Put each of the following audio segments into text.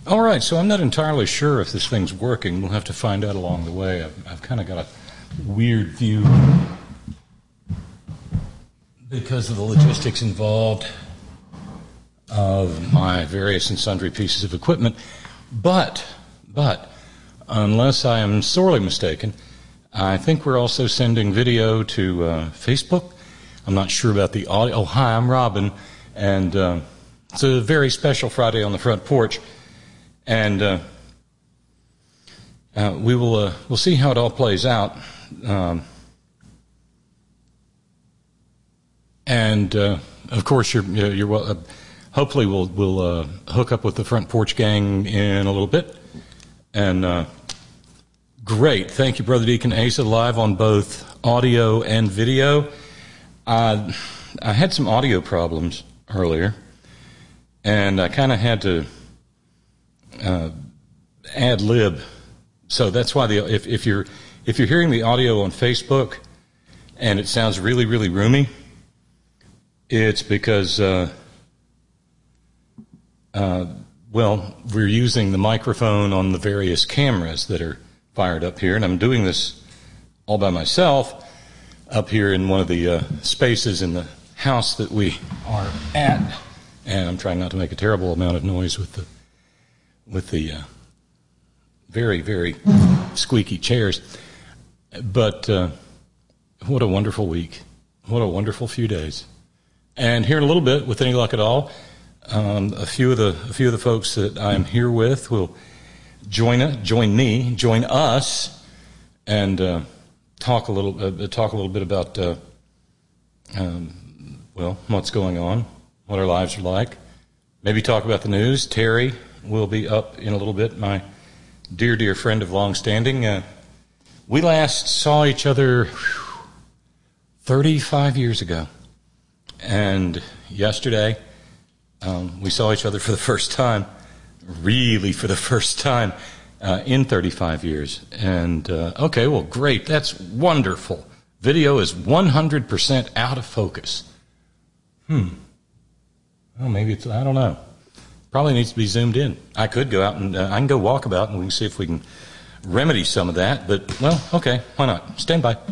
All right, so I'm not entirely sure if this thing's working. We'll have to find out along the way. I've kind of got a weird view because of the logistics involved of my various and sundry pieces of equipment. But, unless I am sorely mistaken, I think we're also sending video to Facebook. I'm not sure about the audio. Oh, hi, I'm Robin, and it's a very special Friday on the front porch. And we'll see how it all plays out. Of course, you're well. Hopefully, we'll hook up with the front porch gang in a little bit. And great, thank you, Brother Deacon Asa, live on both audio and video. I had some audio problems earlier, and I kind of had to ad lib, so that's why if you're hearing the audio on Facebook and it sounds really, really roomy, it's because we're using the microphone on the various cameras that are fired up here, and I'm doing this all by myself up here in one of the spaces in the house that we are at, and I'm trying not to make a terrible amount of noise with the very, very squeaky chairs. But what a wonderful week. What a wonderful few days. And here in a little bit, with any luck at all, a few of the folks that I'm here with will join us, and talk a little bit about what's going on, what our lives are like. Maybe talk about the news. Terry will be up in a little bit, my dear, dear friend of long standing. We last saw each other 35 years ago. And yesterday, we saw each other for the first time, really for the first time in 35 years. And, okay, well, great. That's wonderful. Video is 100% out of focus. Well, maybe it's, I don't know. Probably needs to be zoomed in. I could go out and I can go walk about and we can see if we can remedy some of that. But, well, okay, why not? Stand by.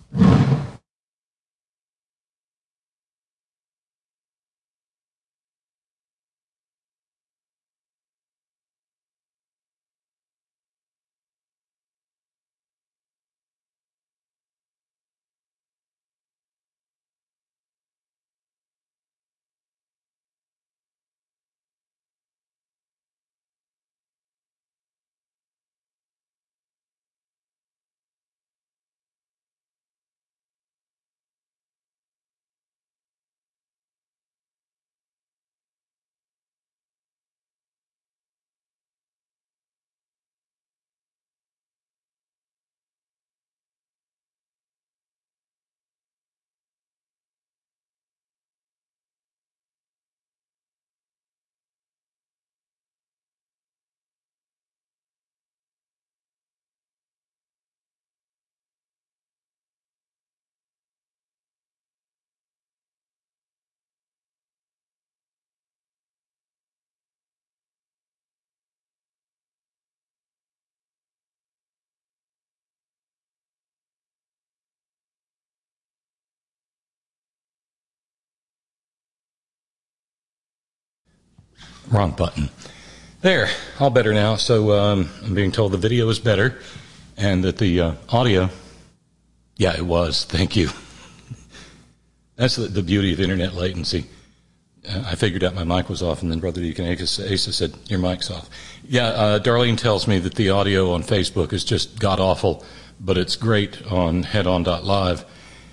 Wrong button. There, all better now. So I'm being told the video is better and that the audio, yeah, it was. Thank you. That's the beauty of internet latency. I figured out my mic was off, and then Brother Deacon Asa said, your mic's off. Yeah, Darlene tells me that the audio on Facebook is just god-awful, but it's great on headon.live.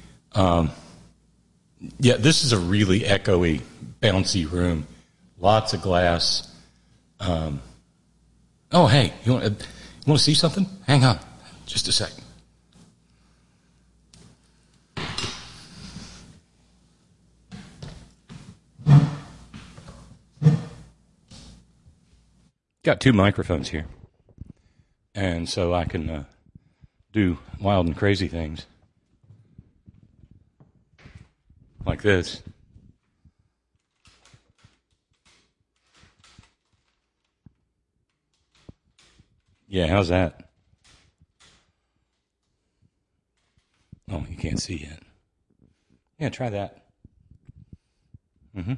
Yeah, this is a really echoey, bouncy room. Lots of glass. Oh, hey, you want to see something? Hang on, just a second. Got two microphones here, and so I can do wild and crazy things like this. Yeah, how's that? Oh, you can't see yet. Yeah, try that. Mm-hmm.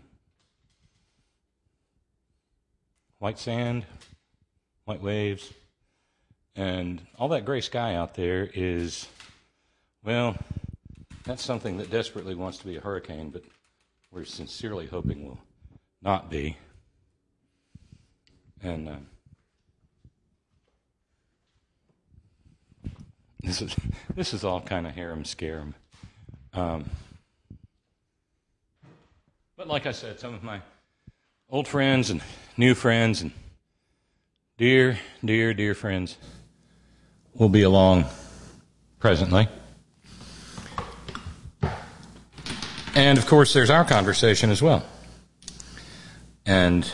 White sand, white waves, and all that gray sky out there is, well, that's something that desperately wants to be a hurricane, but we're sincerely hoping will not be. And this is all kind of harem scarum. But like I said, some of my old friends and new friends and dear, dear, dear friends will be along presently. And of course, there's our conversation as well. And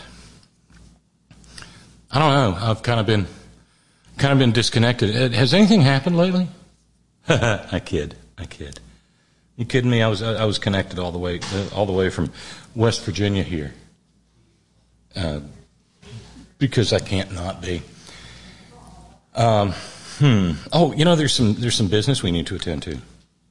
I don't know. I've kind of been disconnected. Has anything happened lately? I kid. You kidding me? I was connected all the way from West Virginia here, because I can't not be. Oh, there's some business we need to attend to.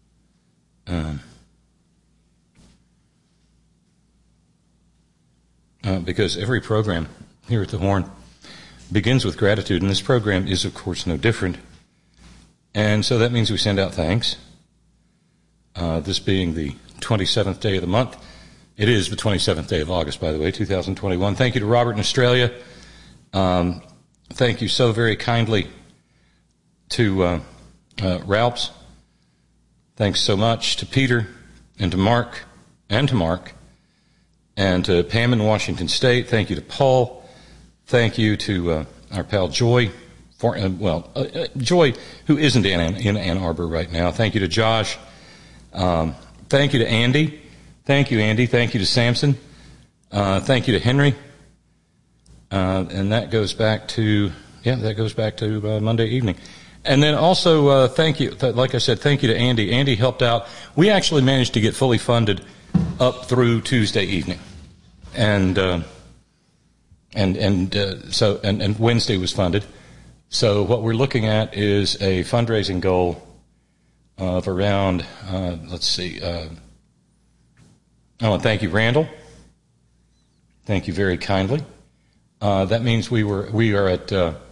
Because every program here at the Horn begins with gratitude, and this program is, of course, no different. And so that means we send out thanks. This being the 27th day of the month. It is the 27th day of August, by the way, 2021. Thank you to Robert in Australia. Thank you so very kindly to Ralphs. Thanks so much to Peter and to Mark and to Pam in Washington State. Thank you to Paul. Thank you to our pal Joy, Joy, who isn't in Ann Arbor right now. Thank you to Josh. Thank you to Andy. Thank you, Andy. Thank you to Samson. Thank you to Henry. And that goes back to Monday evening. And then also thank you, like I said, thank you to Andy. Andy helped out. We actually managed to get fully funded up through Tuesday evening, and Wednesday was funded. So what we're looking at is a fundraising goal of around, thank you, Randall. Thank you very kindly. That means we are at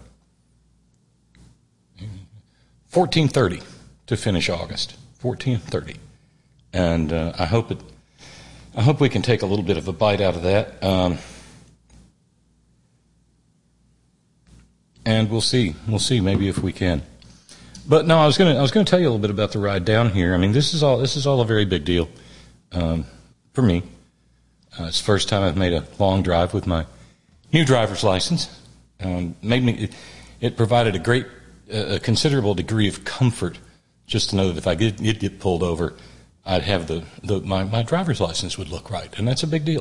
1430 to finish August. 1430, and I hope we can take a little bit of a bite out of that. And we'll see maybe if we can. But no, I was going to tell you a little bit about the ride down here. I mean, this is all a very big deal for me. It's the first time I've made a long drive with my new driver's license. It provided a considerable degree of comfort just to know that if I did get pulled over, I'd have my driver's license would look right, and that's a big deal.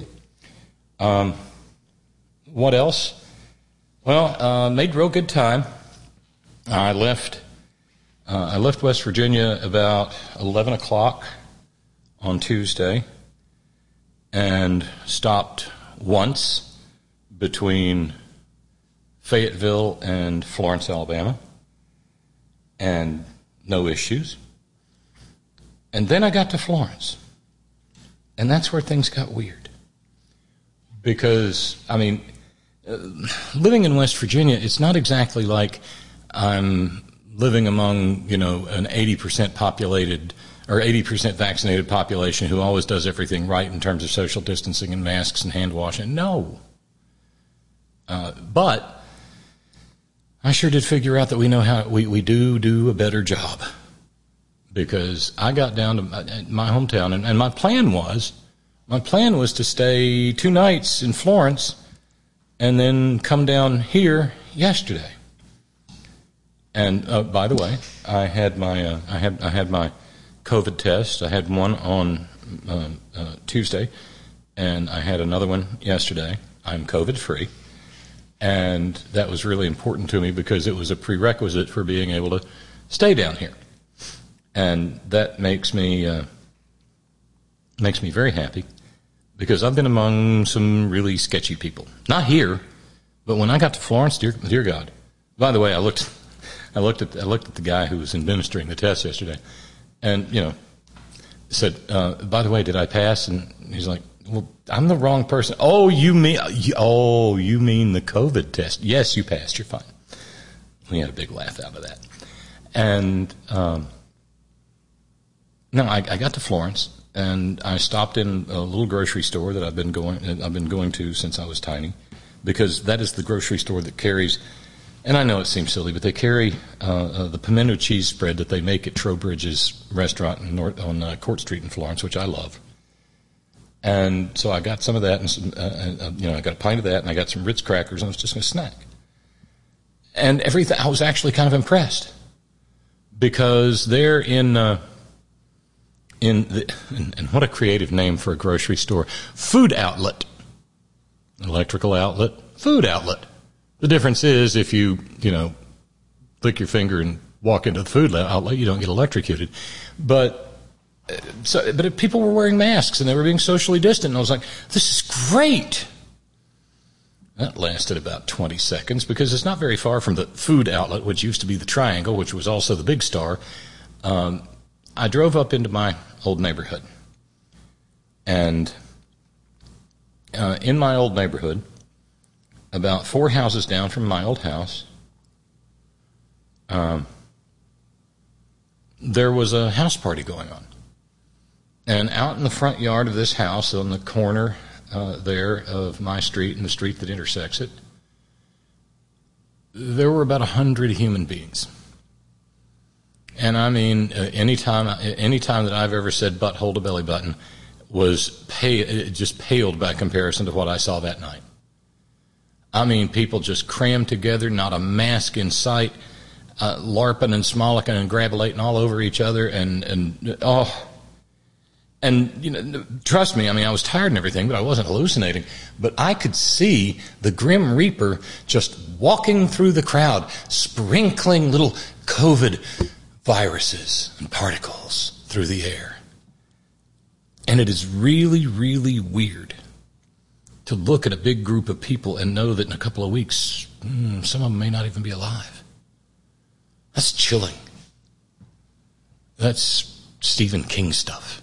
What else? Well, made real good time. I left West Virginia about 11 o'clock on Tuesday and stopped once between Fayetteville and Florence, Alabama, and no issues. And then I got to Florence, and that's where things got weird. Because, I mean, living in West Virginia, it's not exactly like I'm living among, an 80% populated or 80% vaccinated population who always does everything right in terms of social distancing and masks and hand washing. No. But I sure did figure out that we know how we do a better job, because I got down to my hometown, and my plan was to stay 2 nights in Florence and then come down here yesterday. And by the way, I had my COVID test. I had one on Tuesday, and I had another one yesterday. I'm COVID free, and that was really important to me because it was a prerequisite for being able to stay down here, and that makes me very happy, because I've been among some really sketchy people. Not here, but when I got to Florence, dear God, By the way, I looked at the guy who was administering the test yesterday, and said, "By the way, did I pass?" And he's like, "Well, I'm the wrong person." Oh, you mean the COVID test? Yes, you passed. You're fine. We had a big laugh out of that, and no, I got to Florence, and I stopped in a little grocery store that I've been going to since I was tiny, because that is the grocery store that carries. And I know it seems silly, but they carry the pimento cheese spread that they make at Trowbridge's restaurant on Court Street in Florence, which I love. And so I got some of that, and I got a pint of that, and I got some Ritz crackers, and I was just going to snack. And everything, I was actually kind of impressed, because they're in what a creative name for a grocery store, food outlet, electrical outlet, food outlet. The difference is if you lick your finger and walk into the food outlet, you don't get electrocuted. But people were wearing masks and they were being socially distant. And I was like, this is great. That lasted about 20 seconds because it's not very far from the food outlet, which used to be the Triangle, which was also the Big Star. I drove up into my old neighborhood. And in my old neighborhood, about 4 houses down from my old house, there was a house party going on. And out in the front yard of this house, on the corner there of my street and the street that intersects it, there were about 100 human beings. And I mean, anytime that I've ever said butthole to belly button was just paled by comparison to what I saw that night. I mean, people just crammed together, not a mask in sight, LARPing and smolicking and grabulating all over each other, and trust me, I mean, I was tired and everything, but I wasn't hallucinating. But I could see the Grim Reaper just walking through the crowd, sprinkling little COVID viruses and particles through the air. And it is really, really weird to look at a big group of people and know that in a couple of weeks, some of them may not even be alive. That's chilling. That's Stephen King stuff.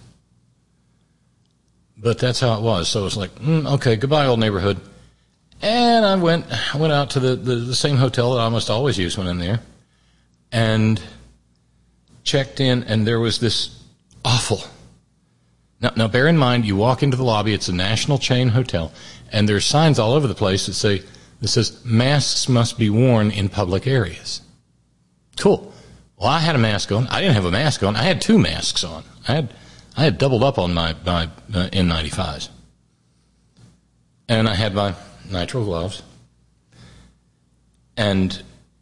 But that's how it was. So it was like, okay, goodbye, old neighborhood. And I went out to the same hotel that I almost always use when I'm there, and checked in, and there was this awful. Now, bear in mind, you walk into the lobby, it's a national chain hotel, and there's signs all over the place that says, masks must be worn in public areas. Cool. Well, I had a mask on. I didn't have a mask on. I had 2 masks on. I had doubled up on my N95s. And I had my nitrile gloves. And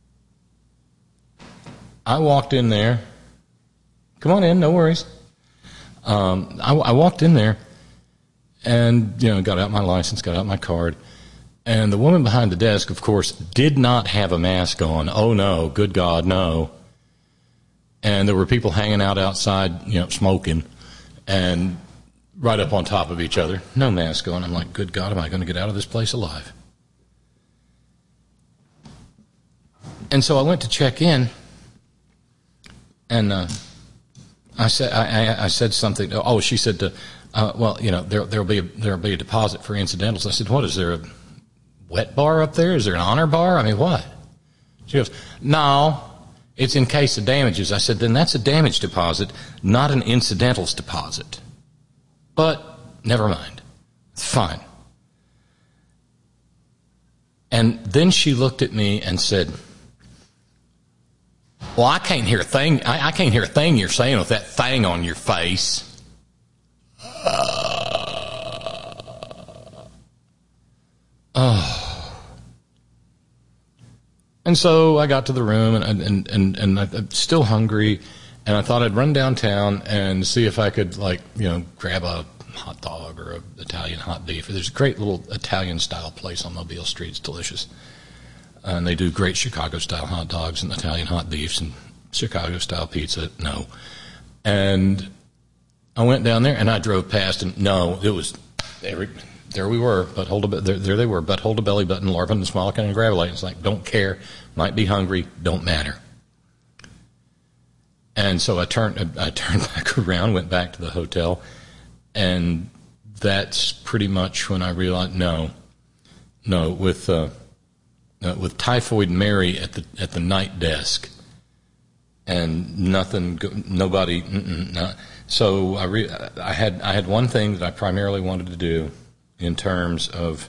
I walked in there. Come on in, no worries. I walked in there and, got out my license, got out my card. And the woman behind the desk, of course, did not have a mask on. Oh, no, good God, no. And there were people hanging out outside, smoking, and right up on top of each other. No mask on. I'm like, good God, am I going to get out of this place alive? And so I went to check in, and I said something. Oh, she said, there'll be a deposit for incidentals. I said, what, is there a wet bar up there? Is there an honor bar? I mean, what? She goes, no, it's in case of damages. I said, then that's a damage deposit, not an incidentals deposit. But never mind. It's fine. And then she looked at me and said, well, I can't hear a thing. I can't hear a thing you're saying with that thing on your face. And so I got to the room, and I'm still hungry, and I thought I'd run downtown and see if I could, grab a hot dog or an Italian hot beef. There's a great little Italian-style place on Mobile Street. It's delicious. And they do great Chicago-style hot dogs and Italian hot beefs and Chicago-style pizza. No. And I went down there, and I drove past, and no, it was there we were, there they were, butthole to belly button, larping and smolicking and gravelating. It's like, don't care, might be hungry, don't matter. And so I turned back around, went back to the hotel, and that's pretty much when I realized, with Typhoid Mary at the night desk, and nobody. No. So I had one thing that I primarily wanted to do in terms of,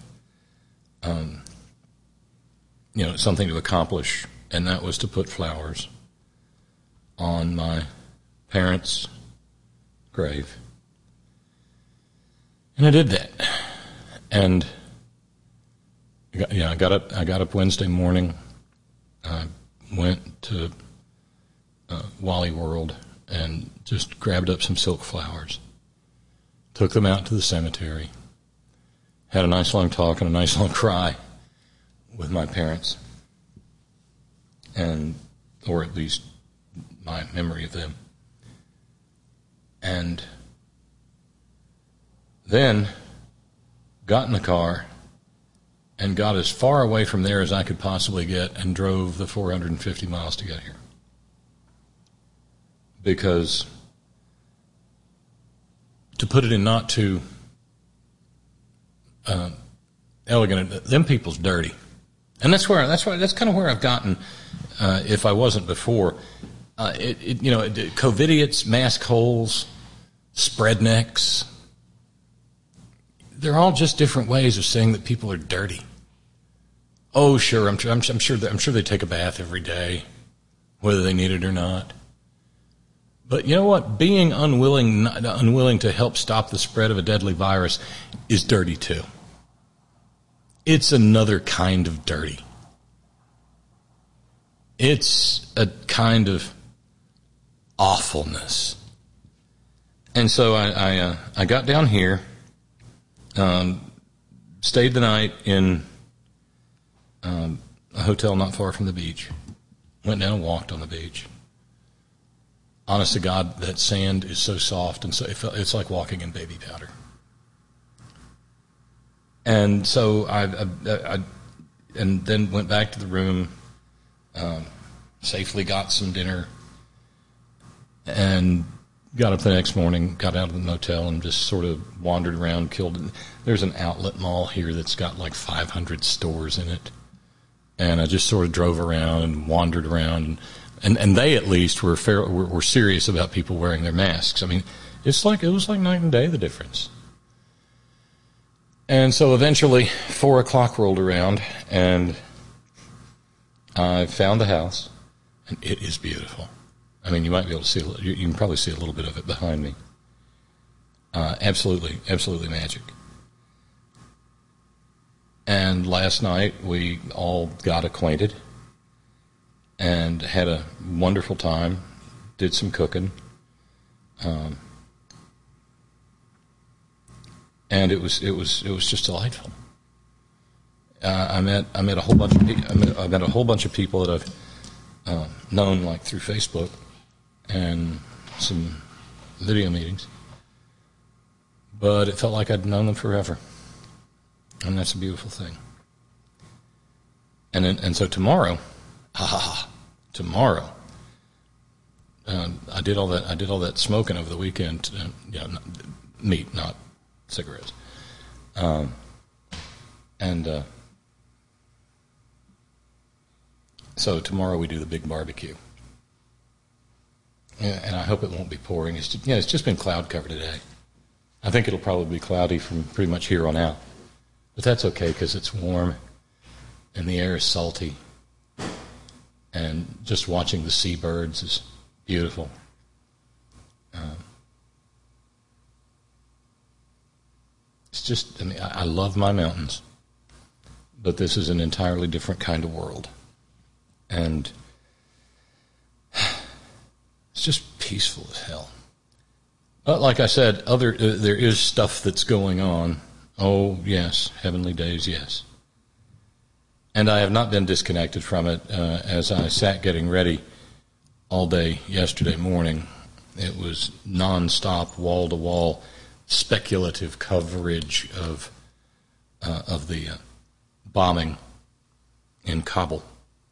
something to accomplish, and that was to put flowers on my parents' grave. And I did that. And I got up Wednesday morning. I went to Wally World and just grabbed up some silk flowers. Took them out to the cemetery. Had a nice long talk and a nice long cry with my parents. Or at least my memory of them. And then got in the car and got as far away from there as I could possibly get and drove the 450 miles to get here. Because, to put it in not too elegant, them people's dirty. And that's kind of where I've gotten, if I wasn't before. Covidiots, mask holes, spread necks, they're all just different ways of saying that people are dirty. Oh, sure, I'm sure they take a bath every day, whether they need it or not. But you know what? Being unwilling to help stop the spread of a deadly virus is dirty too. It's another kind of dirty. It's a kind of awfulness. And so I got down here, stayed the night in a hotel not far from the beach. Went down and walked on the beach. Honest to God, that sand is so soft, and so it's like walking in baby powder. And so I and then went back to the room, safely got some dinner, and got up the next morning, got out of the motel, and just sort of wandered around, There's an outlet mall here that's got like 500 stores in it. And I just sort of drove around and wandered around, and they at least were serious about people wearing their masks. I mean, it was like night and day, the difference. And so eventually 4 o'clock rolled around, and I found the house, and it is beautiful. I mean, you might be able to see, you can probably see a little bit of it behind me. Absolutely magic. And last night we all got acquainted and had a wonderful time, did some cooking. And it was just delightful. I met a whole bunch of I met a whole bunch of people that I've known like through Facebook and some video meetings, but it felt like I'd known them forever, and that's a beautiful thing. And so tomorrow, I did all that smoking over the weekend. Meat, not cigarettes. So tomorrow we do the big barbecue. Yeah, and I hope it won't be pouring. It's just been cloud cover today. I think it'll probably be cloudy from pretty much here on out. But that's okay because it's warm and the air is salty. And just watching the seabirds is beautiful. It's just, I love my mountains. But this is an entirely different kind of world. And it's just peaceful as hell. But like I said, there is stuff that's going on. Oh, yes, heavenly days, yes. And I have not been disconnected from it. As I sat getting ready all day yesterday morning, it was nonstop, wall-to-wall, speculative coverage of of the bombing in Kabul.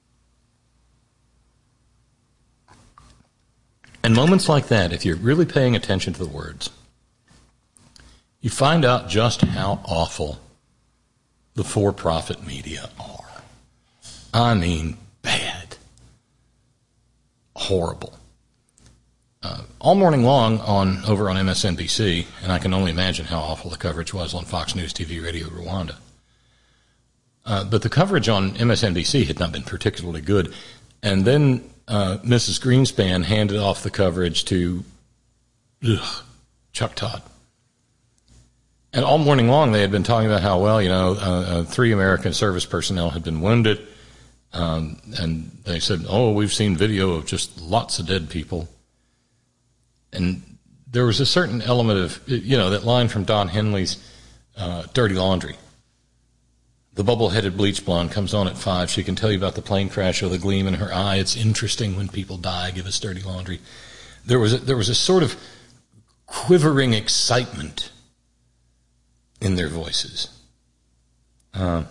And moments like that, if you're really paying attention to the words, you find out just how awful the for-profit media are. I mean, bad. Horrible. All morning long over on MSNBC, and I can only imagine how awful the coverage was on Fox News TV Radio Rwanda. But the coverage on MSNBC had not been particularly good. And then Mrs. Greenspan handed off the coverage to Chuck Todd. And all morning long they had been talking about how, well, 3 American service personnel had been wounded. And they said, we've seen video of just lots of dead people. And there was a certain element of, that line from Don Henley's Dirty Laundry. The bubble-headed bleach blonde comes on at 5. She can tell you about the plane crash with a gleam in her eye. It's interesting when people die. Give us dirty laundry. There was a sort of quivering excitement in their voices. And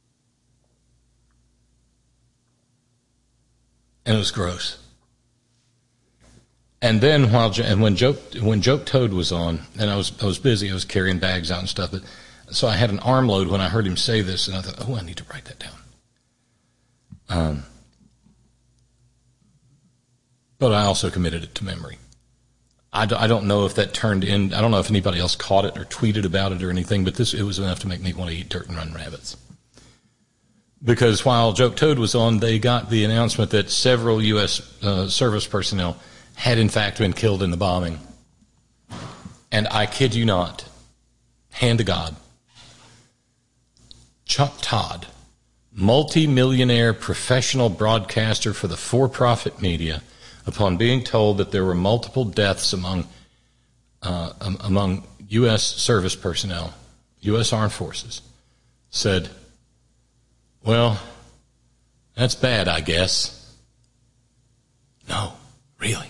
it was gross. And then when Joke Toad was on, and I was busy, I was carrying bags out and stuff, but so I had an armload when I heard him say this, and I thought, I need to write that down. But I also committed it to memory. I don't know if that turned in. I don't know if anybody else caught it or tweeted about it or anything, but it was enough to make me want to eat dirt and run rabbits. Because while Joke Toad was on, they got the announcement that several U.S. Service personnel had in fact been killed in the bombing. And I kid you not, hand to God, Chuck Todd, multi-millionaire professional broadcaster for the for-profit media, upon being told that there were multiple deaths among U.S. service personnel, U.S. Armed Forces, said, well, that's bad, I guess. No, really.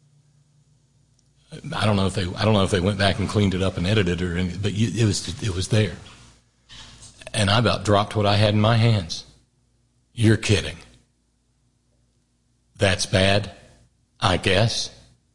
I don't know if they went back and cleaned it up and edited it or anything, but it was there. And I about dropped what I had in my hands. You're kidding. That's bad, I guess.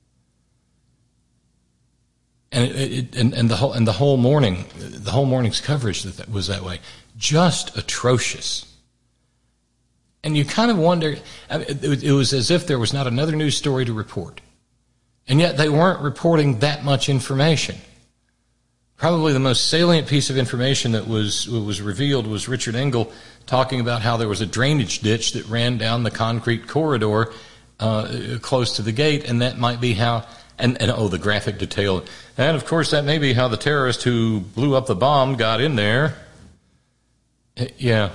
And the whole morning's coverage that was that way, just atrocious. And you kind of wonder, it was as if there was not another news story to report. And yet they weren't reporting that much information. Probably the most salient piece of information that was revealed was Richard Engel talking about how there was a drainage ditch that ran down the concrete corridor close to the gate, and that might be how, and the graphic detail. And, of course, that may be how the terrorist who blew up the bomb got in there. Yeah.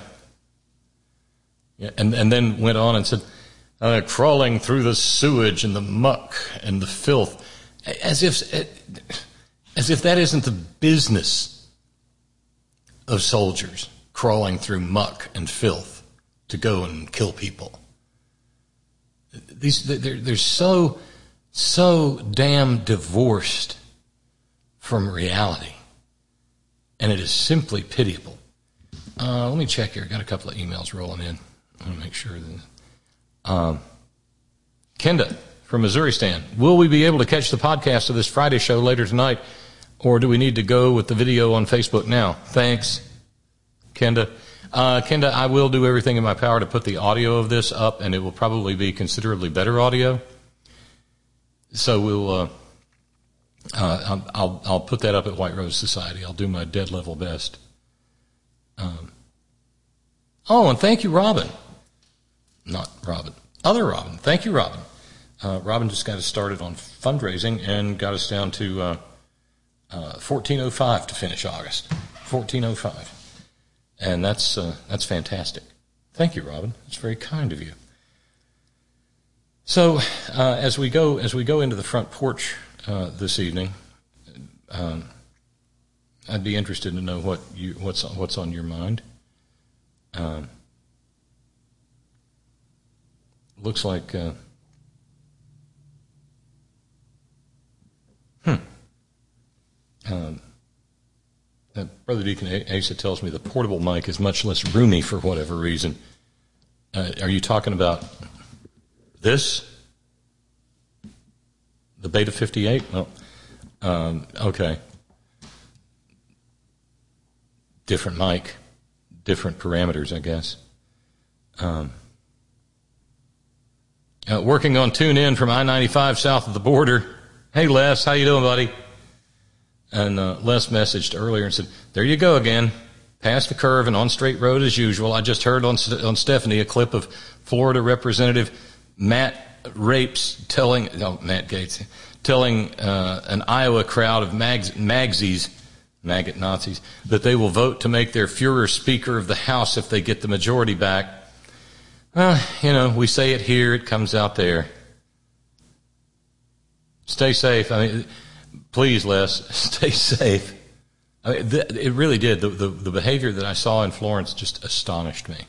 And then went on and said, crawling through the sewage and the muck and the filth, as if that isn't the business of soldiers, crawling through muck and filth to go and kill people. They're so damn divorced from reality, and it is simply pitiable. Let me check here. I got a couple of emails rolling in. I want to make sure that. Kenda from Missouri Stan, will we be able to catch the podcast of this Friday show later tonight, or do we need to go with the video on Facebook now? Thanks, Kenda. Kenda, I will do everything in my power to put the audio of this up, and it will probably be considerably better audio. So we'll, I'll put that up at White Rose Society. I'll do my dead level best. And thank you, Robin. Not Robin. Other Robin. Thank you, Robin. Robin just got us started on fundraising and got us down to 1405 to finish August. 1405. And that's fantastic. Thank you, Robin. That's very kind of you. So as we go into the front porch this evening, I'd be interested to know what's on your mind. Looks like Brother Deacon Asa tells me the portable mic is much less roomy for whatever reason. Are you talking about this? The Beta 58? Well, okay. Different mic, different parameters, I guess. Working on tune-in from I-95 south of the border. Hey, Les, how you doing, buddy? And Les messaged earlier and said, there you go again, past the curve and on straight road as usual. I just heard on Stephanie a clip of Florida Representative Matt Gaetz telling an Iowa crowd of magsies, maggot Nazis, that they will vote to make their Fuhrer Speaker of the House if they get the majority back. We say it here, it comes out there. Stay safe. I mean, please, Les, stay safe. I mean, it really did. The behavior that I saw in Florence just astonished me.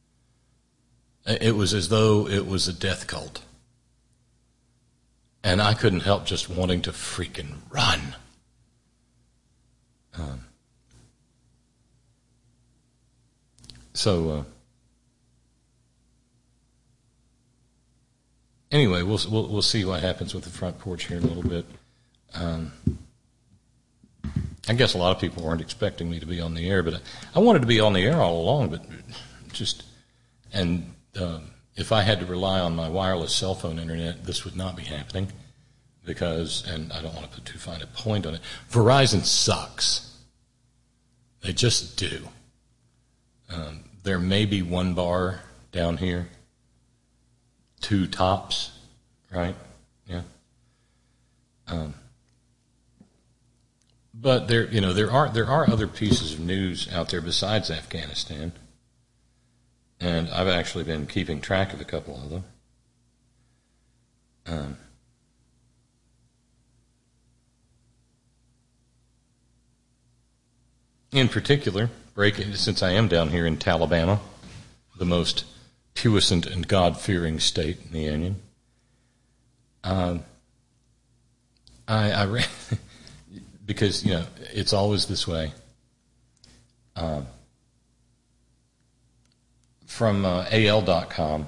It was as though it was a death cult. And I couldn't help just wanting to freaking run. Anyway, we'll see what happens with the front porch here in a little bit. I guess a lot of people weren't expecting me to be on the air, but I wanted to be on the air all along. But if I had to rely on my wireless cell phone internet, this would not be happening because, and I don't want to put too fine a point on it, Verizon sucks. They just do. There may be one bar down here. 2 tops, right? Yeah. But there are other pieces of news out there besides Afghanistan, and I've actually been keeping track of a couple of them. In particular, since I am down here in Alabama, the most puissant and God-fearing state in the Union. I read, because, it's always this way. From AL.com.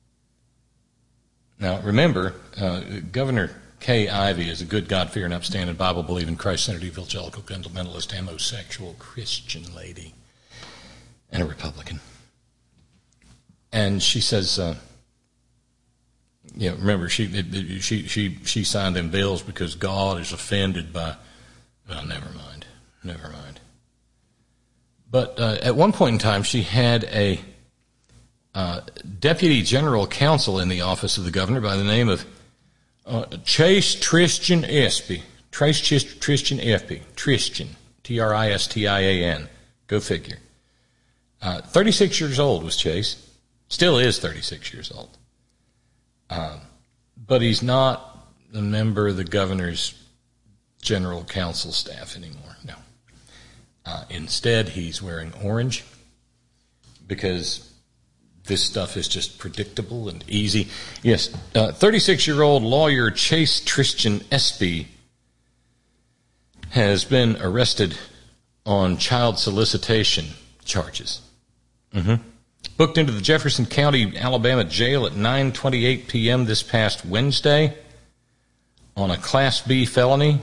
Now, remember, Governor Kay Ivey is a good, God-fearing, upstanding, Bible-believing, Christ-centered, evangelical, fundamentalist, homosexual, Christian lady, and a Republican. And she says, remember, she signed them bills because God is offended by, well, never mind. But at one point in time, she had a deputy general counsel in the office of the governor by the name of Chase Tristian Espy. Tristian, Tristian, go figure. 36 years old was Chase. Still is 36 years old. But he's not a member of the governor's general counsel staff anymore. No. Instead, he's wearing orange because this stuff is just predictable and easy. Yes, 36-year-old lawyer Chase Tristian Espy has been arrested on child solicitation charges. Booked into the Jefferson County, Alabama jail at 9:28 p.m. this past Wednesday on a Class B felony.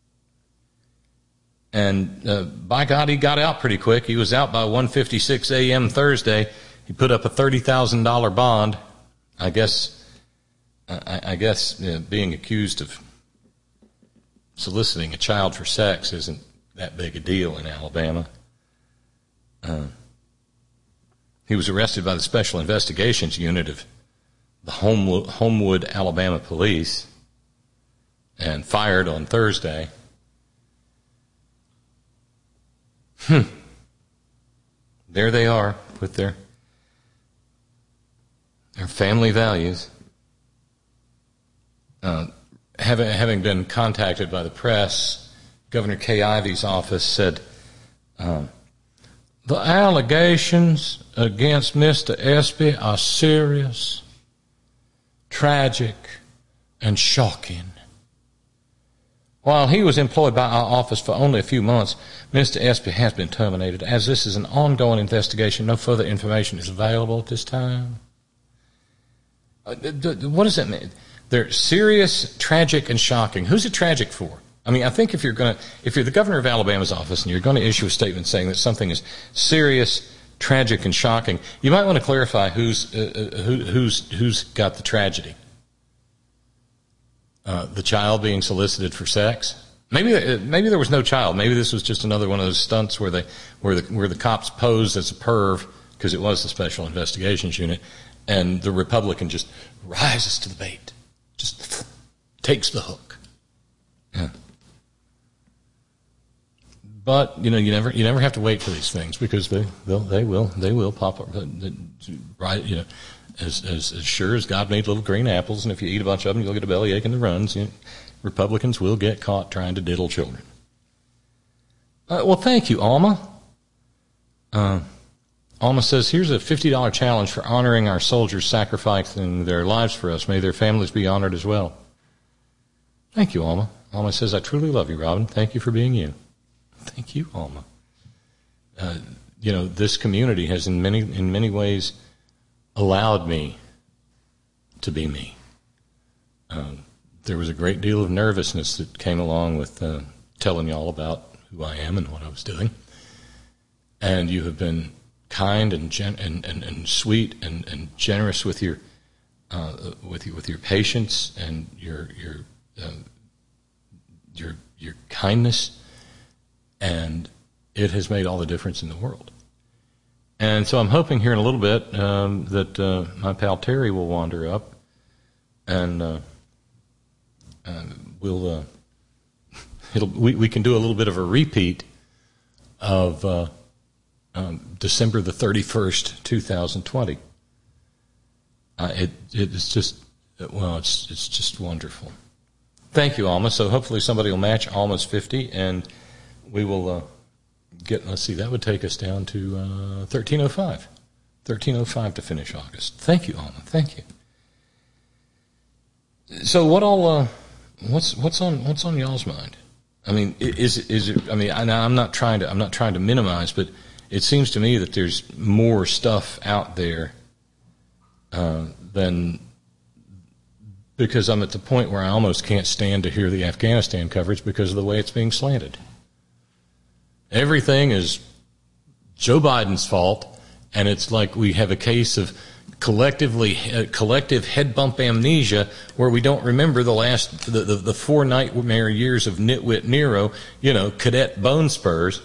And by God, he got out pretty quick. He was out by 1:56 a.m. Thursday. He put up a $30,000 bond. I guess being accused of soliciting a child for sex isn't that big a deal in Alabama. He was arrested by the Special Investigations Unit of the Homewood, Alabama Police and fired on Thursday. There they are with their family values. Having been contacted by the press, Governor Kay Ivey's office said, the allegations against Mr. Espy are serious, tragic, and shocking. While he was employed by our office for only a few months, Mr. Espy has been terminated. As this is an ongoing investigation, no further information is available at this time. What does that mean? They're serious, tragic, and shocking. Who's it tragic for? I mean, I think if you're the governor of Alabama's office and you're going to issue a statement saying that something is serious, tragic, and shocking, you might want to clarify who's got the tragedy. The child being solicited for sex. Maybe there was no child. Maybe this was just another one of those stunts where the cops posed as a perv because it was the Special Investigations Unit, and the Republican just rises to the bait, just takes the hook. Yeah. But you never have to wait for these things because they will pop up. Right, as sure as God made little green apples, and if you eat a bunch of them, you'll get a bellyache in the runs. Republicans will get caught trying to diddle children. Well, thank you, Alma. Alma says, here's a $50 challenge for honoring our soldiers sacrificing their lives for us. May their families be honored as well. Thank you, Alma. Alma says, I truly love you, Robin. Thank you for being you. Thank you, Alma. This community has in many ways allowed me to be me. There was a great deal of nervousness that came along with telling y'all about who I am and what I was doing. And you have been kind and sweet and generous with your patience and your kindness, and it has made all the difference in the world. And so I'm hoping here in a little bit that my pal Terry will wander up, and we can do a little bit of a repeat of December the 31st, 2020. It's just wonderful. Thank you, Alma. So hopefully somebody will match Alma's 50, and we will let's see, that would take us down to 1305. 1305 to finish August. Thank you, Alma. Thank you. So what's on y'all's mind? I mean, is it? I mean, I'm not trying to minimize, but it seems to me that there's more stuff out there than, because I'm at the point where I almost can't stand to hear the Afghanistan coverage because of the way it's being slanted. Everything is Joe Biden's fault, and it's like we have a case of collective head bump amnesia where we don't remember the 4 nightmare years of nitwit Nero, cadet bone spurs.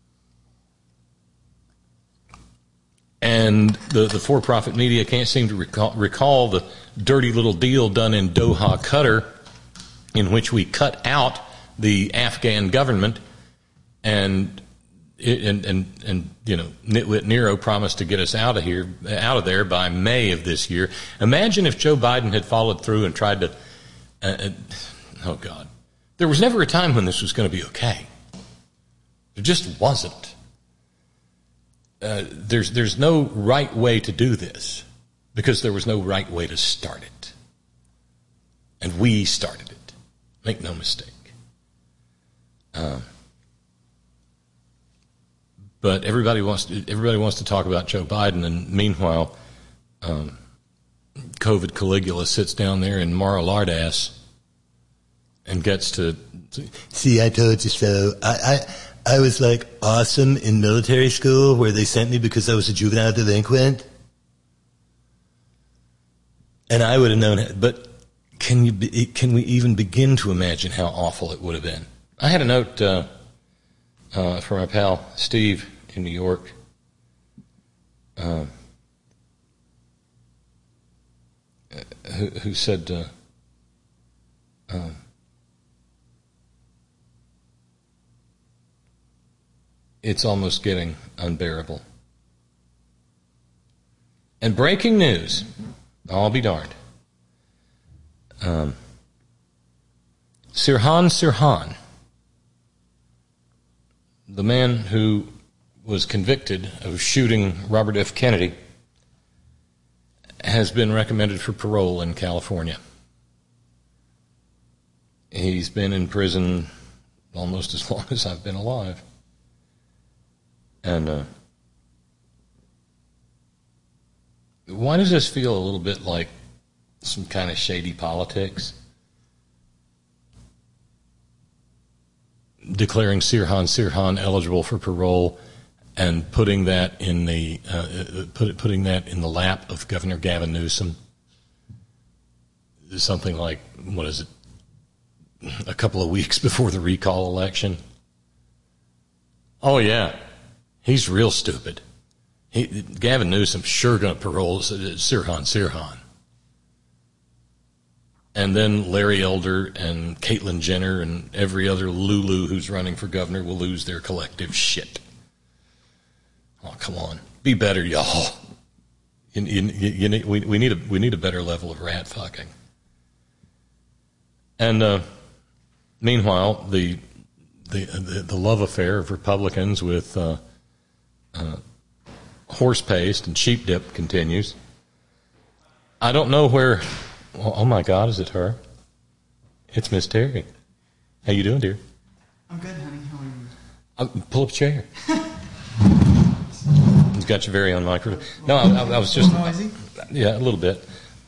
And the for-profit media can't seem to recall the dirty little deal done in Doha, Qatar, in which we cut out the Afghan government, and nitwit Nero promised to get us out of there by May of this year. Imagine if Joe Biden had followed through and tried to. Oh God, there was never a time when this was going to be okay. There just wasn't. There's no right way to do this because there was no right way to start it, and we started it. Make no mistake. But everybody wants to talk about Joe Biden, and meanwhile, COVID Caligula sits down there in Mar-a-Lardass and gets to see. I told you so. I was like awesome in military school where they sent me because I was a juvenile delinquent, and I would have known it. But can we even begin to imagine how awful it would have been? I had a note from my pal Steve in New York. Who said it's almost getting unbearable. And breaking news, I'll be darned. Sirhan, the man who was convicted of shooting Robert F. Kennedy, has been recommended for parole in California. He's been in prison almost as long as I've been alive. And why does this feel a little bit like some kind of shady politics? Declaring Sirhan eligible for parole and putting that in the lap of Governor Gavin Newsom. Something like, what is it, a couple of weeks before the recall election. Oh, yeah, he's real stupid. Gavin Newsom's sure going to parole Sirhan. And then Larry Elder and Caitlyn Jenner and every other Lulu who's running for governor will lose their collective shit. Oh, come on. Be better, y'all. We need a better level of rat fucking. And meanwhile, the love affair of Republicans with horse paste and sheep dip continues. I don't know where. Oh my God, is it her? It's Miss Terry. How you doing, dear? I'm good, honey. How are you? Pull up a chair. He's got you very on microphone. No, I was just noisy. Yeah, a little bit.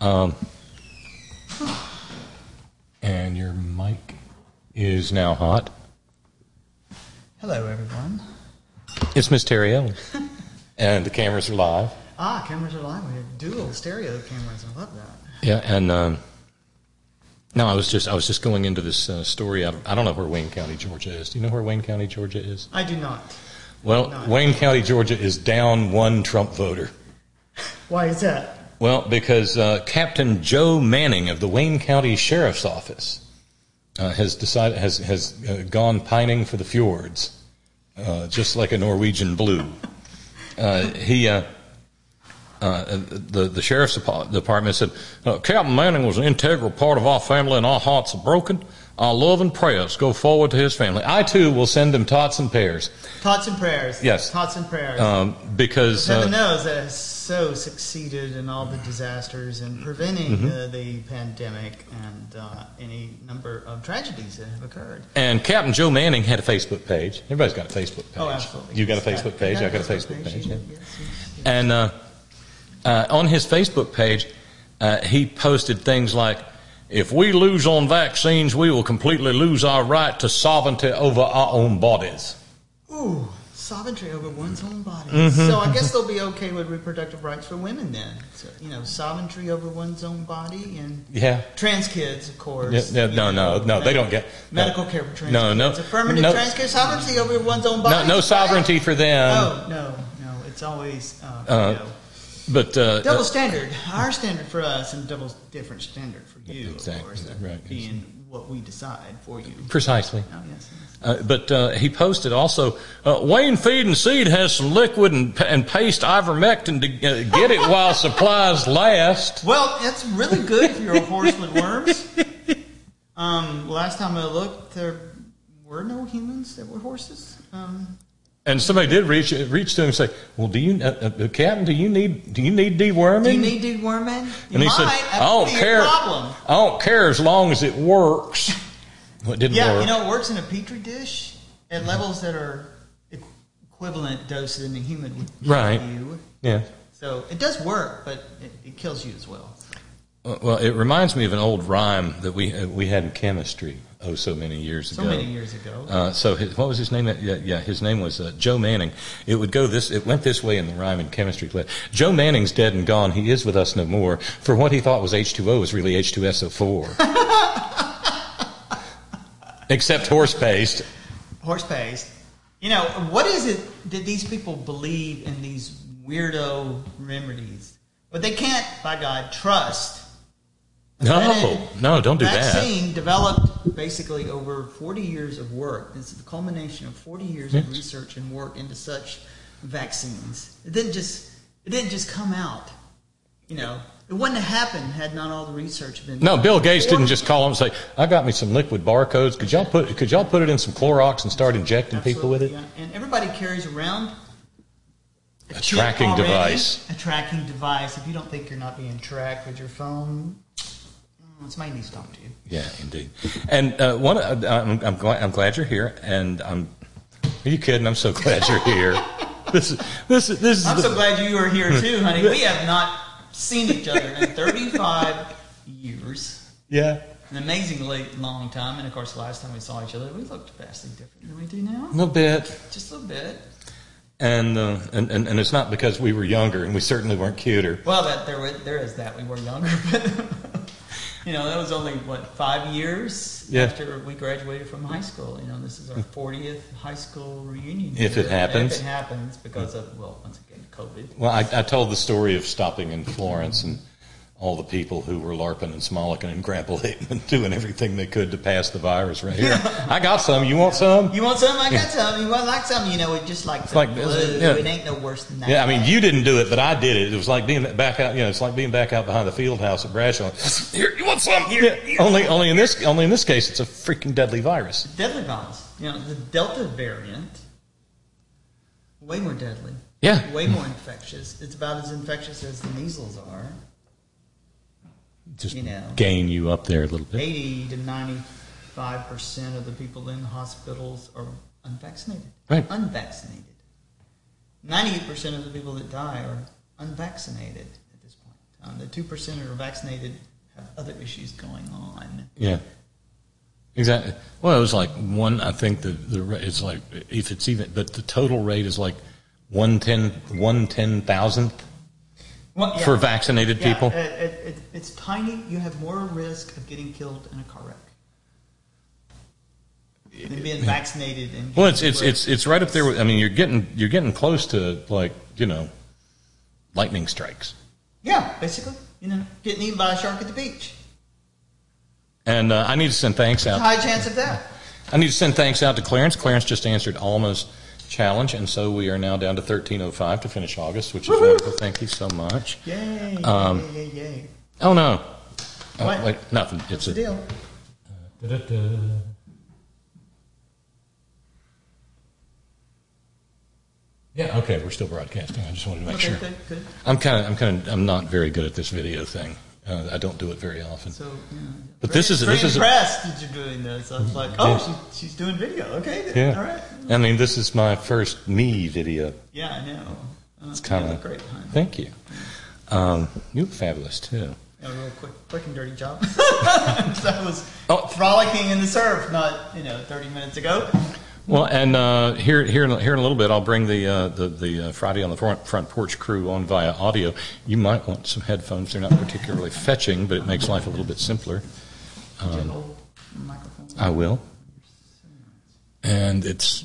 And your mic is now hot. Hello, everyone. It's Miss Terry Ellen. And the cameras are live. Cameras are live. We have dual stereo cameras. I love that. Yeah, and no, I was just going into this story out of, I don't know where Wayne County, Georgia is. Do you know where Wayne County, Georgia is? I do not. Well, Wayne County, Georgia is down one Trump voter. Why is that? Well, because Captain Joe Manning of the Wayne County Sheriff's Office has gone pining for the fjords, just like a Norwegian blue. The sheriff's department said, Captain Manning was an integral part of our family and our hearts are broken. Our love and prayers go forward to his family. I, too, will send him tots and pears. Tots and prayers. Yes. Tots and prayers. Because heaven knows that has so succeeded in all the disasters and preventing the pandemic and any number of tragedies that have occurred. And Captain Joe Manning had a Facebook page. Everybody's got a Facebook page. Oh, absolutely. You got a Facebook page? I got a Facebook page. Yeah. Yes. And on his Facebook page, he posted things like, if we lose on vaccines, we will completely lose our right to sovereignty over our own bodies. Ooh, sovereignty over one's own body. So I guess they'll be okay with reproductive rights for women then. So, sovereignty over one's own body and trans kids, of course. No, they don't get medical care for trans kids. Affirmative trans care, sovereignty over one's own body. No sovereignty for them. Oh, no. It's always But double standard, our standard for us, and double different standard for you, exactly, of course, right. Being what we decide for you. Precisely. Oh, yes. But he posted also, Wayne Feed and Seed has some liquid and paste ivermectin to get it while supplies last. Well, that's really good if you're a horse with worms. Last time I looked, there were no humans that were horses. And somebody did reach to him and say, "Well, do you, Captain? Do you need deworming? Do you need deworming?" And he said, "I don't care. I don't care as long as it works." Well, it didn't work. It works in a petri dish at levels that are equivalent doses in the human would right. You. Yeah. So it does work, but it kills you as well. Well, it reminds me of an old rhyme that we had in chemistry. So many years ago. So many years ago. What was his name? His name was Joe Manning. It went this way in the rhyme in chemistry class. Joe Manning's dead and gone. He is with us no more. For what he thought was H2O is really H2SO4. Except horse paste. Horse paste. What is it that these people believe in these weirdo remedies? But they can't, by God, trust. No, don't do that. Vaccine developed basically over 40 years of work. This is the culmination of 40 years of research and work into such vaccines. It didn't just come out. It wouldn't have happened had not all the research been done. No, Bill Gates didn't just call him and say, "I got me some liquid barcodes. Could y'all put it in some Clorox and start injecting people with it?" Yeah. And everybody carries around a tracking device. A tracking device. If you don't think you're not being tracked with your phone, Somebody needs to talk to you. Yeah, indeed. And I'm glad you're here. And are you kidding? I'm so glad you're here. This is. I'm so glad you are here too, honey. We have not seen each other in 35 years. Yeah. An amazingly long time. And of course, the last time we saw each other, we looked vastly different than we do now. A little bit. Just a little bit. And it's not because we were younger, and we certainly weren't cuter. Well, there is that. We were younger, but that was only 5 years after we graduated from high school. This is our 40th high school reunion. If it happens. If it happens, because of once again COVID. Well, I told the story of stopping in Florence and all the people who were LARPing and smolicking and grappling and doing everything they could to pass the virus right here. I got some. You want some? You want some? I got some. You want some? It just like the flu. It ain't no worse than that. Yeah, I mean, you didn't do it, but I did it. It was like being back out. It's like being back out behind the field house at Bradshaw. Here, you want some? Here. Only in this case, it's a freaking deadly virus. Deadly virus. The Delta variant, way more deadly. Yeah. Way more infectious. It's about as infectious as the measles are. Just gain you up there a little bit. 80 to 95% of the people in hospitals are unvaccinated. Right. Unvaccinated. 98% of the people that die are unvaccinated at this point. The 2% that are vaccinated have other issues going on. Yeah. Exactly. Well, it was like one. I think it's like if it's even, but the total rate is like 1/10,000th. For vaccinated people? It's tiny. You have more risk of getting killed in a car wreck than being vaccinated. Well, it's right up there with, you're getting close to lightning strikes. Yeah, basically. Getting eaten by a shark at the beach. And I need to send thanks out. High chance of that. I need to send thanks out to Clarence. Clarence just answered Alma's challenge, and so we are now down to 13:05 to finish August, which is wonderful. Thank you so much. Yay! Yay! Oh no! What? Wait, nothing. What's the deal? Yeah. Okay, we're still broadcasting. I just wanted to make sure. Good. I'm not very good at this video thing. I don't do it very often. So, but this is impressed that you're doing this. I was like, she's doing video. Okay, yeah. All right. This is my first me video. Yeah, I know. It's kind of great. Thank you. You look fabulous too. A real quick and dirty job. That was frolicking in the surf, not 30 minutes ago. Well, and here in a little bit, I'll bring the Friday on the front porch crew on via audio. You might want some headphones. They're not particularly fetching, but it makes life a little bit simpler. Microphone. I will. And it's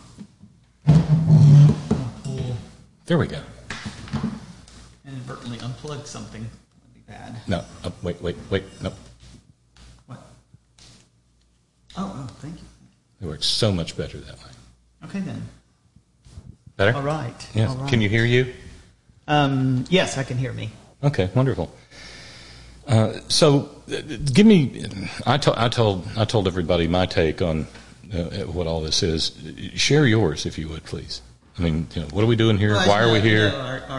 there we go. Inadvertently unplug something. That'd be bad. No. Oh, wait. No. What? Oh, thank you. It works so much better that way. Okay, then. Better? All right. Yes. All right. Can you hear you? Yes, I can hear me. Okay, wonderful. So, give me. I told everybody my take on what all this is. Share yours, if you would, please. What are we doing here? Why are we here?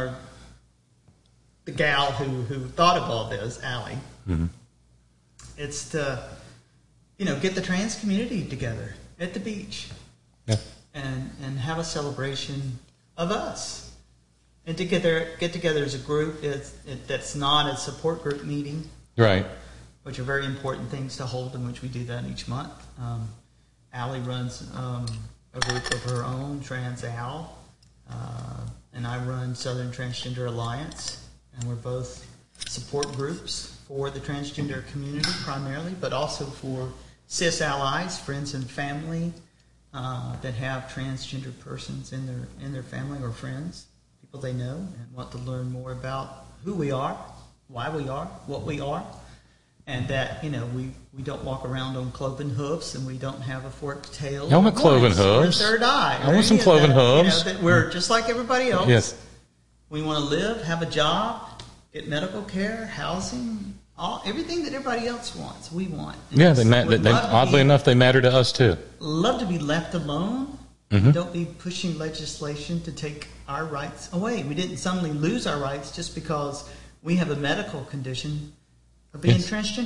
The gal who thought of all this, Allie. Mm-hmm. It's to get the trans community together at the beach, and have a celebration of us, and get together as a group. That's not a support group meeting, right? Which are very important things to hold, in which we do that each month. Allie runs a group of her own, Trans Al, and I run Southern Transgender Alliance, and we're both support groups for the transgender community primarily, but also for cis allies, friends and family that have transgender persons in their family or friends, people they know, and want to learn more about who we are, why we are, what we are, and that we don't walk around on cloven hoofs, and we don't have a forked tail. I want cloven hooves. Or a third eye. I want some cloven hooves. That we're just like everybody else. Yes. We want to live, have a job, get medical care, housing. Everything that everybody else wants, we want. And oddly enough, they matter to us too. Love to be left alone. Mm-hmm. Don't be pushing legislation to take our rights away. We didn't suddenly lose our rights just because we have a medical condition of being transgender.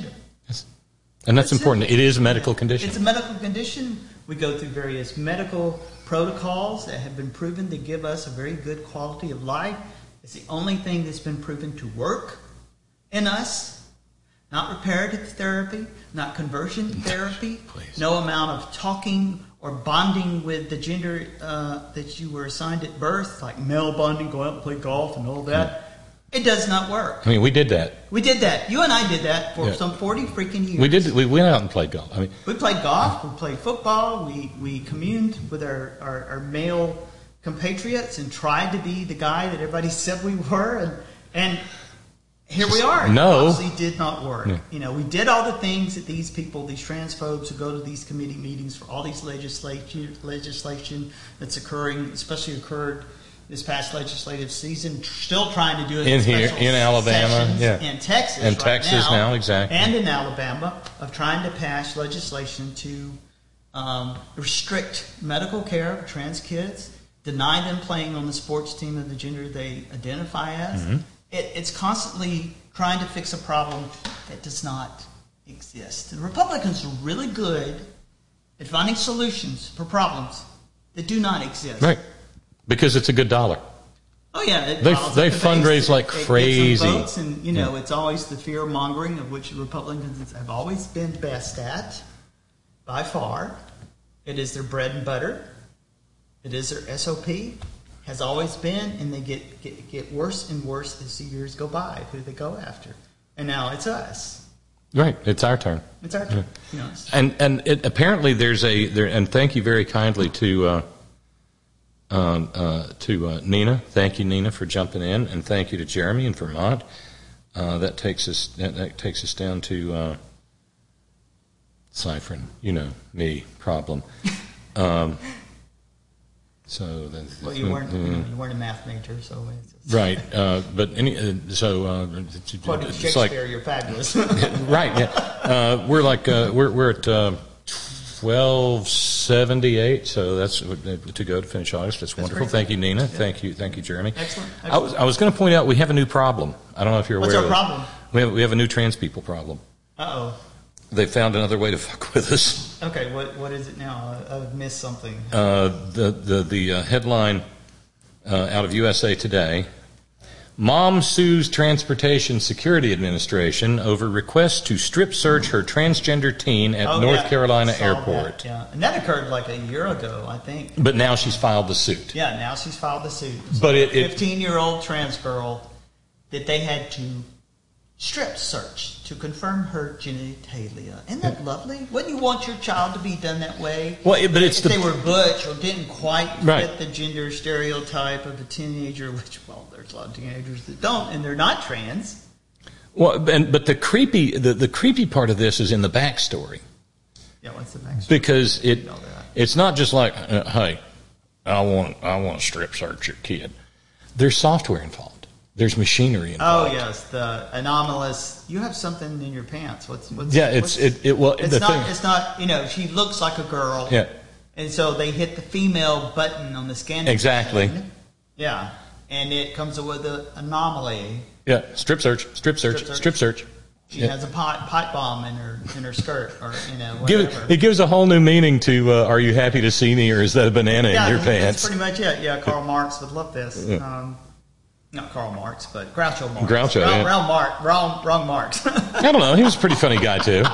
Yes. And that's important. It is a medical condition. It's a medical condition. We go through various medical protocols that have been proven to give us a very good quality of life. It's the only thing that's been proven to work in us. Not reparative therapy, not conversion therapy. Please. No amount of talking or bonding with the gender that you were assigned at birth, like male bonding, go out and play golf and all that. It does not work. I mean, we did that. We did that. You and I did that for some 40 freaking years. We did. We went out and played golf. I mean, we played golf. We played football. We communed with our male compatriots and tried to be the guy that everybody said we were. And here we are. No. It obviously did not work. Yeah. You know, we did all the things that these people, these transphobes who go to these committee meetings for all these legislation that's occurring, especially occurred this past legislative season, still trying to do it in Alabama, in Texas, and Texas now, exactly, and in Alabama, of trying to pass legislation to restrict medical care of trans kids, deny them playing on the sports team of the gender they identify as. Mm-hmm. It's constantly trying to fix a problem that does not exist. The Republicans are really good at finding solutions for problems that do not exist. Right. Because it's a good dollar. Oh yeah, they fundraise like crazy. Votes and it's always the fear mongering of which Republicans have always been best at, by far. It is their bread and butter. It is their SOP. Has always been, and they get worse and worse as the years go by. Who they go after, and now it's us. Right, it's our turn. It's our turn. Yeah. And apparently there's and thank you very kindly to Nina. Thank you, Nina, for jumping in, and thank you to Jeremy in Vermont. That takes us down to ciphering, me problem. So you weren't a math major, so it's right. But quoting Shakespeare, like, you're fabulous. Right. Yeah. We're at 1278, so that's to go to finish August. That's wonderful. Thank you, Nina. Yeah. Thank you, Jeremy. Excellent. I was going to point out we have a new problem. I don't know if you're aware of it. What's our problem? We have a new trans people problem. Uh-oh. They found another way to fuck with us. Okay, what is it now? I've missed something. The headline out of USA Today: Mom sues Transportation Security Administration over request to strip search her transgender teen at North Carolina airport. That, yeah, and that occurred like a year ago, I think. But now she's filed the suit. Yeah, now she's filed the suit. So but a 15-year-old trans girl that they had to strip search to confirm her genitalia. Isn't that lovely? Wouldn't you want your child to be done that way? Well, but it's if they were butch or didn't quite fit the gender stereotype of a teenager, which, well, there's a lot of teenagers that don't, and they're not trans. Well, but the creepy part of this is in the backstory. Yeah, what's the backstory? Because it's not just like, hey, I want to strip search your kid. There's software involved. There's machinery involved. Oh yes, the anomalous. You have something in your pants. What's yeah? It's not. She looks like a girl. Yeah. And so they hit the female button on the scanning. Exactly. Machine. Yeah, and it comes up with an anomaly. Yeah. Strip search. She has a pipe bomb in her skirt, or whatever. It gives a whole new meaning to "Are you happy to see me?" or "Is that a banana in your pants?" That's pretty much it. Yeah, Karl Marx would love this. Yeah. Not Karl Marx, but Groucho Marx. Wrong Marx. I don't know. He was a pretty funny guy too.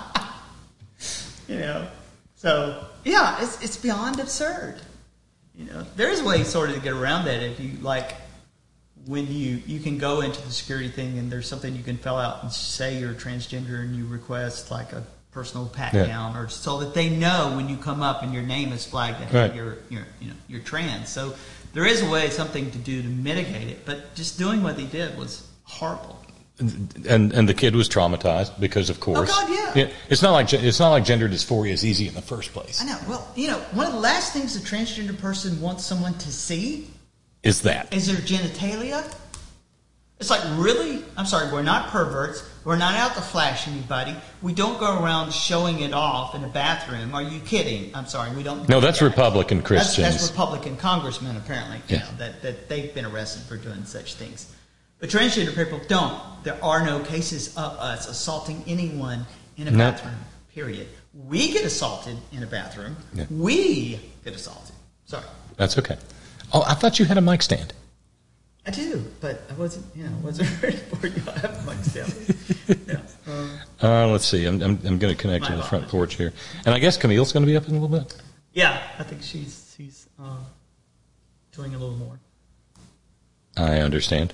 So yeah, it's beyond absurd. There's ways sort of to get around that. If you like, when you can go into the security thing and there's something you can fill out and say you're transgender and you request like a personal pat down, or so that they know when you come up and your name is flagged that you're trans. So there is a way, something to do to mitigate it, but just doing what they did was horrible. And the kid was traumatized because, of course. Oh God, yeah. It's not like gender dysphoria is easy in the first place. I know. Well, one of the last things a transgender person wants someone to see is their genitalia. It's like, really? I'm sorry, we're not perverts. We're not out to flash anybody. We don't go around showing it off in a bathroom. Are you kidding? I'm sorry, we don't. No, that's Republican Christians. That's Republican congressmen, apparently, that they've been arrested for doing such things. But transgender people don't. There are no cases of us assaulting anyone in a bathroom, period. We get assaulted in a bathroom. Yeah. We get assaulted. Sorry. That's okay. Oh, I thought you had a mic stand. I do, but I wasn't ready for you. I have a mic stand. Yeah. Let's see. I'm going to connect to the front porch here. And I guess Camille's going to be up in a little bit? Yeah, I think she's doing a little more. I understand.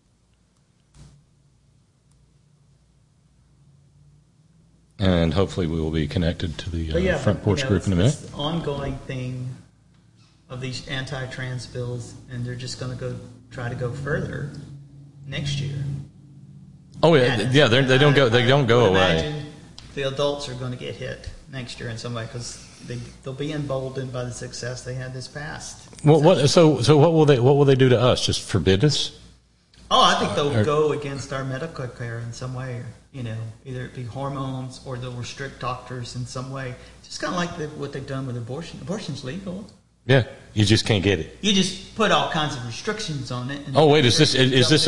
And hopefully we will be connected to the front porch group in a minute. It's the ongoing thing of these anti-trans bills, and they're just going to try to go further next year. Oh yeah, they don't go away. Imagine the adults are going to get hit next year in some way because they'll be emboldened by the success they had this past. Well, so what will they do to us? Just forbid us? Oh, I think they'll go against our medical care in some way. Either it be hormones or they'll restrict doctors in some way. Just kind of like what they've done with abortion. Abortion's legal. Yeah, you just can't get it. You just put all kinds of restrictions on it. And is this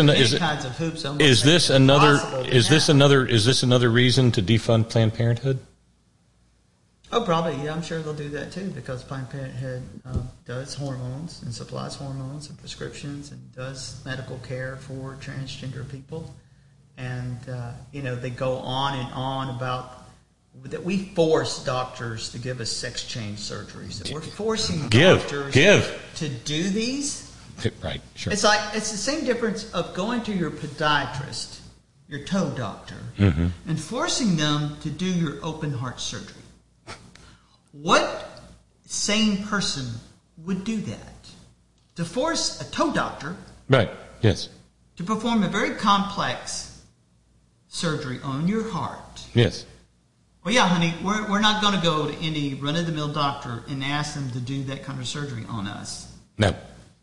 another reason to defund Planned Parenthood? Oh, probably. Yeah, I'm sure they'll do that too because Planned Parenthood does hormones and supplies hormones and prescriptions and does medical care for transgender people. And, they go on and on about that we force doctors to give us sex change surgeries. That we're forcing doctors to do these. Right, sure. It's the same difference of going to your podiatrist, your toe doctor, and forcing them to do your open heart surgery. What sane person would do that? To force a toe doctor, right? Yes. To perform a very complex surgery on your heart. Yes. Well, yeah, honey, we're not going to go to any run-of-the-mill doctor and ask them to do that kind of surgery on us. No.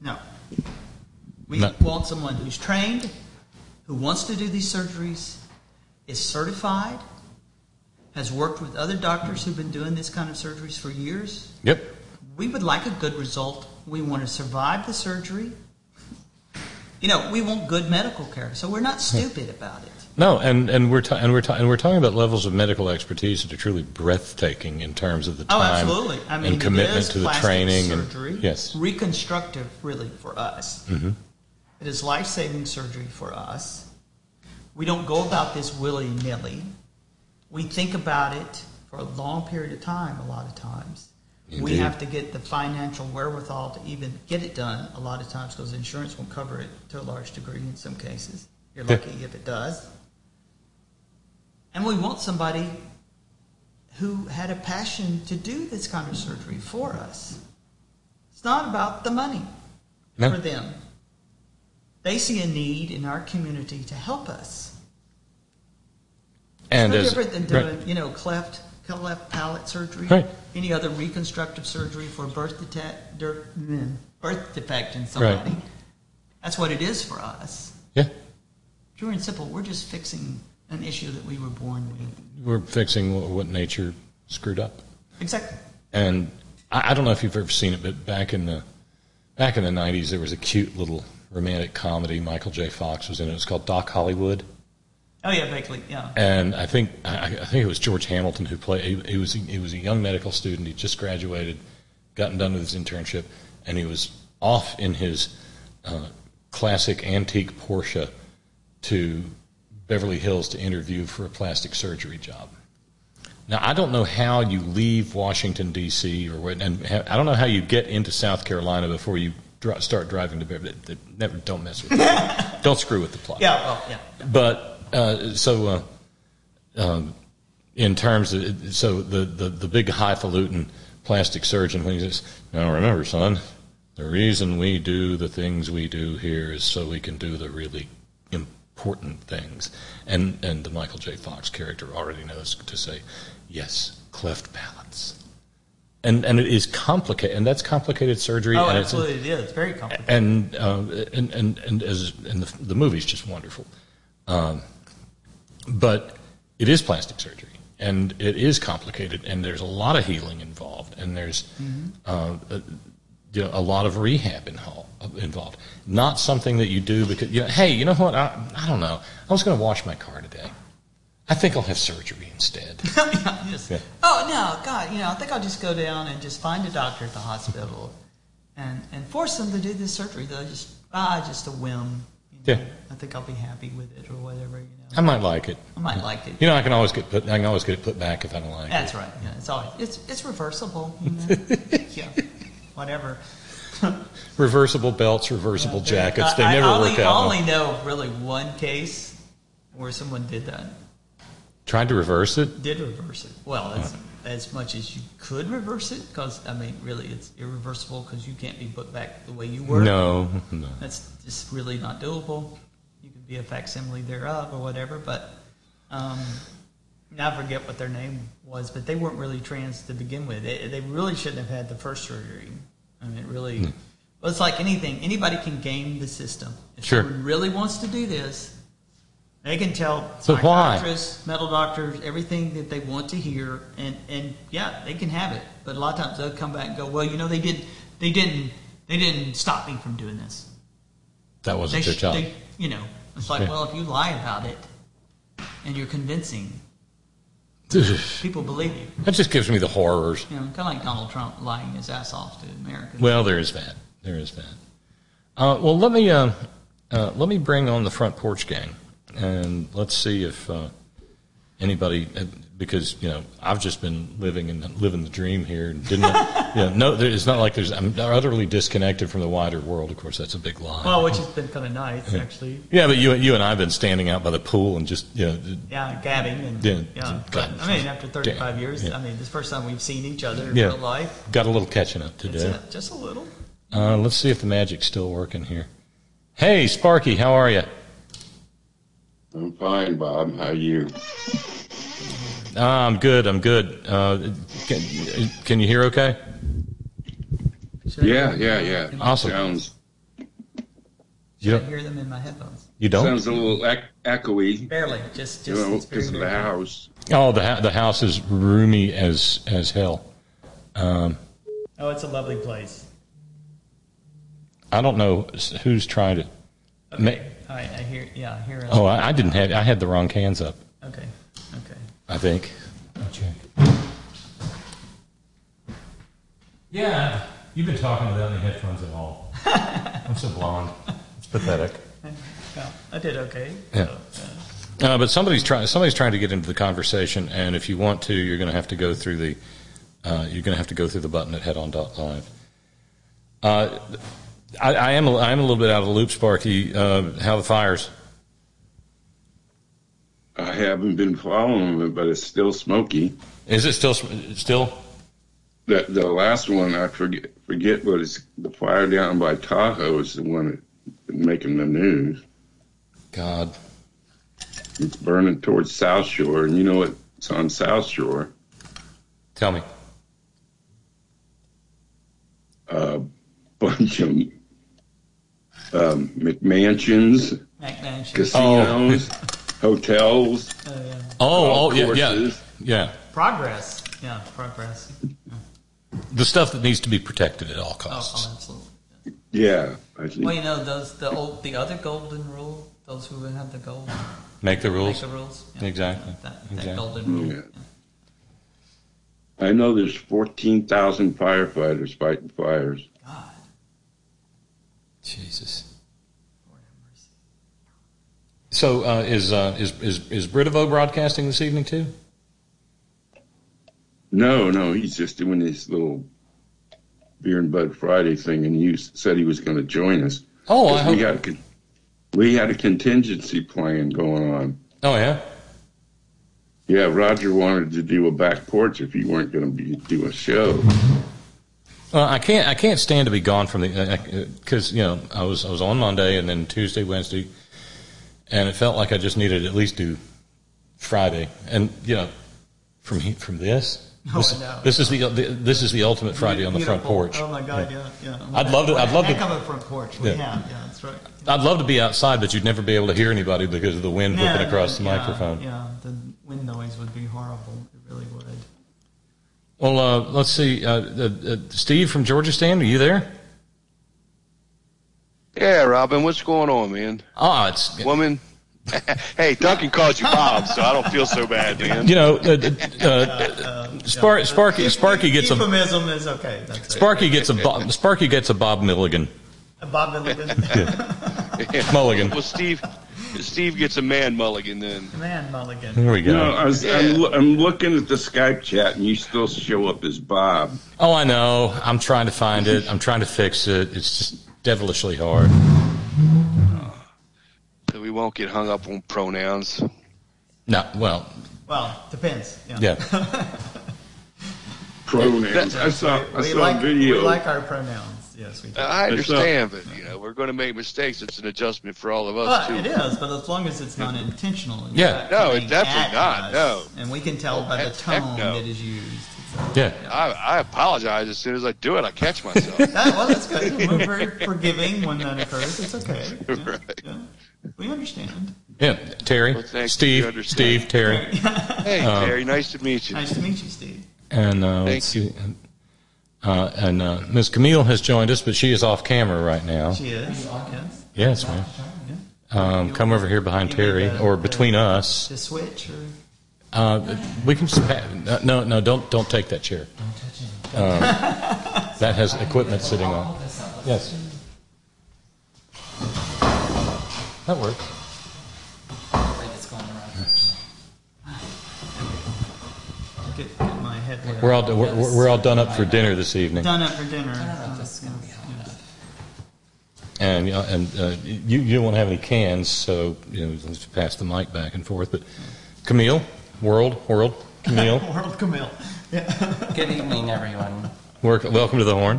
We want someone who's trained, who wants to do these surgeries, is certified, has worked with other doctors who've been doing this kind of surgeries for years. Yep. We would like a good result. We want to survive the surgery. We want good medical care, so we're not stupid about it. No, and we're talking about levels of medical expertise that are truly breathtaking in terms of the time absolutely. And commitment to the training surgery, and yes, reconstructive really for us. Mm-hmm. It is life-saving surgery for us. We don't go about this willy-nilly. We think about it for a long period of time. A lot of times, Indeed. We have to get the financial wherewithal to even get it done. A lot of times, because insurance won't cover it to a large degree. In some cases, you're lucky if it does. And we want somebody who had a passion to do this kind of surgery for us. It's not about the money for them. They see a need in our community to help us. It's no different than doing, cleft palate surgery, any other reconstructive surgery for birth defect in somebody. Right. That's what it is for us. Yeah. Pure and simple, we're just fixing an issue that we were born with. We're fixing what nature screwed up. Exactly. And I don't know if you've ever seen it, but back in the 90s, there was a cute little romantic comedy. Michael J. Fox was in it. It was called Doc Hollywood. Oh yeah, vaguely, yeah. And I think it was George Hamilton who played. He was a young medical student. He just graduated, gotten done with his internship, and he was off in his classic antique Porsche to Beverly Hills to interview for a plastic surgery job. Now, I don't know how you leave Washington, D.C., and I don't know how you get into South Carolina before you start driving to Beverly. Don't mess with it. Don't screw with the plot. Yeah, well, yeah. But, in terms of, the big highfalutin plastic surgeon, when he says, now remember, son, the reason we do the things we do here is so we can do the really important things. And the Michael J. Fox character already knows to say, yes, cleft palates. And it is complicated, and that's complicated surgery. Oh, and absolutely, it is. It's very complicated. And the movie's just wonderful. But it is plastic surgery, and it is complicated, and there's a lot of healing involved, and there's a lot of rehab involved. Not something that you do because, hey, you know what? I don't know. I was going to wash my car today. I think I'll have surgery instead. Yeah. Oh no, God! I think I'll just go down and just find a doctor at the hospital, and force them to do this surgery. They'll just a whim. Yeah. I think I'll be happy with it or whatever. I might like it. I might like it. I can always get it put back if I don't like it. That's right. Yeah, it's reversible. Yeah, whatever. Reversible belts, reversible jackets. They never work out. I only know really one case where someone did that. Tried to reverse it? Did reverse it. Well, as much as you could reverse it, because, really, it's irreversible because you can't be put back the way you were. No. That's just really not doable. You can be a facsimile thereof or whatever, but I forget what their name was, but they weren't really trans to begin with. They really shouldn't have had the first surgery. It really... Well, it's like anything. Anybody can game the system. If someone really wants to do this, they can tell psychiatrists, medical doctors, everything that they want to hear, and yeah, they can have it. But a lot of times they'll come back and go, well, they didn't stop me from doing this. That wasn't their job. It's like, well, if you lie about it and you're convincing, people believe you. That just gives me the horrors. Kind of like Donald Trump lying his ass off to Americans. Well, there is that. Well, let me bring on the Front Porch Gang, and let's see if anybody, because I've just been living the dream here, and didn't. It's not like I'm utterly disconnected from the wider world. Of course, that's a big lie. Well, which has been kind of nice, actually. Yeah, but you and I have been standing out by the pool and just gabbing and But, after 35 years, this is the first time we've seen each other in real life. Got a little catching up to do. Just a little. Let's see if the magic's still working here. Hey, Sparky, how are you? I'm fine, Bob. How are you? I'm good. Can you hear okay? Yeah. Awesome. Should I hear them in my headphones? You don't? Sounds a little echoey. Barely, just because of the house. Oh, the house is roomy as hell. It's a lovely place. I don't know who's trying to. Okay. I hear. Yeah, I hear. Oh, I didn't have. I had the wrong cans up. Okay. I think. I'll check. Yeah, you've been talking without any headphones at all. I'm so blonde. It's pathetic. Well, I did okay. Yeah. But somebody's trying to get into the conversation, and if you want to, you're going to have to go through the. You're going to have to go through the button at headon.live. I am a little bit out of the loop, Sparky. How the fires? I haven't been following it, but it's still smoky. Is it still? The last one, I forget what it's. The fire down by Tahoe is the one that's making the news. God. It's burning towards South Shore, and it's on South Shore. Tell me. Bunch of McMansions, casinos, hotels. Yeah. Progress. The stuff that needs to be protected at all costs. Oh, absolutely. Yeah. I think. Well, the other golden rule. Those who have the gold make the rules. Yeah. Exactly. That golden rule. Yeah. I know there's 14,000 firefighters fighting fires. God. Jesus. So is Britovo broadcasting this evening too? No, he's just doing this little Beer and Bud Friday thing, and he said he was going to join us. Oh, I hope. We had a contingency plan going on. Oh yeah. Yeah, Roger wanted to do a back porch if you weren't going to do a show. I can't stand to be gone from the because I was on Monday and then Tuesday, Wednesday, and it felt like I just needed to at least do Friday, and from this. This is the ultimate Friday on the front porch. Oh my God, yeah. I'd love to. Heck of a front porch. Yeah, that's right. I'd love to be outside, but you'd never be able to hear anybody because of the wind whipping across the microphone. Yeah, the wind noise would be horrible. It really would. Well, let's see. Steve from Georgia Stand, are you there? Yeah, Robin, what's going on, man? It's woman. Hey, Duncan called you Bob, so I don't feel so bad, man. You know, Sparky gets a euphemism is okay. That's Sparky gets a Bob Milligan. Bob Milligan. Mulligan. Well, Steve gets a man mulligan then. Man Mulligan. There we go. No, I'm looking at the Skype chat, and you still show up as Bob. Oh, I know. I'm trying to find it. I'm trying to fix it. It's just devilishly hard. So we won't get hung up on pronouns. No, well, depends. yeah. Pronouns. I saw a video. We like our pronouns. Yes, we do. I understand, but we're going to make mistakes. It's an adjustment for all of us too. It is, but as long as it's not intentional. And Yeah. No, it's definitely not. No. And we can tell by the tone that is used. Yeah. I apologize as soon as I do it. I catch myself. That's good. We're very forgiving when that occurs. It's okay. Right. Yeah. We understand. Yeah, Terry, Well, thank you. Steve, You understand. Terry, Hey, Terry, nice to meet you. Nice to meet you, Steve. and let's see. And Ms. Camille has joined us, but she is off camera right now. She is. Yes. Yes, ma'am. Yeah. Come over here behind Terry, or between us. To switch or We can just no, don't take that chair. don't touch it. That has equipment sitting on. Yes, that works. Get my head We're all done up for dinner this evening, done up for dinner. and you don't have any cans, so let's pass the mic back and forth. But Camille, World, Camille, World Camille. Yeah. Good evening, everyone. welcome to the Horn.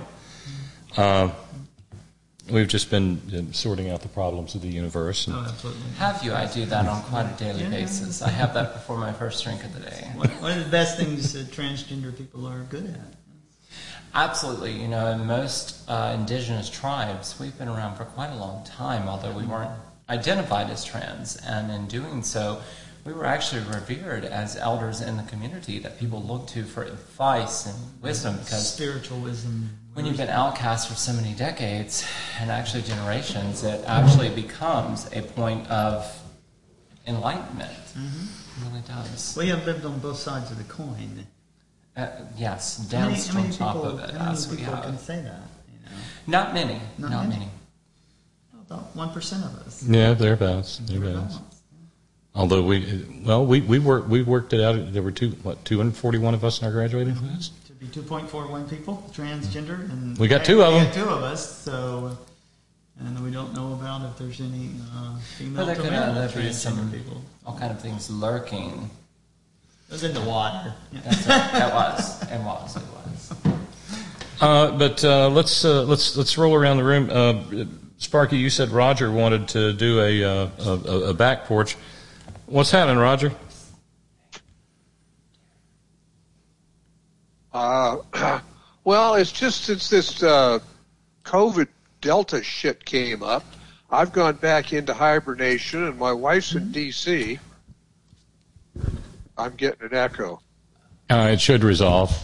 We've just been sorting out the problems of the universe. Oh, absolutely. Have you? I do that on quite a daily basis. I have that before my first drink of the day. One of the best things that transgender people are good at. Absolutely. In most indigenous tribes, we've been around for quite a long time, although we weren't identified as trans. And in doing so, we were actually revered as elders in the community that people looked to for advice and wisdom. Because spiritual wisdom. when you've been outcast for so many decades, and actually generations, it actually becomes a point of enlightenment. Mm-hmm. It really does. We have lived on both sides of the coin. Yes, danced on top of it. How As many we people have. can say that? Not many. Not many. About 1% of us. Yeah, thereabouts. Although we worked it out. There were 241 of us in our graduating class. To be 2.41 people transgender, and We got two of them. We got two of us, so and we don't know about if there's any female But to there male could be transgender people. all kind of things lurking. It was in the water. Yeah. That's right. It was. But let's roll around the room. Sparky, you said Roger wanted to do a back porch. What's happening, Roger? Well, it's just since this COVID Delta shit came up, I've gone back into hibernation, and my wife's in D.C. I'm getting an echo. It should resolve.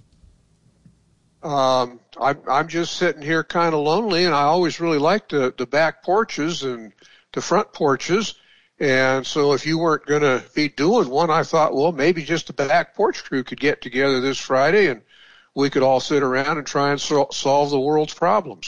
I'm just sitting here kind of lonely, and I always really liked the back porches and the front porches. And so if you weren't going to be doing one, I thought, well, maybe just the back porch crew could get together this Friday, and we could all sit around and try and solve the world's problems.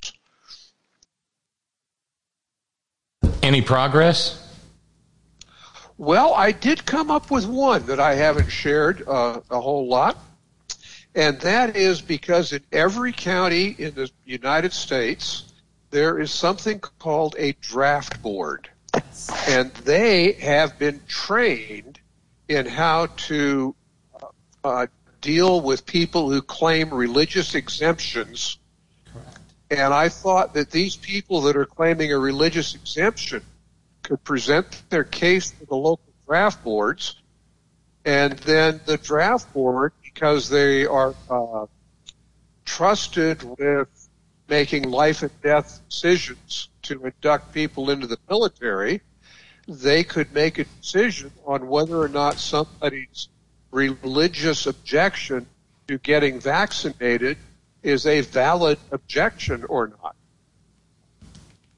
Any progress? Well, I did come up with one that I haven't shared a whole lot, and that is because in every county in the United States, there is something called a draft board, and they have been trained in how to deal with people who claim religious exemptions. Correct. And I thought that these people that are claiming a religious exemption could present their case to the local draft boards, and then the draft board, because they are trusted with making life and death decisions to induct people into the military, they could make a decision on whether or not somebody's religious objection to getting vaccinated is a valid objection or not.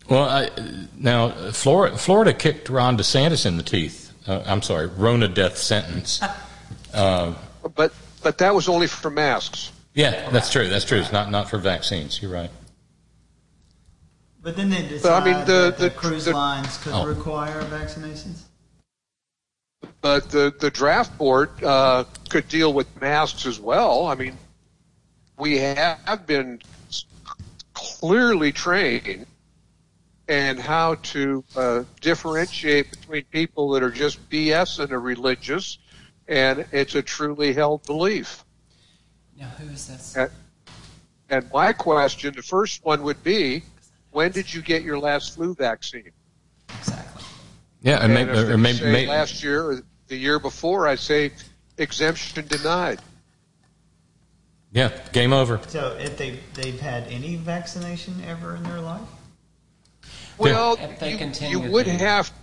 Well, now Florida kicked Ron DeSantis in the teeth. Rona death sentence. But that was only for masks. Yeah, that's true. That's true. It's not for vaccines. You're right. But then they decided that the cruise lines could Oh. require vaccinations? But the draft board could deal with masks as well. I mean, we have been clearly trained in how to differentiate between people that are just BS and are religious, and it's a truly held belief. Now, who is this? And my question, the first one would be, when did you get your last flu vaccine? Exactly. Yeah, And if they maybe say last year or the year before, I'd say exemption denied. yeah, game over. So if they've had any vaccination ever in their life? Well, If they continue you to would do-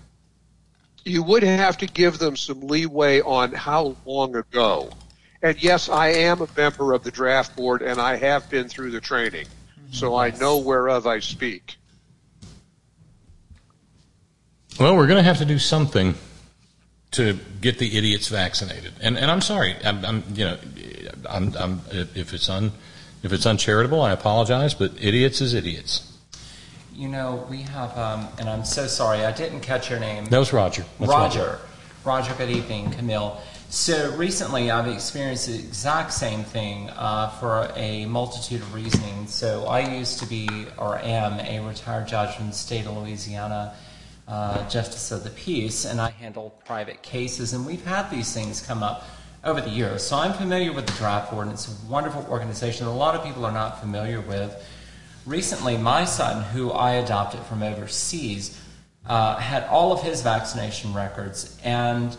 have to give them some leeway on how long ago. And yes, I am a member of the draft board, and I have been through the training, so I know whereof I speak. Well, we're going to have to do something to get the idiots vaccinated. And I'm sorry. If it's uncharitable, I apologize. But idiots is idiots. You know, we have, and I'm so sorry, I didn't catch your name. That was Roger. That's Roger, good evening, Camille. So recently I've experienced the exact same thing for a multitude of reasons. So I used to be, or am, a retired judge in the state of Louisiana, Justice of the Peace, and I handle private cases, and we've had these things come up over the years. So I'm familiar with the draft board, and it's a wonderful organization that a lot of people are not familiar with. Recently, my son, who I adopted from overseas, had all of his vaccination records and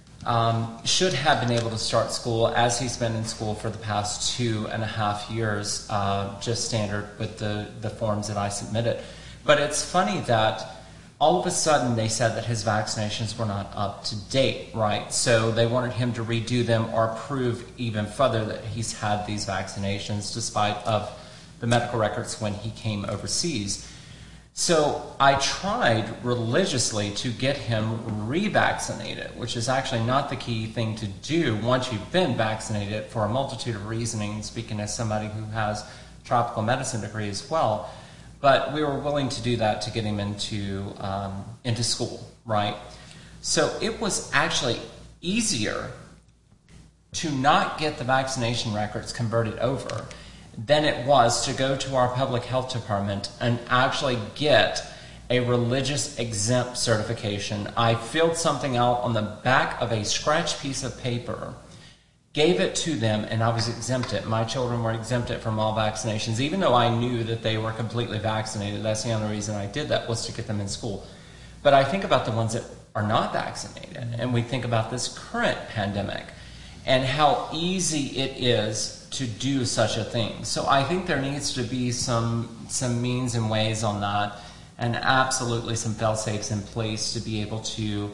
should have been able to start school as he's been in school for the past 2.5 years, just standard with the forms that I submitted. But it's funny that all of a sudden they said that his vaccinations were not up to date, right? So they wanted him to redo them or prove even further that he's had these vaccinations despite of the medical records when he came overseas. So I tried religiously to get him revaccinated, which is actually not the key thing to do once you've been vaccinated for a multitude of reasons, speaking as somebody who has a tropical medicine degree as well. But we were willing to do that to get him into school, right? So it was actually easier to not get the vaccination records converted over than it was to go to our public health department and actually get a religious exempt certification. I filled something out on the back of a scratch piece of paper, gave it to them, and I was exempted. My children were exempted from all vaccinations, even though I knew that they were completely vaccinated. That's the only reason I did that, was to get them in school. But I think about the ones that are not vaccinated, and we think about this current pandemic and how easy it is to do such a thing. So I think there needs to be some means and ways on that, and absolutely some fail-safes in place to be able to,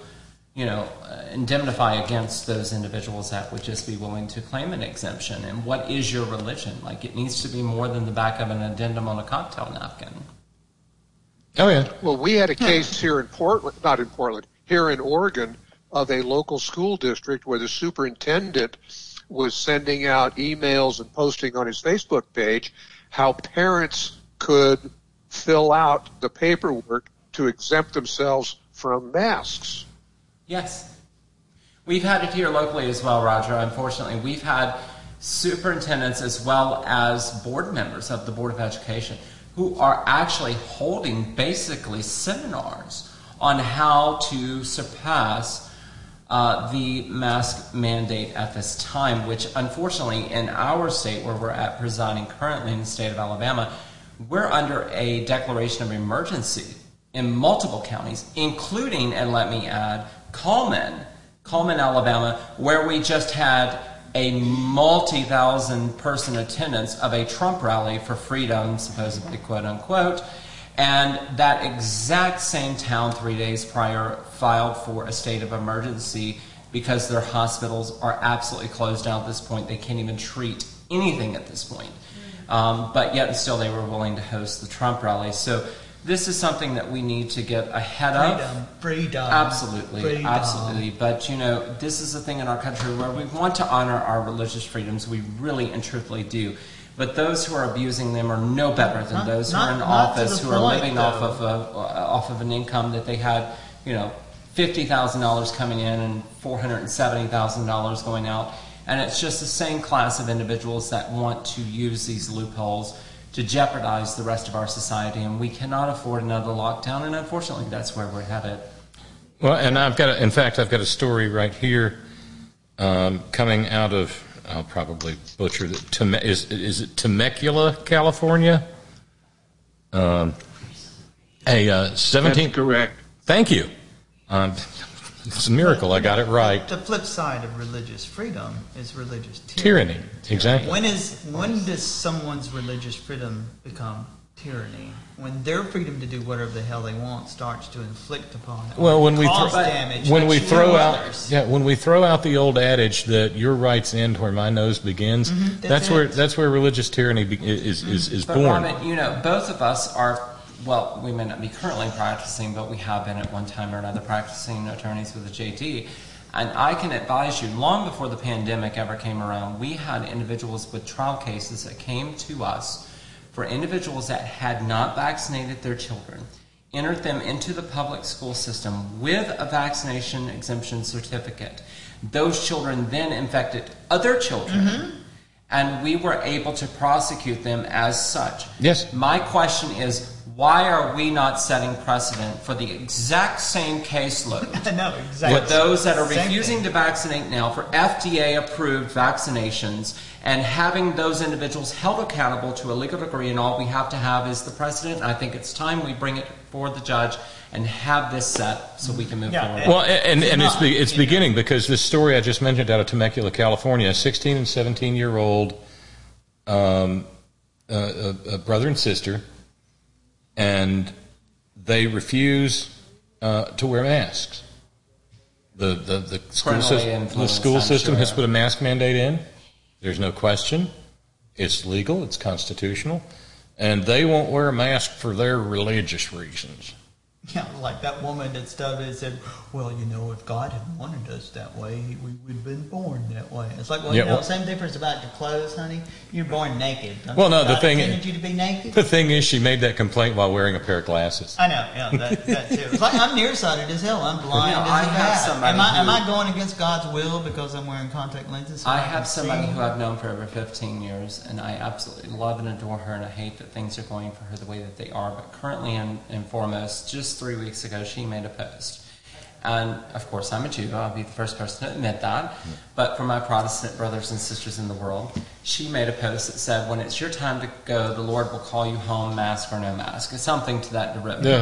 indemnify against those individuals that would just be willing to claim an exemption. And what is your religion? Like, it needs to be more than the back of an addendum on a cocktail napkin. Oh, yeah. Well, we had a case here in here in Oregon, of a local school district where the superintendent was sending out emails and posting on his Facebook page how parents could fill out the paperwork to exempt themselves from masks. Yes. We've had it here locally as well, Roger. Unfortunately, we've had superintendents as well as board members of the Board of Education who are actually holding basically seminars on how to surpass the mask mandate at this time, which unfortunately in our state, where we're at presiding currently in the state of Alabama, we're under a declaration of emergency in multiple counties, including, and let me add, Cullman, Alabama, where we just had a multi-thousand person attendance of a Trump rally for freedom, supposedly, quote unquote. And that exact same town 3 days prior filed for a state of emergency because their hospitals are absolutely closed down at this point. They can't even treat anything at this point. But yet and still they were willing to host the Trump rally. So this is something that we need to get ahead of. Freedom. Absolutely, Freedom. absolutely. But, this is a thing in our country where we want to honor our religious freedoms. We really and truthfully do. But those who are abusing them are no better than those who are in office, who are living off of an income that they had, $50,000 coming in and $470,000 going out. And it's just the same class of individuals that want to use these loopholes to jeopardize the rest of our society, and we cannot afford another lockdown, and unfortunately that's where we're headed. Well, and I've got a story right here coming out of, I'll probably butcher it, is it Temecula, California? A 17. That's correct. Thank you. It's a miracle I got it right. The flip side of religious freedom is religious Tyranny. Exactly. When does someone's religious freedom become tyranny? When their freedom to do whatever the hell they want starts to inflict upon it. Well, when we throw out the old adage that your rights end where my nose begins, that's where religious tyranny is but born. Robin, both of us are. Well, we may not be currently practicing, but we have been at one time or another practicing attorneys with the JD. And I can advise you, long before the pandemic ever came around, we had individuals with trial cases that came to us for individuals that had not vaccinated their children, entered them into the public school system with a vaccination exemption certificate. Those children then infected other children, and we were able to prosecute them as such. Yes. My question is, why are we not setting precedent for the exact same caseload I know, exactly. with those that are Same refusing thing. to vaccinate now for FDA-approved vaccinations and having those individuals held accountable to a legal degree, and all we have to have is the precedent? I think it's time we bring it before the judge and have this set so we can move forward. Well, and it's beginning, because this story I just mentioned out of Temecula, California, a 16 and 17-year-old a brother and sister, and they refuse to wear masks. The school system has put a mask mandate in. There's no question. It's legal. It's constitutional. And they won't wear a mask for their religious reasons. Yeah, like that woman that stood and said, well, if God had wanted us that way, we would have been born that way. It's like, same difference about your clothes, honey. You're born naked. God intended you to be naked? The thing is, she made that complaint while wearing a pair of glasses. I know, that too. It's like, I'm nearsighted as hell. I'm blind as a bat. Am I going against God's will because I'm wearing contact lenses? I have somebody who I've known for over 15 years, and I absolutely love and adore her, and I hate that things are going for her the way that they are. But currently and foremost, just 3 weeks ago, she made a post. And, of course, I'm a Jew. I'll be the first person to admit that. But for my Protestant brothers and sisters in the world, she made a post that said, when it's your time to go, the Lord will call you home, mask or no mask. It's something to that derivative.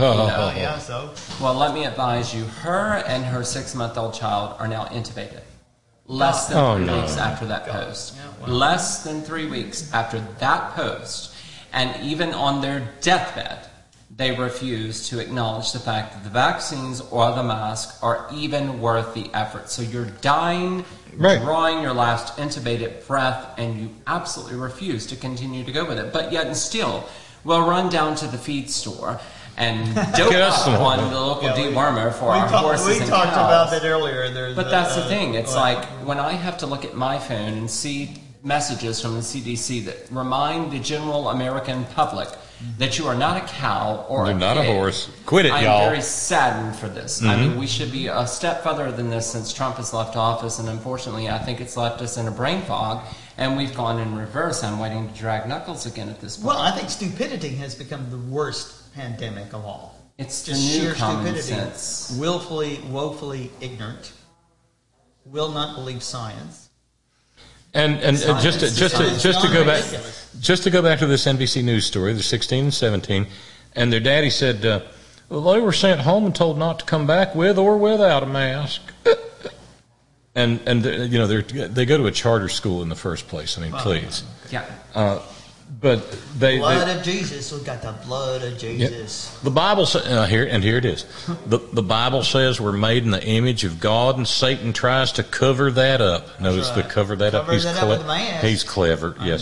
So. Well, let me advise you, her and her 6-month-old child are now intubated. Less than 3 weeks after that post. Less than 3 weeks after that post. And even on their deathbed, they refuse to acknowledge the fact that the vaccines or the mask are even worth the effort. So you're dying, drawing your last intubated breath, and you absolutely refuse to continue to go with it. But yet and still, we'll run down to the feed store and dope up one the local dewormer for our horses and cows. We talked about that earlier. But that's the thing. It's like when I have to look at my phone and see messages from the CDC that remind the general American public that you are not a cow or You're a not pig. a horse. Quit it, I'm y'all. very saddened for this. I mean, we should be a step further than this since Trump has left office, and unfortunately, I think it's left us in a brain fog, and we've gone in reverse. I'm waiting to drag knuckles again at this point. Well, I think stupidity has become the worst pandemic of all. It's just the new sheer common stupidity. sense. Woefully ignorant. Will not believe science. And just to go back to this NBC News story, they're 16 and 17, and their daddy said, well, they were sent home and told not to come back with or without a mask. and they go to a charter school in the first place. I mean, please. Yeah. But blood of Jesus. We got the blood of Jesus. The Bible says, here it is. The Bible says we're made in the image of God, and Satan tries to cover that up. Notice the cover that up. Cover that up with a mask. He's clever. Yes. I know.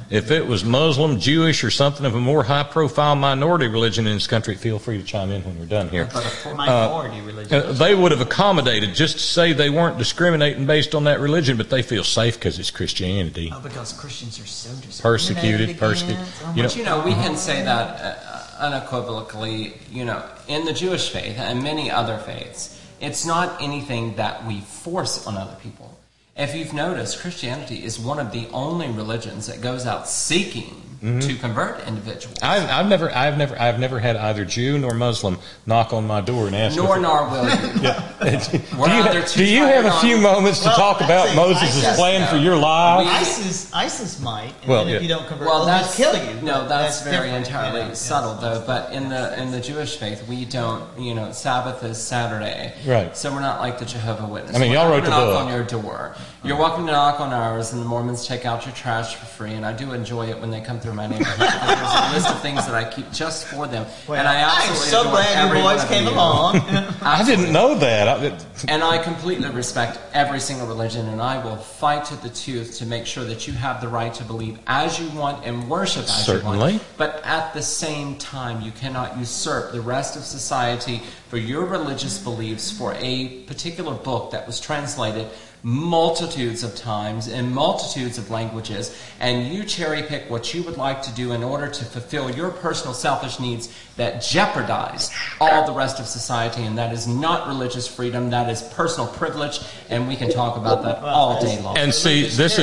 If it was Muslim, Jewish, or something of a more high-profile minority religion in this country, feel free to chime in when we're done here. Minority religion. They would have accommodated just to say they weren't discriminating based on that religion, but they feel safe because it's Christianity. Oh, because Christians are so Persecuted. We can say that unequivocally, in the Jewish faith and many other faiths, it's not anything that we force on other people. If you've noticed, Christianity is one of the only religions that goes out seeking to convert individuals. I've never had either Jew nor Muslim knock on my door and ask. Nor will you. Do you have a few moments to talk about Moses' plan for your lives? ISIS might. And if you don't convert, they'll just kill you. No, that's very entirely subtle, though. But in the Jewish faith, we don't. Sabbath is Saturday, right? So we're not like the Jehovah's Witnesses. I mean, y'all wrote the book. Knock on your door. You're welcome to knock on ours, and the Mormons take out your trash for free. And I do enjoy it when they come through my neighborhood because there's a list of things that I keep just for them. Well, and I'm so glad you boys came along. I didn't know that. And I completely respect every single religion, and I will fight to the tooth to make sure that you have the right to believe as you want and worship as you want. But at the same time, you cannot usurp the rest of society for your religious beliefs for a particular book that was translated multitudes of times in multitudes of languages, and you cherry pick what you would like to do in order to fulfill your personal selfish needs that jeopardize all the rest of society, and that is not religious freedom, that is personal privilege, and we can talk about that all day long. And see, this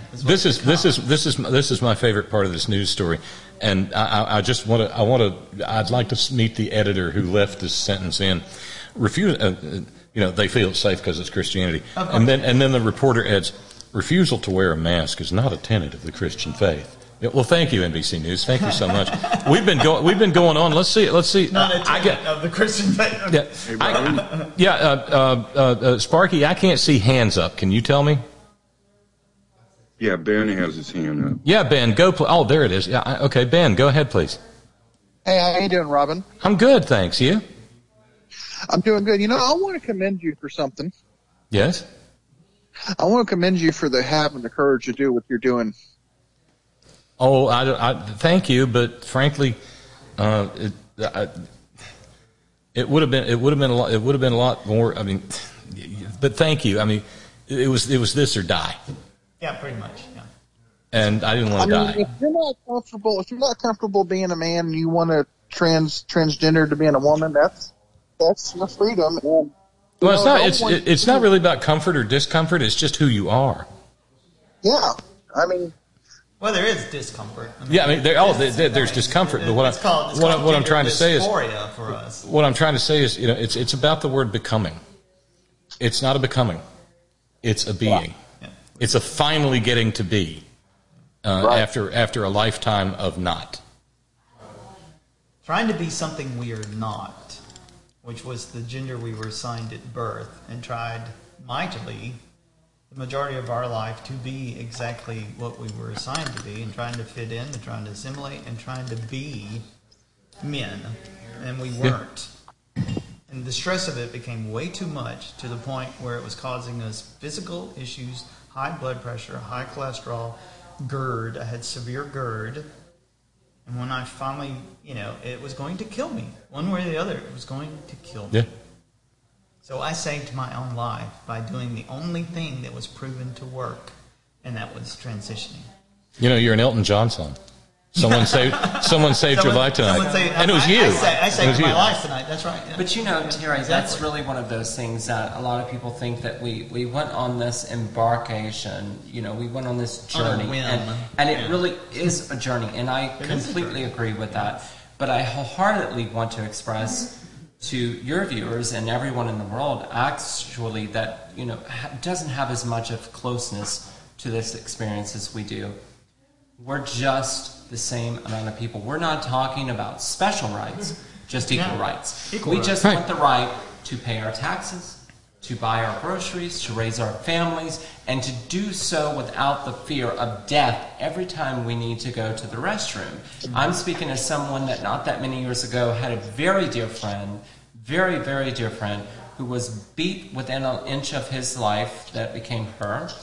is my favorite part of this news story, and I'd like to meet the editor who left this sentence in. They feel it's safe because it's Christianity. And then the reporter adds, refusal to wear a mask is not a tenet of the Christian faith. Yeah, well, thank you, NBC News. Thank you so much. We've been going on. Let's see. Not a tenet of the Christian faith. Sparky, I can't see hands up. Can you tell me? Yeah, Ben has his hand up. Yeah, Ben, go. Oh, there it is. Yeah, okay, Ben, go ahead, please. Hey, how you doing, Robin? I'm good, thanks. You? I'm doing good. I want to commend you for something. Yes? I want to commend you for having the courage to do what you're doing. Oh, I thank you, but frankly, it would have been a lot more. I mean, but thank you. I mean, it was this or die. Yeah, pretty much. Yeah. And I didn't want to die. If you're not comfortable being a man, and you want to transgender to being a woman, that's your freedom. And, it's not really about comfort or discomfort. It's just who you are. Yeah, I mean. Well, there is discomfort. There's discomfort. But what I'm trying to say is, for us. What I'm trying to say is, it's about the word becoming. It's not a becoming. It's a being. Yeah. It's a finally getting to be after a lifetime of not. Trying to be something we are not, which was the gender we were assigned at birth, and tried mightily the majority of our life to be exactly what we were assigned to be, and trying to fit in, and trying to assimilate, and trying to be men, and we weren't. And the stress of it became way too much, to the point where it was causing us physical issues, high blood pressure, high cholesterol, GERD. I had severe GERD. And when I finally, it was going to kill me. One way or the other, it was going to kill me. Yeah. So I saved my own life by doing the only thing that was proven to work, and that was transitioning. You're an Elton John song. Someone saved your life tonight. And it was you. I saved my life tonight. That's right. Yeah. But Terry, that's really one of those things that a lot of people think that we went on this embarkation, we went on this journey. And it really is a journey, and I completely agree with that. But I wholeheartedly want to express to your viewers and everyone in the world actually that, doesn't have as much of closeness to this experience as we do. We're just the same amount of people. We're not talking about special rights, just equal rights. We just want the right to pay our taxes, to buy our groceries, to raise our families, and to do so without the fear of death every time we need to go to the restroom. I'm speaking as someone that not that many years ago had a very dear friend, very, very dear friend, who was beat within an inch of his life that became her.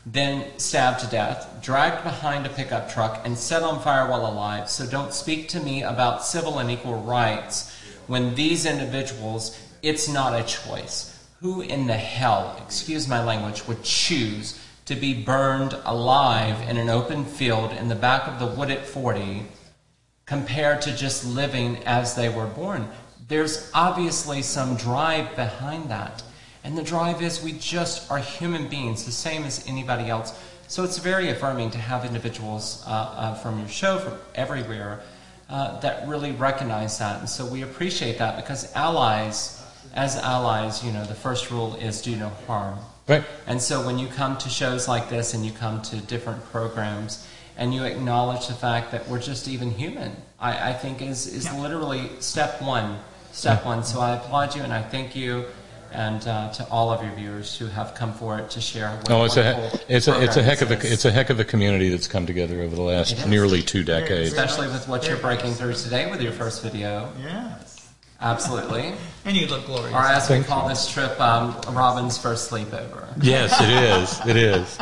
then stabbed to death, dragged behind a pickup truck, and set on fire while alive. So don't speak to me about civil and equal rights when these individuals, it's not a choice. Who in the hell, excuse my language, would choose to be burned alive in an open field in the back of the Wooded 40 compared to just living as they were born? There's obviously some drive behind that. And the drive is we just are human beings, the same as anybody else. So it's very affirming to have individuals from your show, from everywhere, that really recognize that. And so we appreciate that because as allies, the first rule is do no harm. Right. And so when you come to shows like this and you come to different programs and you acknowledge the fact that we're just even human, I think is literally step one. Step one. So I applaud you and I thank you. And to all of your viewers who have come forward to share. It's a heck of a community that's come together over the last nearly 2 decades. Especially with what you're breaking through today with your first video. Yes. Absolutely. And you look glorious. Or as we call this trip, Robin's first sleepover. Yes, it is.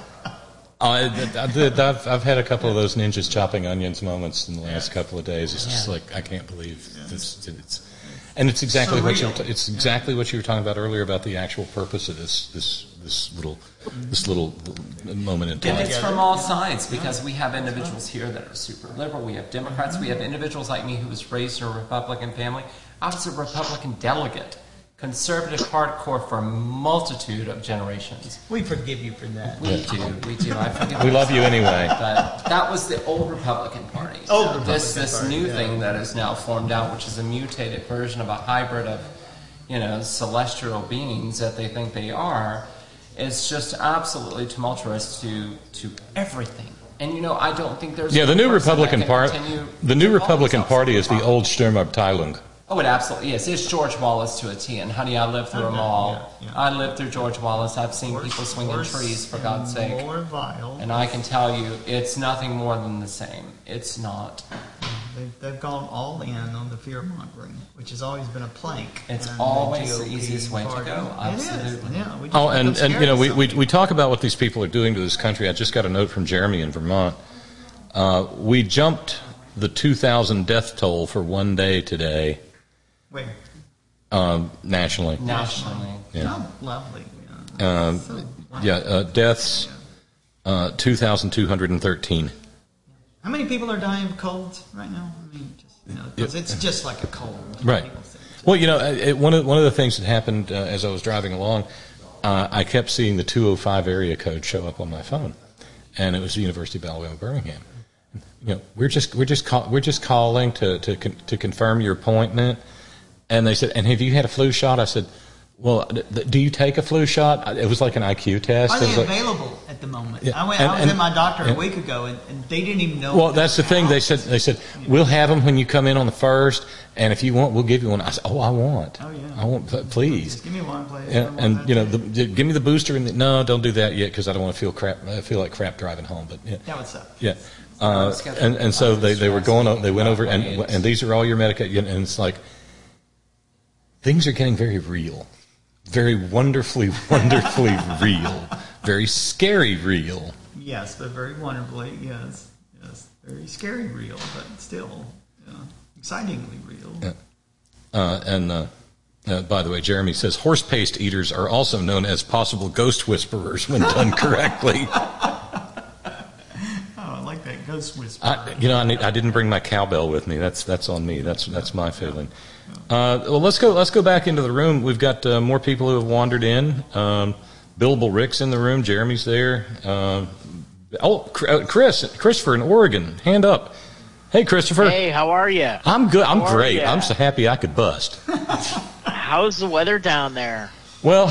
I've had a couple of those ninjas chopping onions moments in the last couple of days. It's just like I can't believe this. And it's exactly what you were talking about earlier about the actual purpose of this little moment in time. And it's from all sides because we have individuals here that are super liberal. We have Democrats. We have individuals like me who was raised in a Republican family. I was a Republican delegate, conservative hardcore for a multitude of generations. We forgive you for that. We do. I forgive we love you anyway. But that was the old Republican Party. This new thing that is now formed out, which is a mutated version of a hybrid of, celestial beings that they think they are, is just absolutely tumultuous to everything. And I don't think there's the new Republican Party. The new Republican Party is the old Sturmabteilung. Oh, it absolutely is. It's George Wallace to a T. And honey, I lived through them all. Yeah. I lived through George Wallace. I've seen people swinging trees, for God's sake. More vile. And I can tell you, it's nothing more than the same. It's not. They've gone all in on the fear-mongering, which has always been a plank. It's always the easiest way to go. Absolutely. Yeah, we talk about what these people are doing to this country. I just got a note from Jeremy in Vermont. We jumped the 2,000 death toll for one day today. Where? Nationally. Yeah. Oh, lovely. Deaths, 2,213. How many people are dying of colds right now? I mean, because it's just like a cold. Right. Well, one of the things that happened as I was driving along, I kept seeing the 205 area code show up on my phone, and it was the University of Alabama Birmingham. We're just calling to confirm your appointment. And they said, and have you had a flu shot? I said, well, do you take a flu shot? It was like an IQ test. Are they available at the moment? I was at my doctor a week ago, and they didn't even know. Well, that's the thing. They said we'll have them when you come in on the 1st, and if you want, we'll give you one. I said, I want. Oh, yeah. I want, please. Just give me one, please. And give me the booster. And no, don't do that yet because I don't want to feel crap. I feel like crap driving home. But that would suck. Yeah. And so they were going. They went over, and these are all your medication, and it's like. Things are getting very real, very wonderfully real, very scary real. Yes, but very wonderfully, yes, very scary real, but still excitingly real. By the way, Jeremy says horse paste eaters are also known as possible ghost whisperers when done correctly. I like that ghost whisperer. I didn't bring my cowbell with me. That's on me. That's my failing. Well, let's go back into the room. We've got more people who have wandered in. Billable Rick's in the room. Jeremy's there. Christopher in Oregon. Hand up. Hey, Christopher. Hey, how are you? I'm good. I'm great. I'm so happy I could bust. How's the weather down there? Well,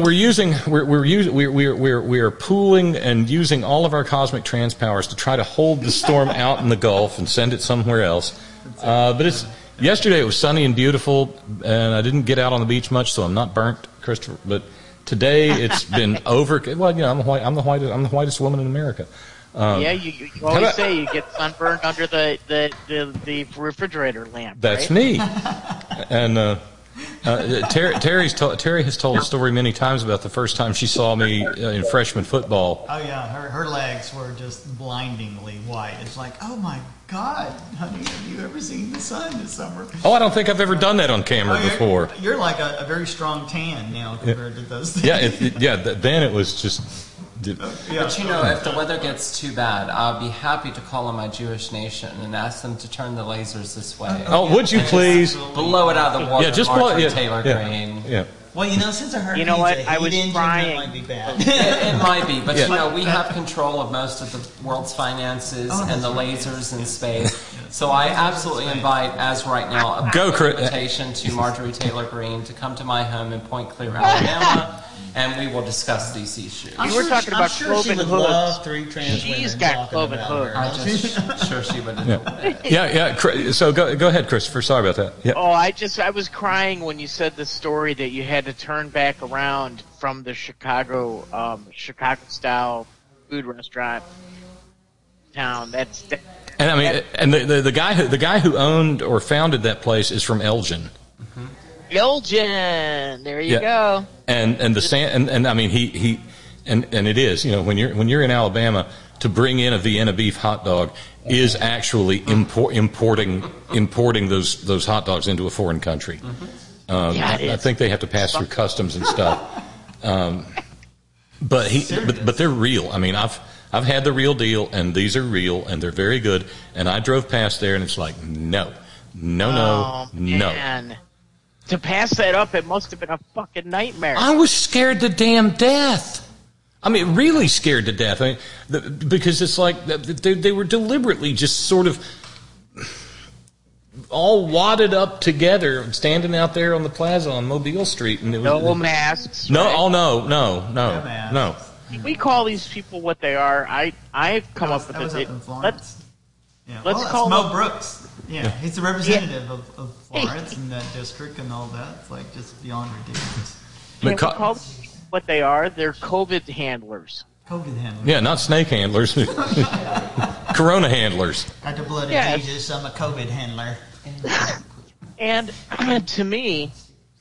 we're pooling and using all of our cosmic trans powers to try to hold the storm out in the Gulf and send it somewhere else. But yesterday it was sunny and beautiful, and I didn't get out on the beach much, so I'm not burnt, Christopher. But today it's been over. Well, I'm the whitest woman in America. You always say you get sunburned under the refrigerator lamp. That's right? me. And Terry has told a story many times about the first time she saw me in freshman football. Oh yeah, her legs were just blindingly white. It's like, oh my God, honey, have you ever seen the sun this summer? Oh, I don't think I've ever done that on camera before. You're like a very strong tan now compared to those things. Then it was just. But you know, if the weather gets too bad, I'll be happy to call on my Jewish nation and ask them to turn the lasers this way. Oh, would you please? Blow it out of the water. Yeah, just blow it. Taylor Green. Yeah. Well, since I heard You know what? I was engine, crying. that might be bad. It might be, but we have control of most of the world's finances and the lasers in space. So I absolutely invite, as right now, a invitation to Marjorie Taylor Greene to come to my home in Point Clear, Alabama. And we will discuss these issues. You were talking about cloven hooves. She's got cloven hooves. I'm just sure she would. Yeah. So go ahead, Christopher. Sorry about that. Yeah. Oh, I was crying when you said the story that you had to turn back around from the Chicago style food restaurant town. And I mean, and the guy who owned or founded that place is from Elgin. Elgin, there you go. And the sand, and I mean he it is, when you're in Alabama, to bring in a Vienna beef hot dog is actually importing those hot dogs into a foreign country. I think they have to pass through customs and stuff. But they're real. I mean, I've had the real deal, and these are real, and they're very good. And I drove past there, and it's like no. To pass that up, it must have been a fucking nightmare. I was scared to damn death. I mean, really scared to death. I mean, because it's like they were deliberately just sort of all wadded up together, standing out there on the plaza on Mobile Street, and it was no masks. No, right? No. We call these people what they are. I've come up with it. Let's call Mo them Brooks. Yeah, he's a representative of Florence in that district and all that. It's like just beyond ridiculous. We call them what they are. They're COVID handlers. COVID handlers. Yeah, not snake handlers. Corona handlers. Got the blood of Jesus. I'm a COVID handler. And to me,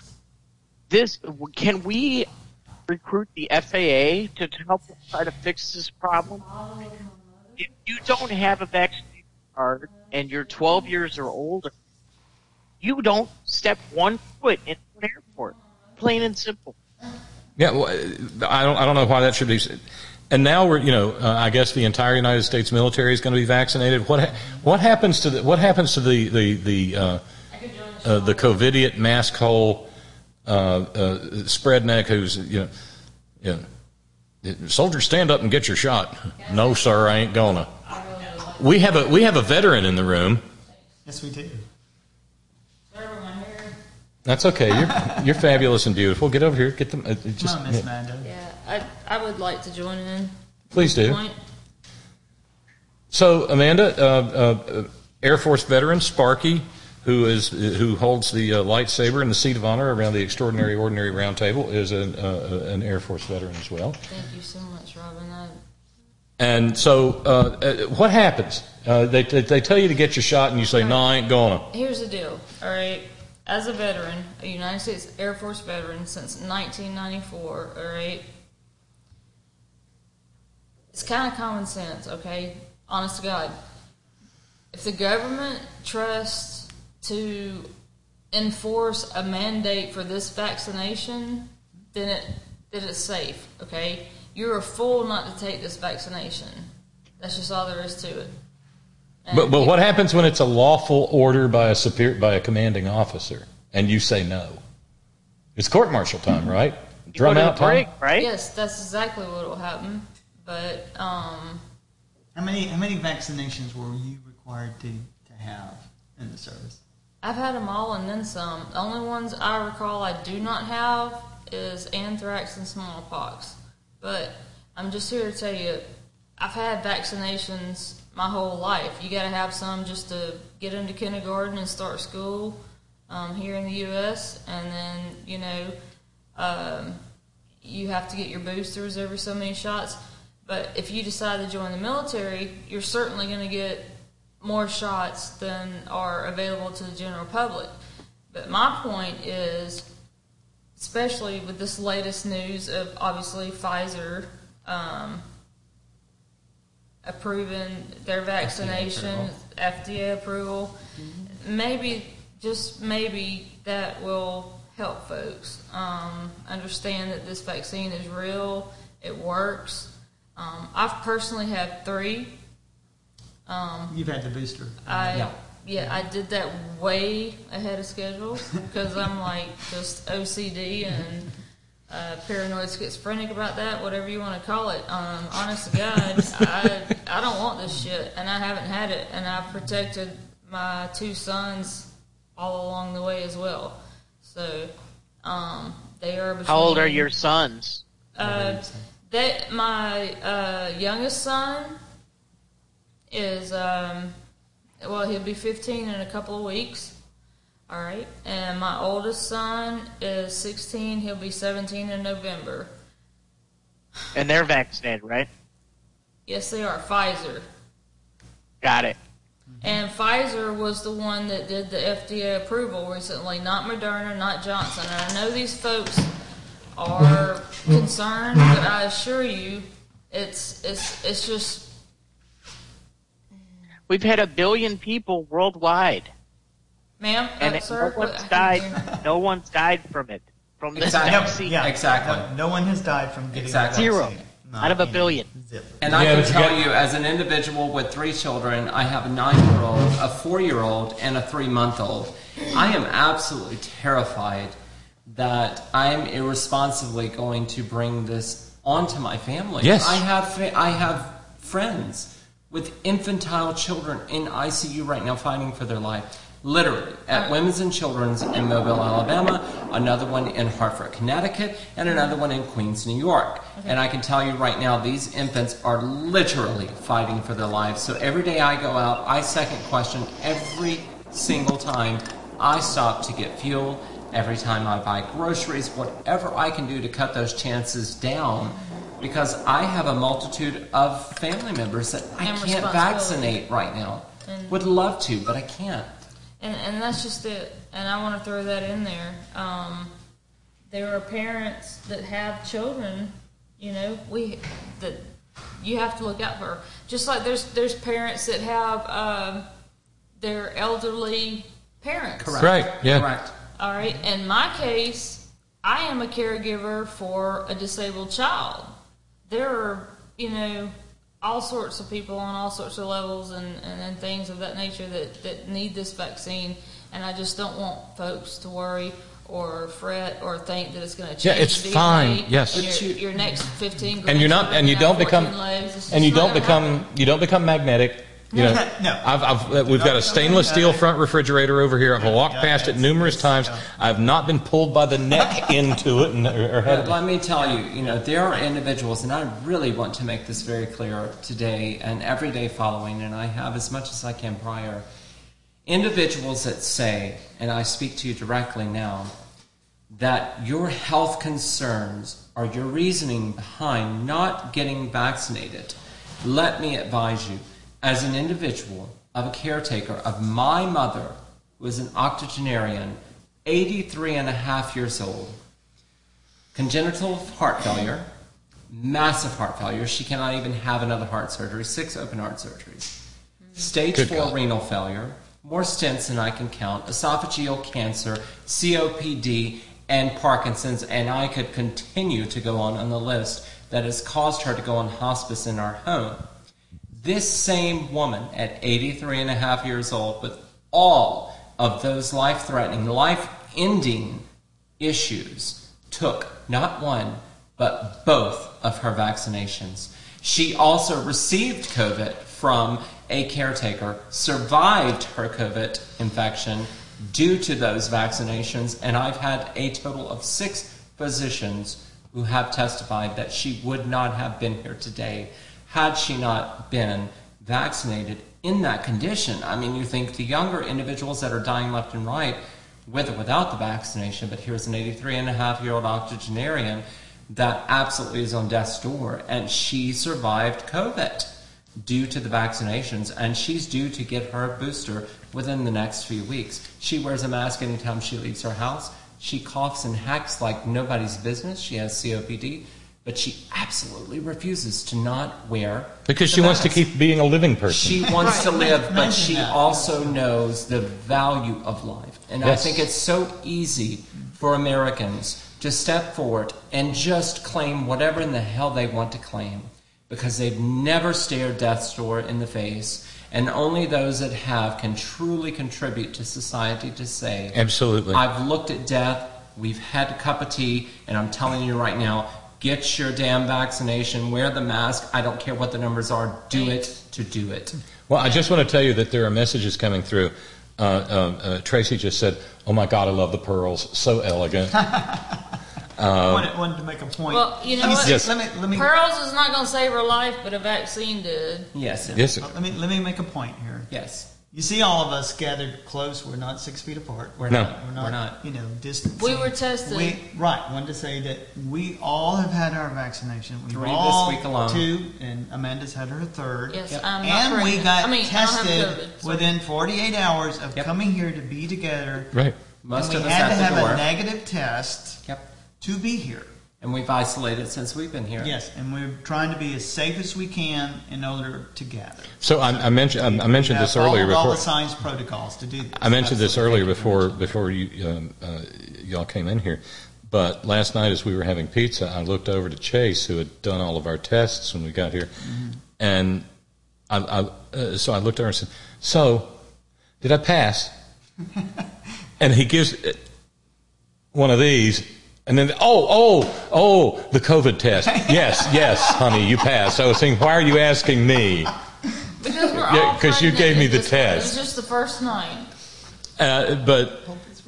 can we recruit the FAA to help us try to fix this problem? If you don't have a vaccination card and you're 12 years or older, you don't step one foot into an airport. Plain and simple. Yeah, well, I don't know why that should be. And now we're, I guess the entire United States military is going to be vaccinated. What happens to the COVIDiot mask hole spread neck who's soldiers, stand up and get your shot. No, sir, I ain't gonna. We have a veteran in the room. Yes, we do. That's okay. You're fabulous and beautiful. Get over here. Get them. Come on, Miss Amanda. Yeah, I would like to join in. Please do. So, Amanda, Air Force veteran Sparky, who holds the lightsaber and the seat of honor around the Extraordinary Ordinary Round Table, is an Air Force veteran as well. Thank you so much, Robin. And so, what happens? They tell you to get your shot, and you say, "No, I ain't gonna." Here's the deal. All right, as a veteran, a United States Air Force veteran since 1994. All right, it's kind of common sense. Okay, honest to God, if the government trusts to enforce a mandate for this vaccination, then it's safe. Okay. You're a fool not to take this vaccination. That's just all there is to it. But what happens when it's a lawful order by a commanding officer and you say no? It's court-martial time, right? Drum out time, right? Yes, that's exactly what will happen. But how many vaccinations were you required to have in the service? I've had them all and then some. The only ones I recall I do not have is anthrax and smallpox. But I'm just here to tell you, I've had vaccinations my whole life. You got to have some just to get into kindergarten and start school here in the U.S. And then, you have to get your boosters every so many shots. But if you decide to join the military, you're certainly going to get more shots than are available to the general public. But my point is, especially with this latest news of obviously Pfizer approving their vaccination, FDA approval, maybe, just maybe, that will help folks understand that this vaccine is real, it works. I've personally had 3. You've had the booster. Yeah, I did that way ahead of schedule because I'm like just OCD and paranoid schizophrenic about that, whatever you want to call it. Honest to God, I don't want this shit, and I haven't had it, and I protected my 2 sons all along the way as well. So they are between... How old are your sons? My youngest son is, he'll be 15 in a couple of weeks. All right. And my oldest son is 16. He'll be 17 in November. And they're vaccinated, right? Yes, they are. Pfizer. Got it. And Pfizer was the one that did the FDA approval recently, not Moderna, not Johnson. And I know these folks are concerned, but I assure you, it's just... We've had 1 billion people worldwide. Ma'am, and sir, no one's died from it. From this vaccine. Yeah, Exactly. No one has died from getting Exactly. the 0 vaccine. out of 1 billion. Zip. And I can tell you, as an individual with 3 children, I have a 9-year-old, a 4-year-old, and a 3-month-old. I am absolutely terrified that I'm irresponsibly going to bring this onto my family. Yes. I have friends with infantile children in ICU right now fighting for their life. Literally, at Women's and Children's in Mobile, Alabama, another one in Hartford, Connecticut, and another one in Queens, New York. Okay. And I can tell you right now, these infants are literally fighting for their lives. So every day I go out, I second question every single time I stop to get fuel, every time I buy groceries, whatever I can do to cut those chances down, because I have a multitude of family members that I can't vaccinate right now. Would love to, but I can't. And that's just it. And I want to throw that in there. There are parents that have children, that you have to look out for. Just like there's parents that have their elderly parents. Correct. Right, yeah. Correct. All right. In my case, I am a caregiver for a disabled child. There are, all sorts of people on all sorts of levels and things of that nature that need this vaccine, and I just don't want folks to worry or fret or think that it's going to change. Yeah, it's the DNA fine. Yes, and your next 15. And you're not, and you don't become, you don't become magnetic. No. We've got a stainless steel front refrigerator over here. I've walked past it numerous times. I've not been pulled by the neck into it or had. Let me tell you, there are individuals, and I really want to make this very clear today and every day following, and I have as much as I can prior. Individuals that say, and I speak to you directly now, that your health concerns are your reasoning behind not getting vaccinated. Let me advise you, as an individual, of a caretaker of my mother, who is an octogenarian, 83 and a half years old, congenital heart failure, massive heart failure. She cannot even have another heart surgery, 6 open heart surgeries. Stage 4 renal failure, more stents than I can count, esophageal cancer, COPD, and Parkinson's, and I could continue to go on the list that has caused her to go on hospice in our home. This same woman at 83 and a half years old, with all of those life-threatening, life-ending issues, took not one, but both of her vaccinations. She also received COVID from a caretaker, survived her COVID infection due to those vaccinations, and I've had a total of 6 physicians who have testified that she would not have been here today had she not been vaccinated in that condition. I mean, you think the younger individuals that are dying left and right, with or without the vaccination, but here's an 83-and-a-half-year-old octogenarian that absolutely is on death's door, and she survived COVID. due to the vaccinations, and she's due to get her booster within the next few weeks. She wears a mask anytime she leaves her house. She coughs and hacks like nobody's business. She has COPD, but she absolutely refuses to not wear Because she wants to keep being a living person. She wants to live, but Mention she that. also knows the value of life. And I Yes. think it's so easy for Americans to step forward and just claim whatever in the hell they want to claim, because they've never stared death's door in the face, and only those that have can truly contribute to society to say, Absolutely. I've looked at death, we've had a cup of tea, and I'm telling you right now, get your damn vaccination, wear the mask, I don't care what the numbers are, do it to do it. Well, I just want to tell you that there are messages coming through. Tracy just said, "Oh my God, I love the pearls. So elegant." Wanted to make a point. Well, you know what? Yes. Let me Pearls is not going to save her life, but a vaccine did. Yes. Yes, sir. let me make a point here. Yes. You see all of us gathered close. We're not 6 feet apart. We're No. not. We're not. You know, distance. We were tested. Wanted to say that we all have had our vaccination. We've 3 all, this week alone. 2, and Amanda's had her 3rd. Yes, Yep. I'm not And we pregnant. got I don't have tested COVID, so- within 48 hours of Yep. coming here to be together. Right. Most and of we us had to at the have door. a negative test Yep. to be here. And we've isolated since we've been here. Yes, and we're trying to be as safe as we can in order to gather. So I mentioned this earlier Followed all before. the science protocols to do this. I mentioned That's this what earlier we before you y'all came in here. But last night, as we were having pizza, I looked over to Chase, who had done all of our tests when we got here, and so I looked over and said, "So, did I pass?" And he gives one of these. And then, the COVID test. Yes, honey, you passed. I was saying, why are you asking me? Because we're Yeah, all 'cause you pregnant gave me at the this point. test. It was just the first night. But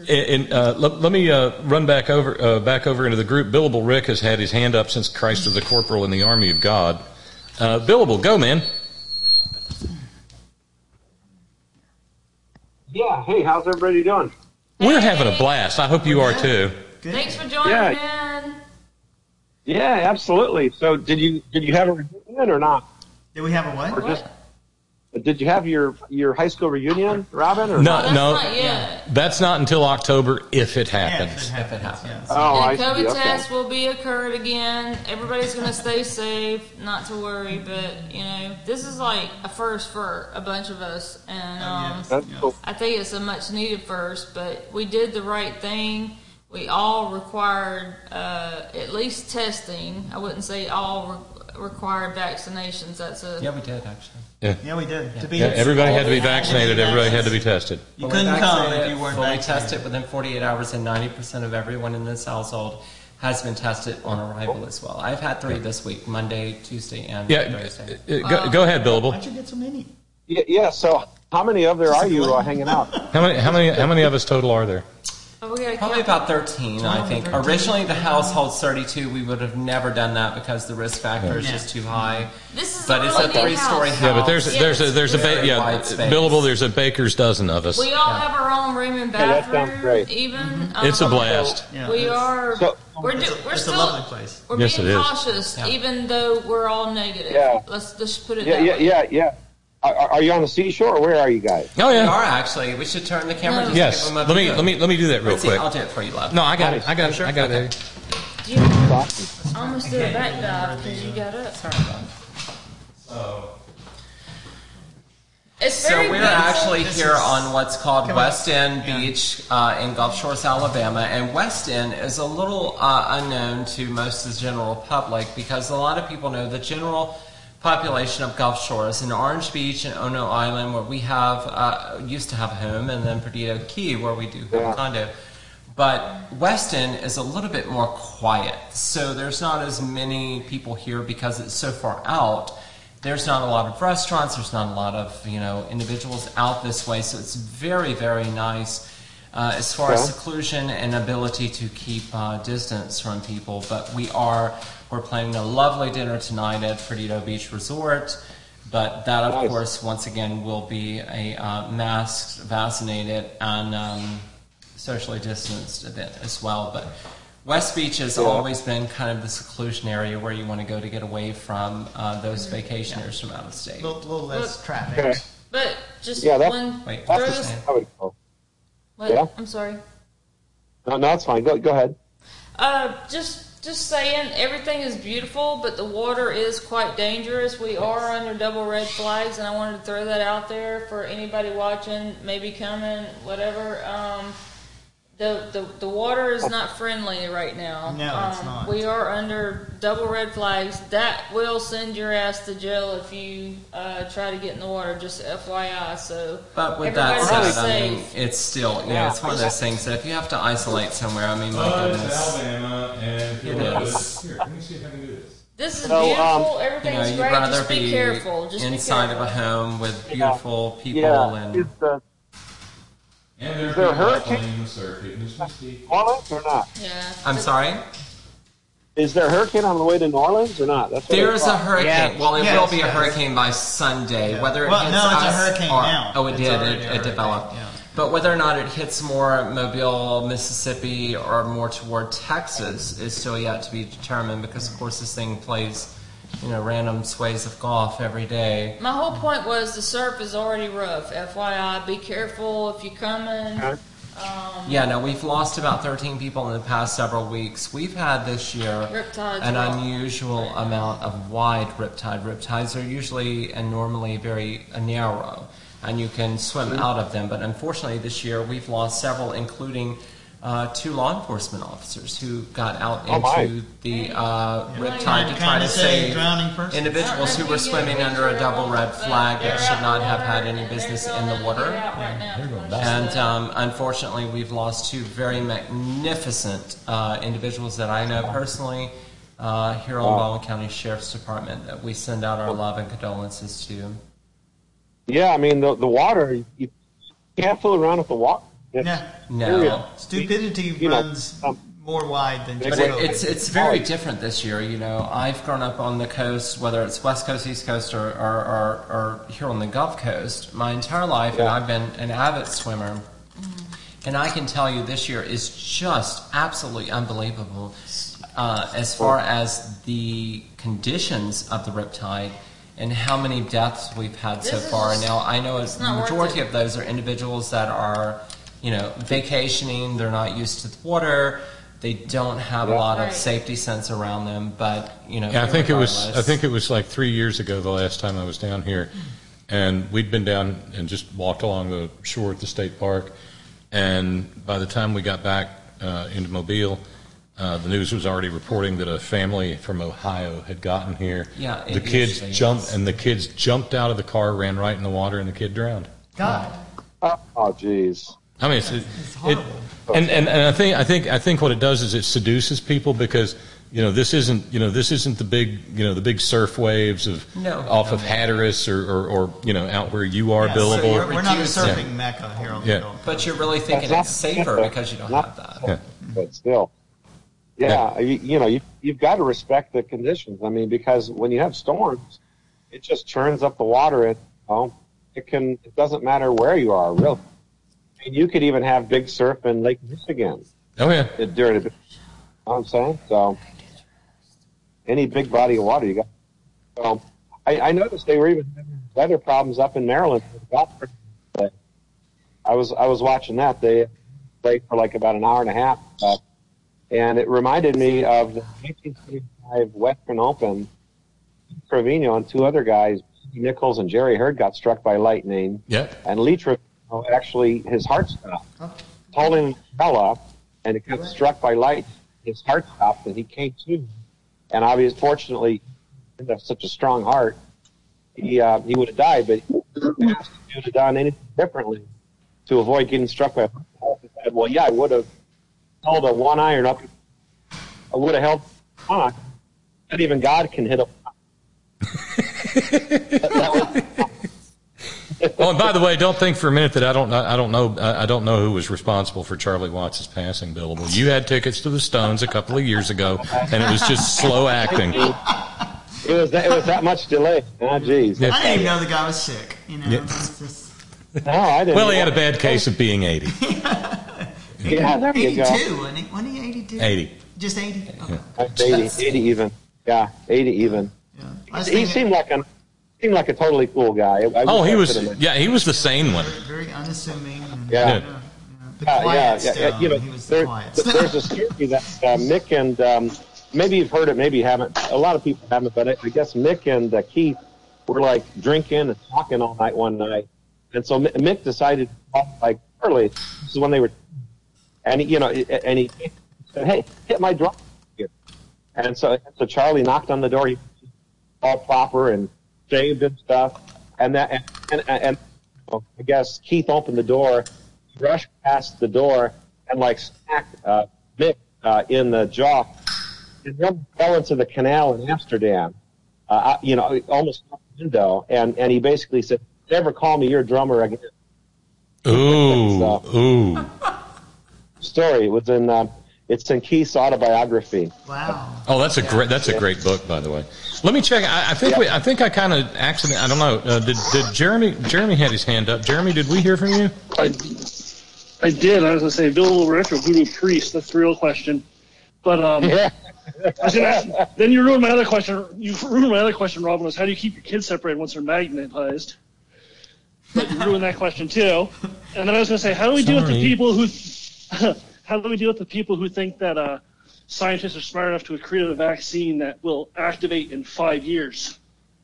let me run back over into the group. Billable Rick has had his hand up since Christ was a corporal in the army of God. Billable, go, man. Yeah, hey, how's everybody doing? We're having a blast. I hope you are too. Good. Thanks for joining in. Yeah, absolutely. So did you have a reunion or not? Did we have a what? Or just did you have your high school reunion, Robin? Or No, That's no, not yet. that's not until October if it happens. If it happens. Yeah. Oh, I And see. COVID Okay. test will be occurred again. Everybody's going to stay safe, not to worry. But you know, this is like a first for a bunch of us, and yes. That's cool. I think it's a much needed first. But we did the right thing. We all required at least testing. I wouldn't say all required vaccinations. That's a Yeah, we did actually. Yeah, we did. To be Yeah, everybody had to be vaccinated. Everybody had to be tested. You But couldn't we're come vaccinated, if you weren't fully vaccinated. tested within 48 hours, and 90% of everyone in this household has been tested on arrival as well. I've had 3 this week: Monday, Tuesday, and Yeah, Thursday. go ahead, Billable. Why'd you get so many? Yeah. So how many of there are you hanging out? How many of us total are there? Oh, we gotta Probably count. about 13, I think. 13. Originally, the household's 32. We would have never done that because the risk factor is Yeah. just too high. This is But it's a really neat 3-story house. house. Yeah, but there's a Very wide space. Billable. There's a baker's dozen of us. We all have our own room and Yeah, that sounds bathroom. great. Even It's a blast. Yeah, We it's- are. So- we're It's still a lovely place. We're Yes, being it is. cautious, Yeah. even though we're all negative. Yeah. Let's just put it Yeah, that way. yeah. Are you on the seashore or where are you guys? Oh We yeah. are actually. We should turn the camera. No. Just Yes. give them a Let me view. do that real Let's see, quick. I'll do it for you, love. No, I got it. I got it, baby. Do you Awesome. almost did a back dive because you got up. Sorry, love. It's So very we're beautiful. actually This here is- on what's called Come West on. End Yeah. Beach in Gulf Shores, Alabama. And West End is a little unknown to most of the general public because a lot of people know the general population of Gulf Shores in Orange Beach and Ono Island, where we have used to have a home, and then Perdido Key, where we do have a condo. But West End is a little bit more quiet, so there's not as many people here because it's so far out. There's not a lot of restaurants. There's not a lot of individuals out this way. So it's very, very nice as far as seclusion and ability to keep distance from people. But we're planning a lovely dinner tonight at Perdido Beach Resort. But that, of course, once again, will be a masked, vaccinated, and socially distanced event as well. But West Beach has always been kind of the seclusion area where you want to go to get away from those vacationers from out of state. A little less traffic. Okay. But just Yeah, one. Wait, throw That's this- the I would go. what? Yeah. I'm sorry. No, it's fine. Go ahead. Just saying, everything is beautiful, but the water is quite dangerous. We are under double red flags, and I wanted to throw that out there for anybody watching, maybe coming, whatever. The water is not friendly right now. No, it's not. We are under double red flags. That will send your ass to jail if you try to get in the water. Just FYI. So, But with that everybody's said, I mean, safe. it's still, it's one of those things that if you have to isolate somewhere, I mean, my goodness. Alabama, and It is. Here, let me see if I can do this. This is So, beautiful. You Everything's know, you'd great. rather Just be careful. Just inside be of careful. a home with beautiful people Yeah. and Is the And there Is there a are people hurricane? playing the circuit. This was the- New Orleans or not? Yeah. I'm sorry? Is there a hurricane on the way to New Orleans or not? That's what I There's a thought. hurricane. Yeah. Well, it Yes, will be a yes. hurricane by Sunday. Yeah. Whether it Well, hits no, it's a us hurricane or, now. Oh, it It's did. already a It hurricane, developed. yeah. But whether or not it hits more Mobile, Mississippi, or more toward Texas is still yet to be determined because, of course, this thing plays, random sways of golf every day. My whole point was the surf is already rough. FYI, be careful if you're coming. Okay. Yeah, no, we've lost about 13 people in the past several weeks. We've had this year Riptides an rough. unusual amount of wide riptide. Riptides are usually and normally very narrow, and you can swim out of them. But unfortunately, this year we've lost several, including 2 law enforcement officers who got out Oh, my. into the riptide to try Kinda to say save drowning person. individuals who were swimming under a double red flag that should not have had any business in the water. And unfortunately, we've lost 2 very magnificent individuals that I know personally here on Baldwin County Sheriff's Department that we send out our love and condolences to. Yeah, I mean the water. You can't fool around with the water. It's Yeah. serious. No. Stupidity You know, runs more wide than just But COVID. it's very different this year. I've grown up on the coast, whether it's West Coast, East Coast, or here on the Gulf Coast, my entire life, and Yeah. I've been an avid swimmer. And I can tell you this year is just absolutely unbelievable as far as the conditions of the riptide and how many deaths we've had so This is far. just- Now, I know a it's not worth majority it. of those are individuals that are, vacationing, they're not used to the water, they don't have a lot of Right. safety sense around them, but, Yeah, I think it was irregardless. like 3 years ago the last time I was down here, and we'd been down and just walked along the shore at the state park, and by the time we got back into Mobile, the news was already reporting that a family from Ohio had gotten here. Yeah, it the kids usually jumped, is. and the kids jumped out of the car, ran right in the water, and the kid drowned. God. Oh, jeez. I mean, It's horrible. and I think what it does is it seduces people because this isn't the big surf waves of off of Hatteras or out where you are, Yeah, billable. we're not a reduced. surfing mecca here on the Yeah. Gulf. But you're really thinking That's it's not- safer because you don't have that. Yeah. But still, you've got to respect the conditions. I mean, because when you have storms, it just churns up the water, and it doesn't matter where you are, really. I mean, you could even have big surf in Lake Michigan Oh yeah. during the. You know what I'm saying? So, any big body of water you got. So, I noticed they were even having weather problems up in Maryland. I was watching that. They played for like about an hour and a half, and it reminded me of the 1975 Western Open. Trevino and 2 other guys, Nichols and Jerry Hurd, got struck by lightning. Yep. And Lee Trevino, actually, his heart stopped. Holding the umbrella, and it got struck by light. His heart stopped, and he came to. And obviously, fortunately, he had such a strong heart, he would have died. But he asked if he would have done anything differently to avoid getting struck by a heart. He said, well, yeah, I would have held a 1 iron up. I would have held on. Not even God can hit a. Oh, and by the way, don't think for a minute that I don't know who was responsible for Charlie Watts' passing, billable. You had tickets to the Stones a couple of years ago, and it was just slow acting. It was that much delay. Ah, geez. Yeah. I didn't even know the guy was sick. Yeah. It's just, No, I didn't. Well, he had a bad case of being 80. Yeah, there you go. 82, wasn't he? 82? 80. Just 80? Okay. That's 80 even. Yeah, 80 even. Yeah. He seemed like a totally cool guy. He was the sane one. Very unassuming. And, yeah. The quiet You know, he was the quiet there's a story that Mick and maybe you've heard it, maybe you haven't. A lot of people haven't, but I guess Mick and Keith were like drinking and talking all night one night, and so Mick decided to call like early. This is when they were, and he said, "Hey, hit my drum here." And so Charlie knocked on the door. He was all proper and shaved and stuff, and I guess Keith opened the door, rushed past the door, and like smacked Mick in the jaw, and then fell into the canal in Amsterdam. Almost out the window, and he basically said, "Never call me your drummer again." Ooh. Story was it's in Keith's autobiography. Wow. Oh, that's a great book, by the way. Let me check. I think I kind of accidentally. I don't know. Did Jeremy had his hand up? Jeremy, did we hear from you? I did. I was going to say Bill Retro Voodoo Priest. That's the real question. But I was going to ask. Then you ruined my other question. Robin. Was how do you keep your kids separated once they're magnetized? But you ruined that question too. And then I was going to say, how do we deal with the people who? How do we deal with the people who think that scientists are smart enough to have created a vaccine that will activate in 5 years?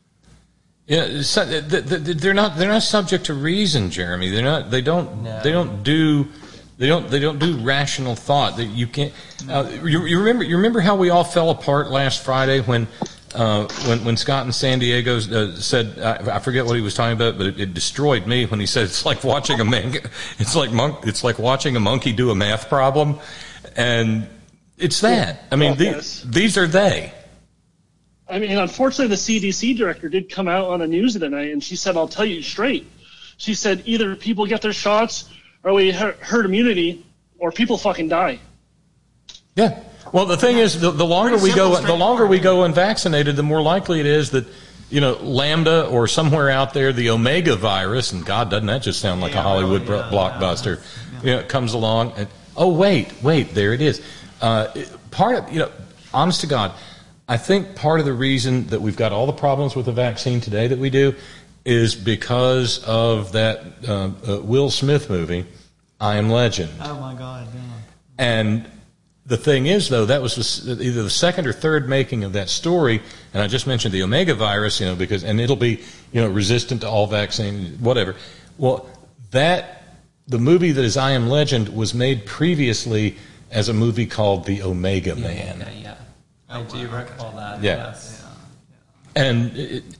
Yeah, they're not subject to reason, Jeremy. They don't do rational thought. That you can't. You remember how we all fell apart last Friday when Scott in San Diego said, I forget what he was talking about, but it destroyed me when he said it's like watching it's like watching a monkey do a math problem, and it's that. I mean, these are they. I mean, unfortunately, the CDC director did come out on the news tonight, and she said, "I'll tell you straight." She said, "Either people get their shots, or we herd immunity, or people fucking die." Yeah. Well, the thing is, the longer we go unvaccinated, the more likely it is that, Lambda or somewhere out there, the Omega virus, and God, doesn't that just sound like a Hollywood blockbuster? Comes along and wait, there it is. Part of, honest to God, I think part of the reason that we've got all the problems with the vaccine today that we do is because of that Will Smith movie, I Am Legend. Oh my God! Yeah. And the thing is, though, that was either the second or third making of that story, and I just mentioned the Omega virus, and it'll be, resistant to all vaccine, whatever. Well, the movie that is I Am Legend was made previously as a movie called The Omega Man. Yeah. I do recall that. Yeah. Yes. And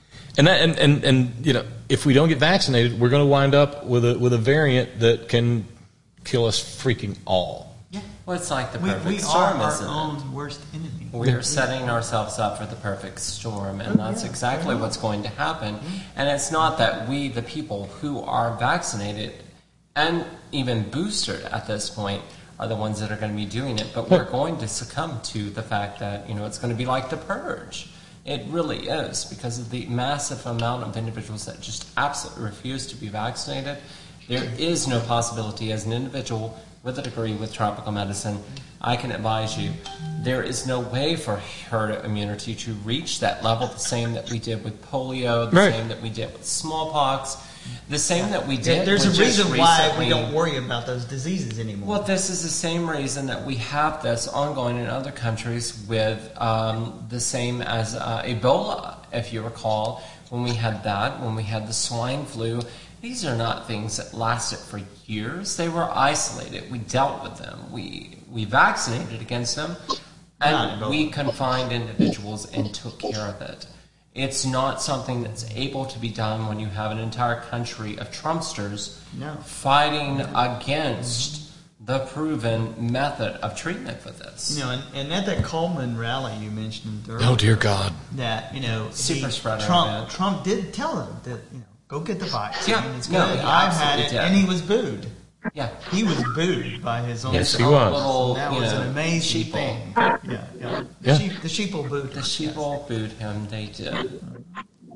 if we don't get vaccinated, we're going to wind up with a variant that can kill us freaking all. Well, it's like the perfect we storm, are isn't our it? own worst enemy. We're setting ourselves up for the perfect storm, and that's exactly what's going to happen. And it's not that we, the people who are vaccinated and even boosted at this point, are the ones that are going to be doing it, but we're going to succumb to the fact that, it's going to be like the purge. It really is, because of the massive amount of individuals that just absolutely refuse to be vaccinated. There is no possibility as an individual with a degree with tropical medicine, I can advise you, there is no way for herd immunity to reach that level, the same that we did with polio, the same that we did with smallpox, the same that we did There's with a reason why recently. we don't worry about those diseases anymore. Well, this is the same reason that we have this ongoing in other countries with the same as Ebola, if you recall, when we had the swine flu. These are not things that lasted for years. They were isolated. We dealt with them. We vaccinated against them, and we confined individuals and took care of it. It's not something that's able to be done when you have an entire country of Trumpsters fighting against the proven method of treatment for this. And at that Coleman rally you mentioned earlier. Oh, dear God. That, super spreader event. Trump did tell them that, go get the vaccine. Yeah, it's good. I've had it, and he was booed. Yeah, he was booed by his own. Yes, he was. Little, that was an amazing thing. Yeah. The sheeple booed. The sheeple booed him. They did.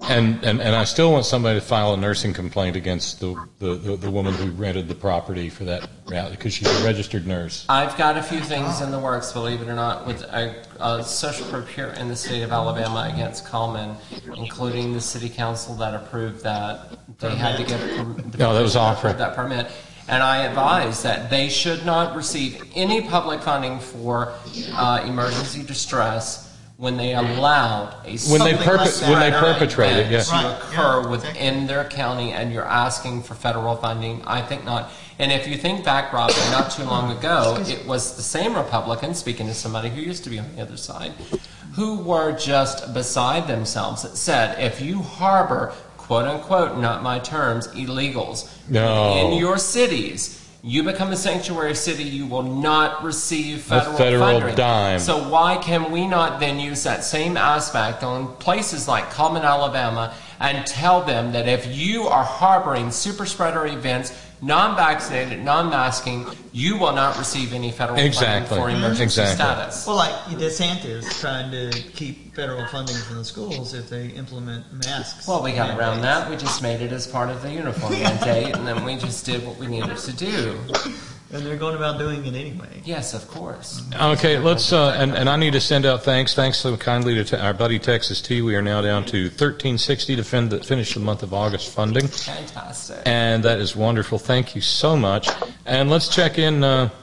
And I still want somebody to file a nursing complaint against the woman who rented the property for that route because she's a registered nurse. I've got a few things in the works, believe it or not, with a social group here in the state of Alabama against Coleman, including the city council that approved that. They had to get No, that was awful. That permit. And I advise that they should not receive any public funding for emergency distress when they allowed when they perpetrate it, yes, to occur within their county, and you're asking for federal funding. I think not. And if you think back, Rob, not too long ago, it was the same Republicans, speaking to somebody who used to be on the other side, who were just beside themselves, that said, if you harbor, quote unquote, not my terms, illegals in your cities, you become a sanctuary city, you will not receive federal funding. Dime. So why can we not then use that same aspect on places like Coleman, Alabama, and tell them that if you are harboring super spreader events, non-vaccinated, non-masking, you will not receive any federal funding for emergency status. Well, like DeSantis trying to keep federal funding from the schools if they implement masks. Well, we got around that. We just made it as part of the uniform mandate, and then we just did what we needed to do. And they're going about doing it anyway. Yes, of course. Okay, let's, and I need to send out thanks. Thanks so kindly to our buddy Texas T. We are now down to $13.60 to finish the month of August funding. Fantastic. And that is wonderful. Thank you so much. And let's check in,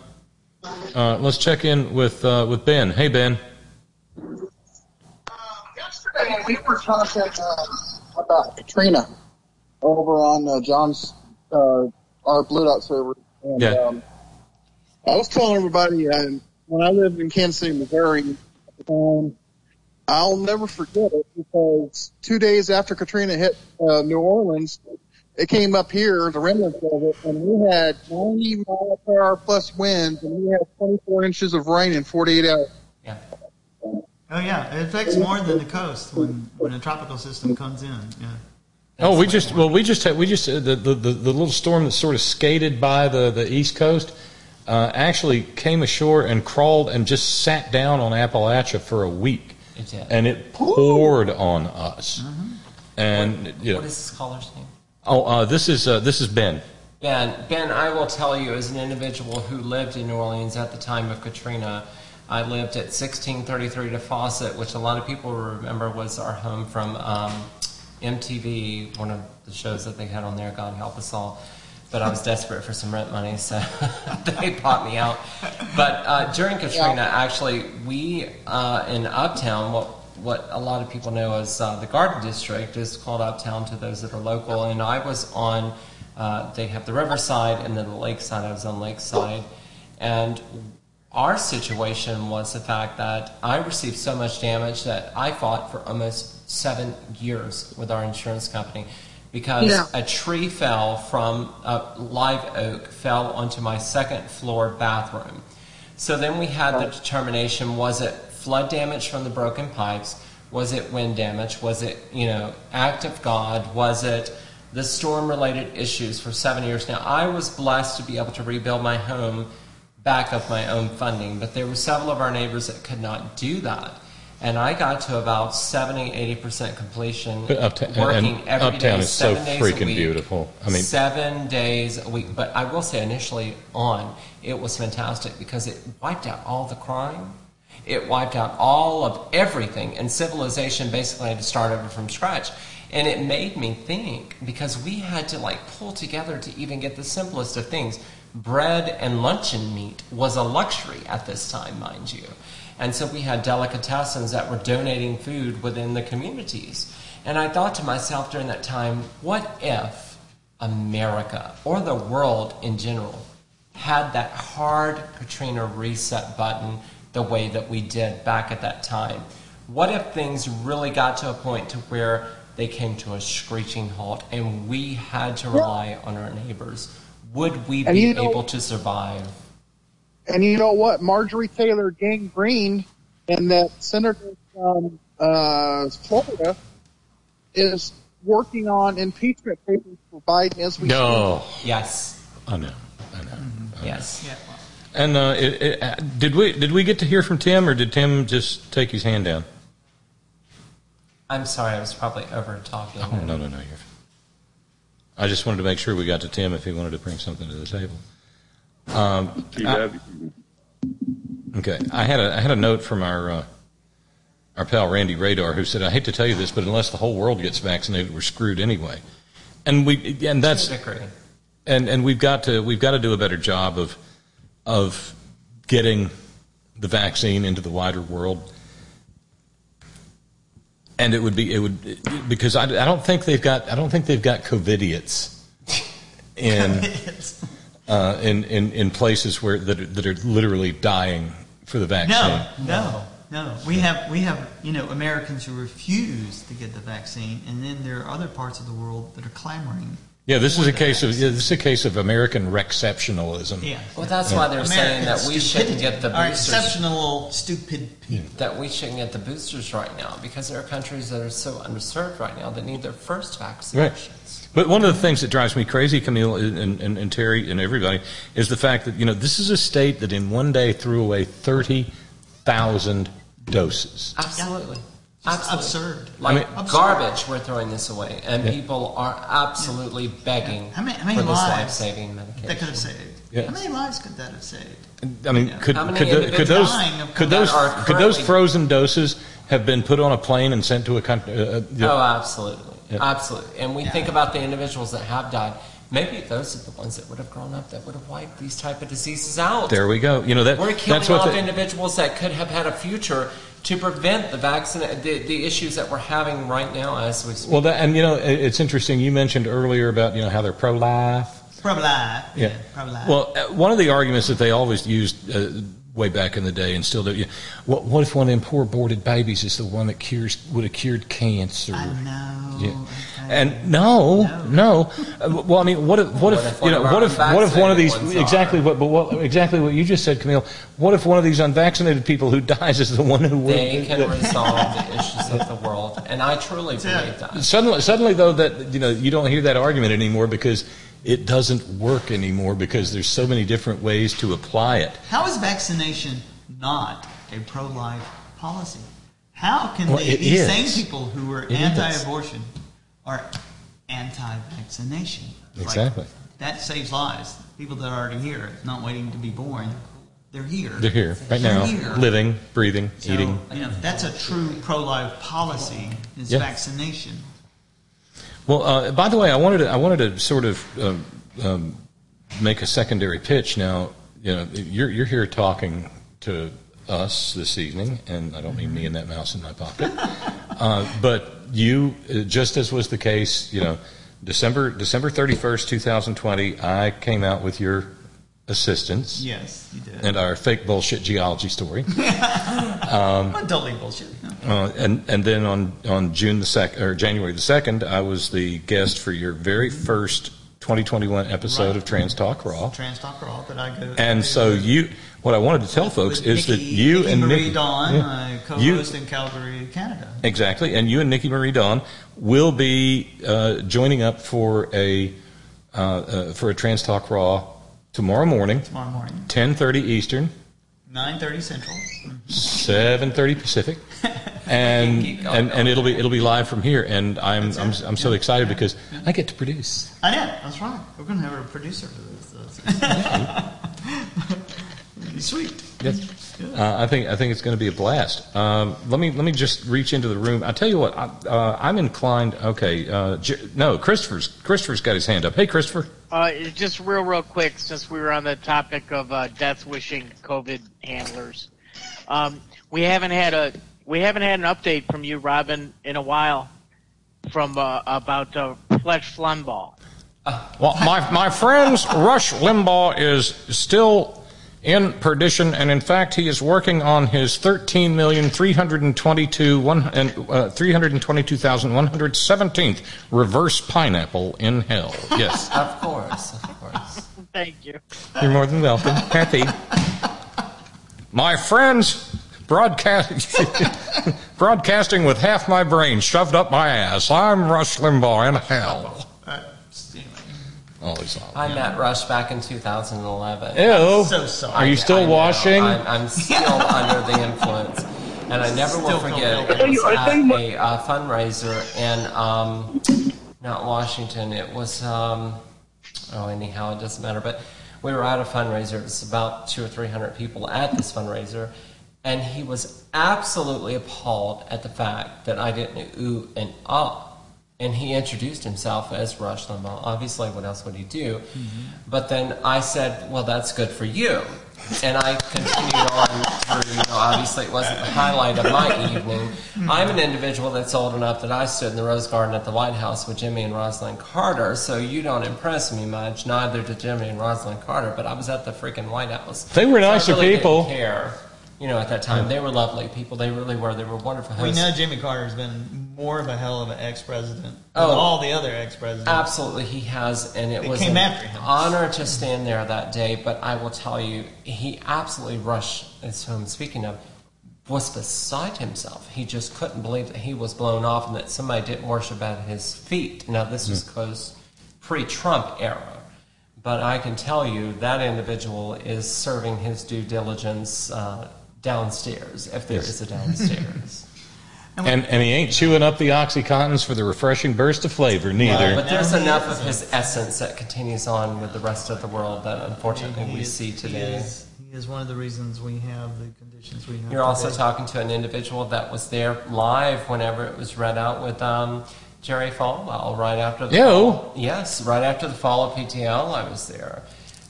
with Ben. Hey, Ben. Yesterday we were talking about Katrina over on John's, our Blue Dot server. And, yeah. I was telling everybody when I lived in Kansas City, Missouri, I'll never forget it because 2 days after Katrina hit New Orleans, it came up here, the remnants of it, and we had 90 mile per hour plus winds, and we had 24 inches of rain in 48 hours. Yeah. Oh yeah, it affects more than the coast when a tropical system comes in. Yeah. Oh, we just the little storm that sort of skated by the East Coast actually came ashore and crawled and just sat down on Appalachia for a week, and it poured on us. Mm-hmm. And what is this caller's name? Oh, this is Ben. Ben, I will tell you, as an individual who lived in New Orleans at the time of Katrina, I lived at 1633 to Fawcett, which a lot of people remember was our home from MTV, one of the shows that they had on there, God help us all. But I was desperate for some rent money, so they bought me out. But during Katrina, actually, we in Uptown, what a lot of people know as the Garden District, is called Uptown to those that are local. And I was on, they have the Riverside and then the Lakeside. I was on Lakeside. And our situation was the fact that I received so much damage that I fought for almost 7 years with our insurance company because a tree fell from a live oak, fell onto my second floor bathroom. So then we had the determination, was it flood damage from the broken pipes? Was it wind damage? Was it, act of God? Was it the storm-related issues for 7 years? Now, I was blessed to be able to rebuild my home back of my own funding, but there were several of our neighbors that could not do that. And I got to about 70-80% completion, working every Uptown day, is 7 so days freaking a week, beautiful. I mean, 7 days a week. But I will say, initially on, it was fantastic because it wiped out all the crime. It wiped out all of everything, and civilization basically had to start over from scratch. And it made me think, because we had to pull together to even get the simplest of things. Bread and luncheon meat was a luxury at this time, mind you. And so we had delicatessens that were donating food within the communities. And I thought to myself during that time, what if America, or the world in general, had that hard Katrina reset button the way that we did back at that time? What if things really got to a point to where they came to a screeching halt and we had to rely on our neighbors? Would we be able to survive? And you know what? Marjorie Taylor Greene and that senator from Florida is working on impeachment papers for Biden as we speak. Yes. I know. Yes. Yeah. And did we get to hear from Tim, or did Tim just take his hand down? I'm sorry, I was probably over talking. Oh, no. I just wanted to make sure we got to Tim if he wanted to bring something to the table. Okay, I had a note from our pal Randy Radar, who said, "I hate to tell you this, but unless the whole world gets vaccinated, we're screwed anyway." And we've got to do a better job of getting the vaccine into the wider world. And it would because I don't think they've got COVIDiots in places where that are literally dying for the vaccine. No. We have Americans who refuse to get the vaccine, and then there are other parts of the world that are clamoring. Yeah, this is a case of American exceptionalism. Yeah. Well, that's why they're saying that we shouldn't get the boosters. Exceptional stupid people. That we shouldn't get the boosters right now because there are countries that are so underserved right now that need their first vaccinations. Right. But one of the things that drives me crazy, Camille and Terry and everybody, is the fact that this is a state that in one day threw away 30,000 doses. Absolutely. Absurd. Garbage, we're throwing this away. And people are absolutely begging how many for this lives life-saving medication. That could have saved. Yeah. How many lives could that have saved? I mean, could those frozen doses have been put on a plane and sent to a country? Oh, absolutely. Yeah. Absolutely. And we think about the individuals that have died. Maybe those are the ones that would have grown up that would have wiped these type of diseases out. There we go. We're killing off individuals that could have had a future to prevent the issues that we're having right now as we speak. Well, it's interesting. You mentioned earlier about how they're pro-life. Pro-life. Yeah. Pro-life. Well, one of the arguments that they always used way back in the day and still do. What if one of them poor aborted babies is the one that would have cured cancer? I know. Yeah. And no. Well, I mean, what if one of these exactly what you just said, Camille? What if one of these unvaccinated people who dies is the one who they can resolve the issues of the world? And I truly believe that. Suddenly, though, that you don't hear that argument anymore because it doesn't work anymore because there's so many different ways to apply it. How is vaccination not a pro-life policy? How can these same people who were anti-abortion are anti-vaccination? Exactly. That saves lives. People that are already here, not waiting to be born, they're here. They're here right now, living, breathing, eating. That's a true pro-life policy. Is vaccination. Well, by the way, I wanted to sort of make a secondary pitch. Now, you're here talking to us this evening, and I don't mean me and that mouse in my pocket, but you, just as was the case, December 31st, 2020, I came out with your assistance. Yes, you did. And our fake bullshit geology story. Totally bullshit. And then on January the 2nd, I was the guest for your very first 2021 episode of Trans Talk Raw. Trans Talk Raw that I go. And so what I wanted to tell folks is that you and Nikki Marie Dawn, co-host in Calgary, Canada. Exactly, and you and Nikki Marie Dawn will be joining up for a Trans Talk Raw tomorrow morning. 10:30 Eastern. 9:30 Central. 7:30 Pacific. And it'll be live from here, and I'm so excited because I get to produce. I know, that's right. We're going to have a producer for this. Sweet. Yes. I think it's going to be a blast. Let me just reach into the room. I tell you what, I'm inclined. Okay, Christopher's got his hand up. Hey, Christopher. Just real quick, since we were on the topic of death wishing COVID handlers, we haven't had an update from you, Robin, in a while from about Fletch Limbaugh. Well, my friends, Rush Limbaugh is still in perdition, and in fact, he is working on his 13,322,117th reverse pineapple in hell. Yes, of course. Thank you. You're more than welcome. Happy. My friends, broadcasting with half my brain shoved up my ass. I'm Rush Limbaugh in hell. I met Rush back in 2011. Ew. So sorry. Are you still washing? I'm still under the influence. And I never will forget, it was at a fundraiser in, not Washington, it was, anyhow, it doesn't matter, but we were at a fundraiser. It was about 200 or 300 people at this fundraiser, and he was absolutely appalled at the fact that I didn't ooh and ah. And he introduced himself as Rush Limbaugh. Obviously, what else would he do? Mm-hmm. But then I said, well, that's good for you. And I continued on through, obviously it wasn't the highlight of my evening. I'm an individual that's old enough that I stood in the Rose Garden at the White House with Jimmy and Rosalind Carter, so you don't impress me much, neither did Jimmy and Rosalind Carter, but I was at the freaking White House. They were nicer so I really people. Didn't care. At that time, they were lovely people. They really were. They were wonderful hosts. We know Jimmy Carter's been more of a hell of an ex-president than all the other ex-presidents. Absolutely, he has, and it was an honor to stand there that day. But I will tell you, he absolutely rushed. As who I'm speaking of, was beside himself. He just couldn't believe that he was blown off and that somebody didn't worship at his feet. Now, this was pre-Trump era. But I can tell you that individual is serving his due diligence downstairs, if there is a downstairs. and he ain't chewing up the OxyContins for the refreshing burst of flavor, neither. But there's enough of his essence that continues on with the rest of the world that unfortunately we see today. He is one of the reasons we have the conditions we have. You're also talking to an individual that was there live whenever it was read out with Jerry Falwell right after the fall. Yes, right after the fall of PTL, I was there.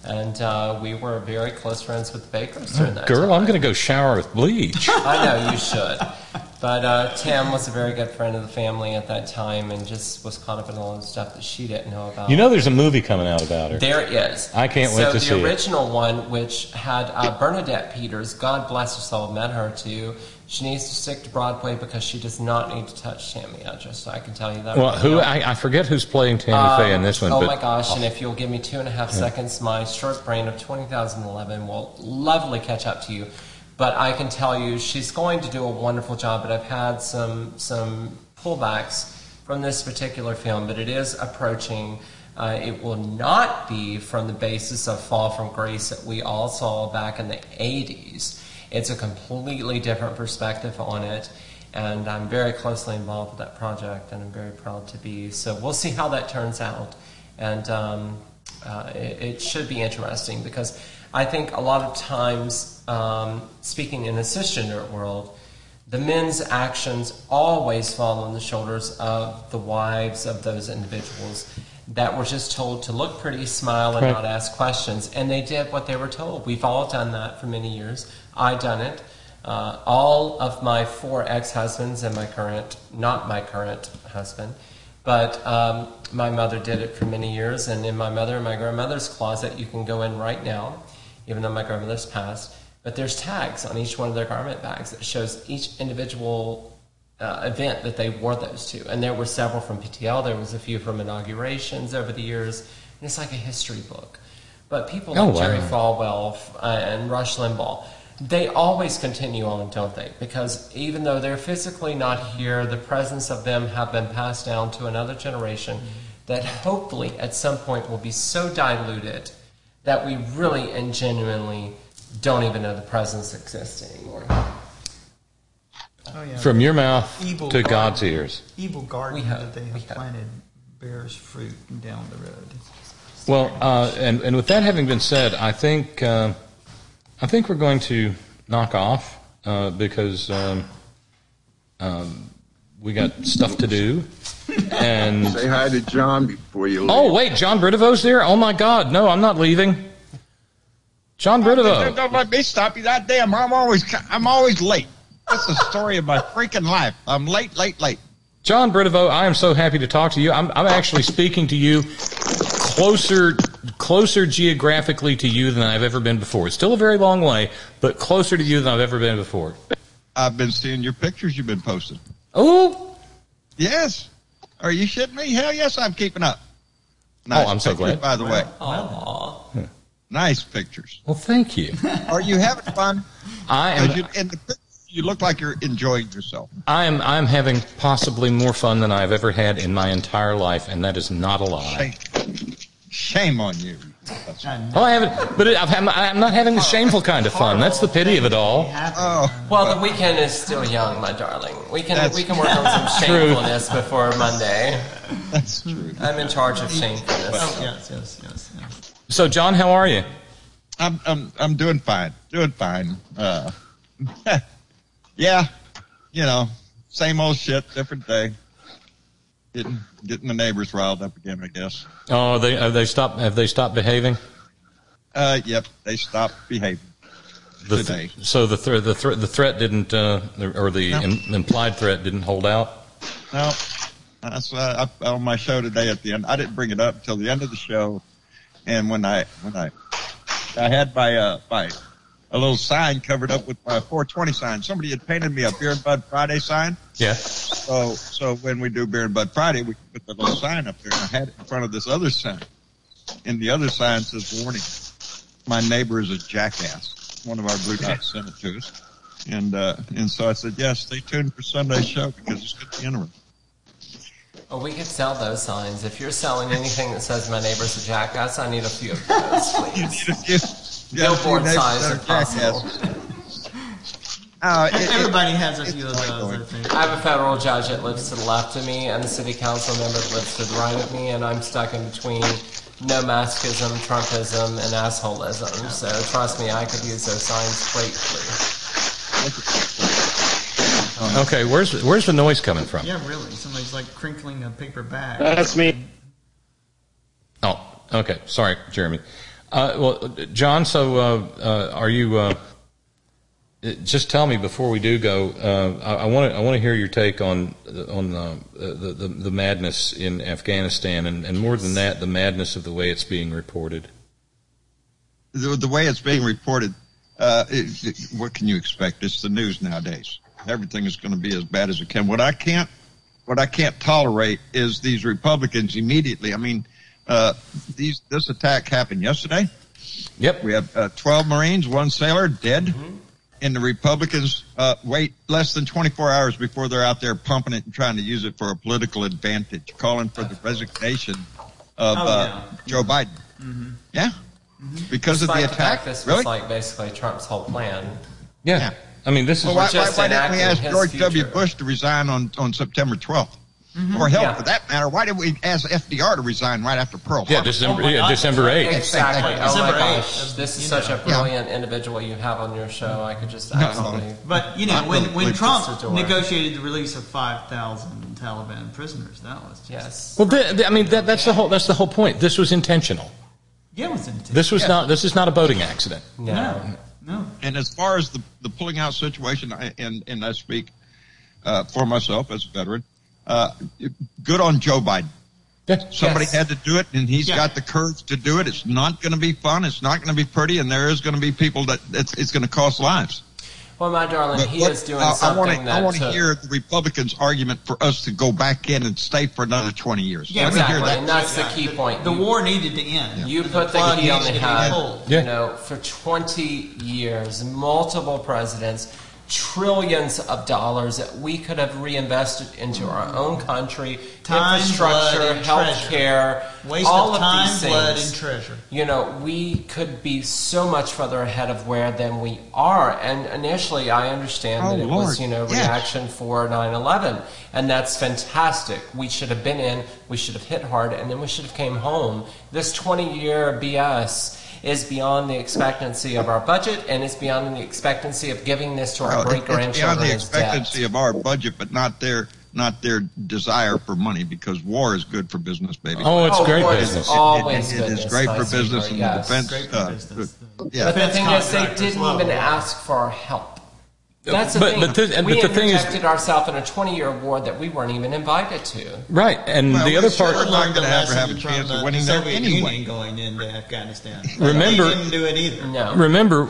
And we were very close friends with the Bakers during that Girl, time. I'm going to go shower with bleach. I know, you should. But Tim was a very good friend of the family at that time and just was caught up in all the stuff that she didn't know about. There's a movie coming out about her. There is. I can't wait to see it. So the original one, which had Bernadette Peters, God bless her soul, met her too. She needs to stick to Broadway because she does not need to touch Tammy Idris. I can tell you that. Well, I forget who's playing Tammy Faye in this one. Oh my gosh, and if you'll give me 2.5 seconds, my short brain of 2011 will lovely catch up to you. But I can tell you she's going to do a wonderful job, but I've had some pullbacks from this particular film, but it is approaching. It will not be from the basis of Fall from Grace that we all saw back in the 80s. It's a completely different perspective on it, and I'm very closely involved with that project, and I'm very proud to be. So we'll see how that turns out, and it should be interesting because I think a lot of times, speaking in the cisgender world, the men's actions always fall on the shoulders of the wives of those individuals that were just told to look pretty, smile, and not ask questions. And they did what they were told. We've all done that for many years. I've done it. All of my 4 ex-husbands and not my current husband, but my mother did it for many years. And in my mother and my grandmother's closet, you can go in right now, even though my grandmother's passed, but there's tags on each one of their garment bags that shows each individual event that they wore those to. And there were several from PTL. There was a few from inaugurations over the years. And it's like a history book. But people like Jerry Falwell and Rush Limbaugh, they always continue on, don't they? Because even though they're physically not here, the presence of them have been passed down to another generation that hopefully at some point will be so diluted that we really and genuinely don't even know the presence exists anymore. Oh, yeah. From your mouth evil to garden, God's ears. Evil garden that they have planted bears fruit down the road. Well, and with that having been said, I think we're going to knock off because we got stuff to do. And say hi to John before you leave. Oh wait, John Bridevo's there? Oh my God, no, I'm not leaving. John Bridevo. Don't let me stop you. That damn, I'm always late. That's the story of my freaking life. I'm late. John Bridevo, I am so happy to talk to you. I'm actually speaking to you closer geographically to you than I've ever been before. It's still a very long way, but closer to you than I've ever been before. I've been seeing your pictures you've been posting. Oh? Yes. Are you shitting me? Hell yes, I'm keeping up. Nice I'm so glad. By the way. Aww. Nice pictures. Well, thank you. Are you having fun? I am. In the picture, you look like you're enjoying yourself. I'm having possibly more fun than I've ever had in my entire life, and that is not a lie. Shame on you. else. Oh, I haven't, but I'm not having the shameful kind of fun. That's the pity of it all. Well, the weekend is still young, my darling. We can work on some shamefulness before Monday. That's true. I'm in charge of shamefulness. Oh, yes. So, John, how are you? I'm doing fine. Yeah, same old shit, different day. Getting the neighbors riled up again, I guess. Oh, have they stopped behaving? Yep, they stopped behaving today. So the threat didn't, or the implied threat didn't hold out. No, that's on my show today. At the end, I didn't bring it up until the end of the show, and when I had my a little sign covered up with my 420 sign. Somebody had painted me a Beer and Bud Friday sign. Yeah. So when we do Beer and Bud Friday, we put the little sign up there, and I had it in front of this other sign. And the other sign says, "Warning, my neighbor is a jackass." One of our Blue Dots sent it to us. And so I said, yes, stay tuned for Sunday's show because it's going to be interesting. Well, we could sell those signs. If you're selling anything that says my neighbor's a jackass, I need a few of those, please. You need a few. Billboard size if possible. Everybody has a few of those, I think. I have a federal judge that lives to the left of me and a city council member that lives to the right of me, and I'm stuck in between no mascism, Trumpism, and assholeism. So trust me, I could use those signs greatly. Okay, where's the noise coming from? Yeah, really. Somebody's like crinkling a paper bag. That's me. Oh, okay. Sorry, Jeremy. Well, John, so are you? Just tell me before we do go. I want to hear your take on the madness in Afghanistan, and more than that, the madness of the way it's being reported. The way it's being reported, what can you expect? It's the news nowadays. Everything is going to be as bad as it can. What I can't tolerate is these Republicans immediately. I mean, this attack happened yesterday. Yep. We have 12 Marines, 1 sailor dead. Mm-hmm. And the Republicans wait less than 24 hours before they're out there pumping it and trying to use it for a political advantage, calling for the resignation of Joe Biden. Mm-hmm. Yeah? Mm-hmm. Because Despite of the attack? This really? was like basically Trump's whole plan. Yeah. I mean, this is... Well, why didn't we ask George W. Bush to resign on September 12th? Mm-hmm. Or hell, for that matter, why did we ask FDR to resign right after Pearl Harbor? Yeah, December 8th. Exactly. Oh my gosh, this is such a brilliant individual you have on your show. I could just absolutely. But when Trump negotiated the release of 5,000 Taliban prisoners, that was just... Well, that's the whole point. This was intentional. Yeah, it was intentional. This is not a boating accident. No. And as far as the pulling out situation, and I speak for myself as a veteran. Good on Joe Biden. Yeah. Somebody had to do it, and he's got the courage to do it. It's not going to be fun. It's not going to be pretty, and there is going to be people that it's going to cost lives. Well, my darling, he is doing something I want to hear the Republicans' argument for us to go back in and stay for another 20 years. Yeah, exactly, and that's the key point. The war needed to end. You put the key on the head. You know, for 20 years, multiple presidents, trillions of dollars that we could have reinvested into our own country, infrastructure, health care, all of these things. Blood, and treasure. You know, we could be so much further ahead of where than we are. And initially, I understand that it was, reaction for 9/11, and that's fantastic. We should have been in, we should have hit hard, and then we should have came home. This 20-year BS is beyond the expectancy of our budget, and it's beyond the expectancy of giving this to our great-grandchildren. It's beyond the expectancy of our budget, but not their desire for money, because war is good for business, baby. Oh, it's great business. It is great for business and defense. But the thing is, they didn't even ask for our help. That's the thing. We interjected ourselves in a 20-year war that we weren't even invited to. Right, and the other part... We're not going to ever have a chance of winning there anyway. Going into Afghanistan. Remember, we didn't do it either. No. Remember,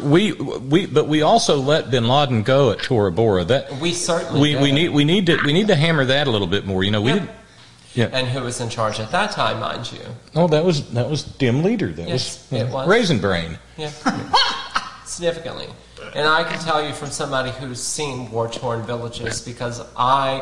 we also let Bin Laden go at Tora Bora. We certainly did. We need to hammer that a little bit more. You know, we didn't. Yeah. And who was in charge at that time, mind you? Oh, that was dim leader. That was Raisin Brain. Yeah, significantly. And I can tell you from somebody who's seen war-torn villages, because while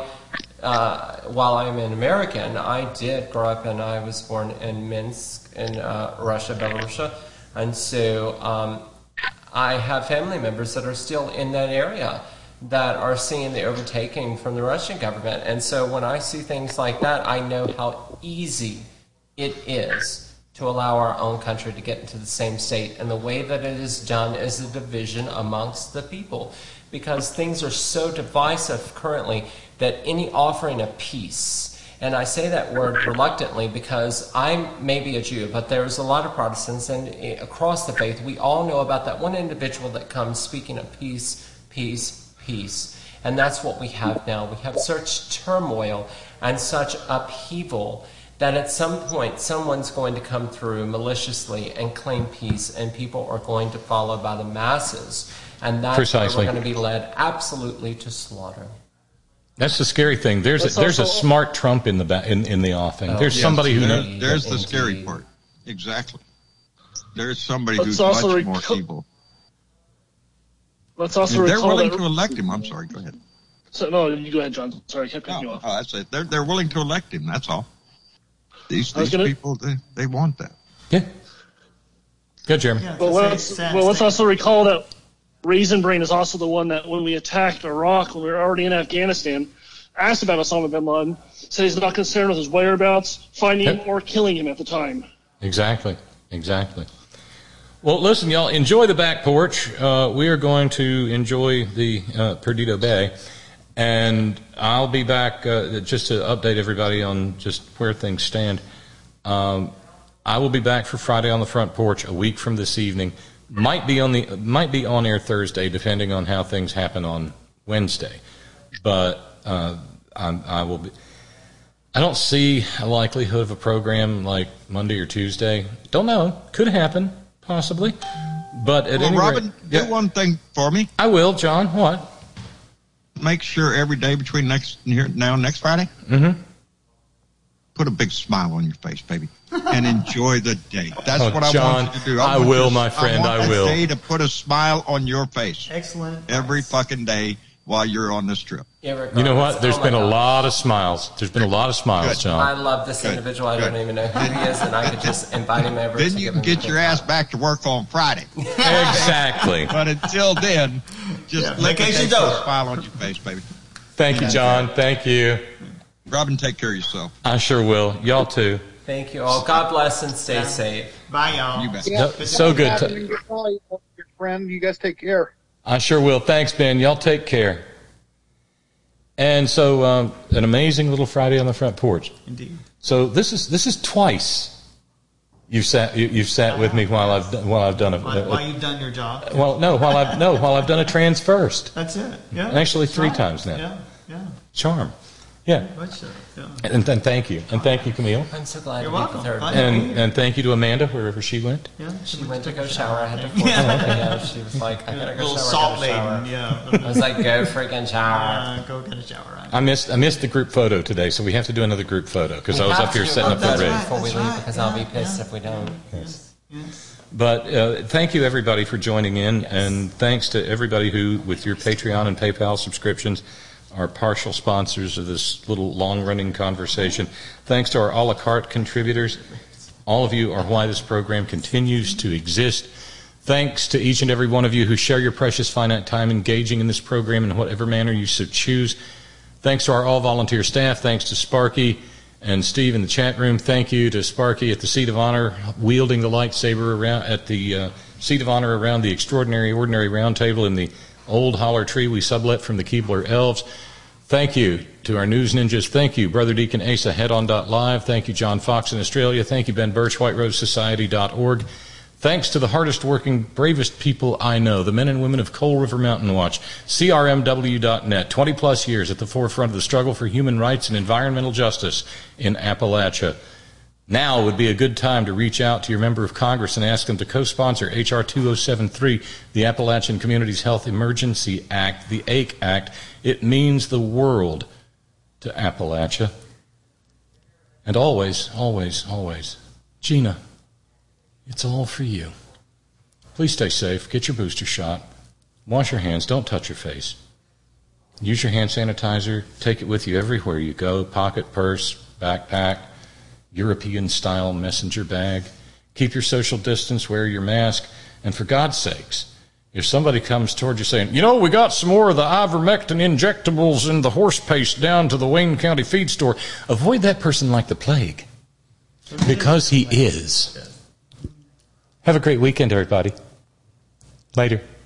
I'm an American, I did grow up and I was born in Minsk, in Russia, Belarus. And so I have family members that are still in that area that are seeing the overtaking from the Russian government. And so when I see things like that, I know how easy it is to allow our own country to get into the same state. And the way that it is done is a division amongst the people, because things are so divisive currently that any offering of peace, and I say that word reluctantly because I may be a Jew, but there's a lot of Protestants, and across the faith, we all know about that one individual that comes speaking of peace, peace, peace. And that's what we have now. We have such turmoil and such upheaval that at some point someone's going to come through maliciously and claim peace, and people are going to follow by the masses. And that's Precisely. where we're going to be led absolutely to slaughter. That's the scary thing. There's a smart Trump in the offing. There's somebody who knows. There's the scary part. Exactly. There's somebody who's much more evil. Let's also they're recall willing to elect him. I'm sorry. Go ahead. So, no, you go ahead, John. Sorry, I kept cutting you off. Oh, that's it. They're willing to elect him. That's all. These people, they want that. Yeah. Good, Jeremy. Yeah, Well, let's also recall that Raisin Brain is also the one that when we attacked Iraq, when we were already in Afghanistan, asked about Osama bin Laden, said he's not concerned with his whereabouts, finding him or killing him at the time. Exactly. Well, listen, y'all, enjoy the back porch. We are going to enjoy the Perdido Bay, and I'll be back just to update everybody on just where things stand. I will be back for Friday on the Front Porch a week from this evening. Might be on air Thursday, depending on how things happen on Wednesday. But I will be. I don't see a likelihood of a program like Monday or Tuesday. Don't know. Could happen. Possibly, but at any Robin, rate, do one thing for me. I will, John. What? Make sure every day between next Friday, put a big smile on your face, baby, and enjoy the day. That's what I want you to do. I will, my friend. I will. I want a day to put a smile on your face. Excellent. Every fucking day while you're on this trip. Yeah, you know what? There's been a lot of smiles. There's been a lot of smiles, John. I love this individual. I don't even know who he is, and I could just invite him over. Then you can get your ass back to work on Friday. Exactly. But until then, just vacation's over. Put a smile on your face, baby. Thank you, John. Thank you. Robin, take care of yourself. I sure will. Y'all too. Thank you all. God bless and stay safe. Bye, y'all. You bet. Yeah, so good. Your friend, you guys take care. I sure will. Thanks, Ben. Y'all take care. And so, an amazing little Friday on the Front Porch. Indeed. So this is twice you've sat with me while I've done it. While you've done your job. While I've done a trans first. That's it. Yeah. Actually, 3 times now. Yeah. Charm. Yeah. And thank you. And thank you, Camille. I'm so glad You're to be welcome. with her. And thank you to Amanda, wherever she went. Yeah. She went to go shower. I had to force her. She was like, I gotta go little shower. salt maiden. Yeah. I was like, go freaking shower. Go get a shower. Right? I missed the group photo today, so we have to do another group photo because I was up here setting up the rig. Before we leave, because I'll be pissed if we don't. Yes. But thank you, everybody, for joining in, and thanks to everybody who, with your Patreon and PayPal subscriptions, are partial sponsors of this little long-running conversation. Thanks to our a la carte contributors. All of you are why this program continues to exist. Thanks to each and every one of you who share your precious finite time engaging in this program in whatever manner you so choose. Thanks to our all-volunteer staff. Thanks to Sparky and Steve in the chat room. Thank you to Sparky at the Seat of Honor, wielding the lightsaber around at the Seat of Honor around the Extraordinary Ordinary Round Table in the old holler tree we sublet from the Keebler Elves. Thank you to our news ninjas. Thank you, Brother Deacon Asa, headon.live. Thank you, John Fox in Australia. Thank you, Ben Birch, whiteroseSociety.org. Thanks to the hardest working, bravest people I know, the men and women of Coal River Mountain Watch, CRMW.net, 20 plus years at the forefront of the struggle for human rights and environmental justice in Appalachia. Now would be a good time to reach out to your member of Congress and ask them to co-sponsor H.R. 2073, the Appalachian Communities Health Emergency Act, the AIC Act. It means the world to Appalachia. And always, always, always, Gina, it's all for you. Please stay safe. Get your booster shot. Wash your hands. Don't touch your face. Use your hand sanitizer. Take it with you everywhere you go. Pocket, purse, backpack, European-style messenger bag. Keep your social distance, wear your mask, and for God's sakes, if somebody comes toward you saying, you know, we got some more of the ivermectin injectables and the horse paste down to the Wayne County feed store, avoid that person like the plague, because he is. Have a great weekend, everybody. Later.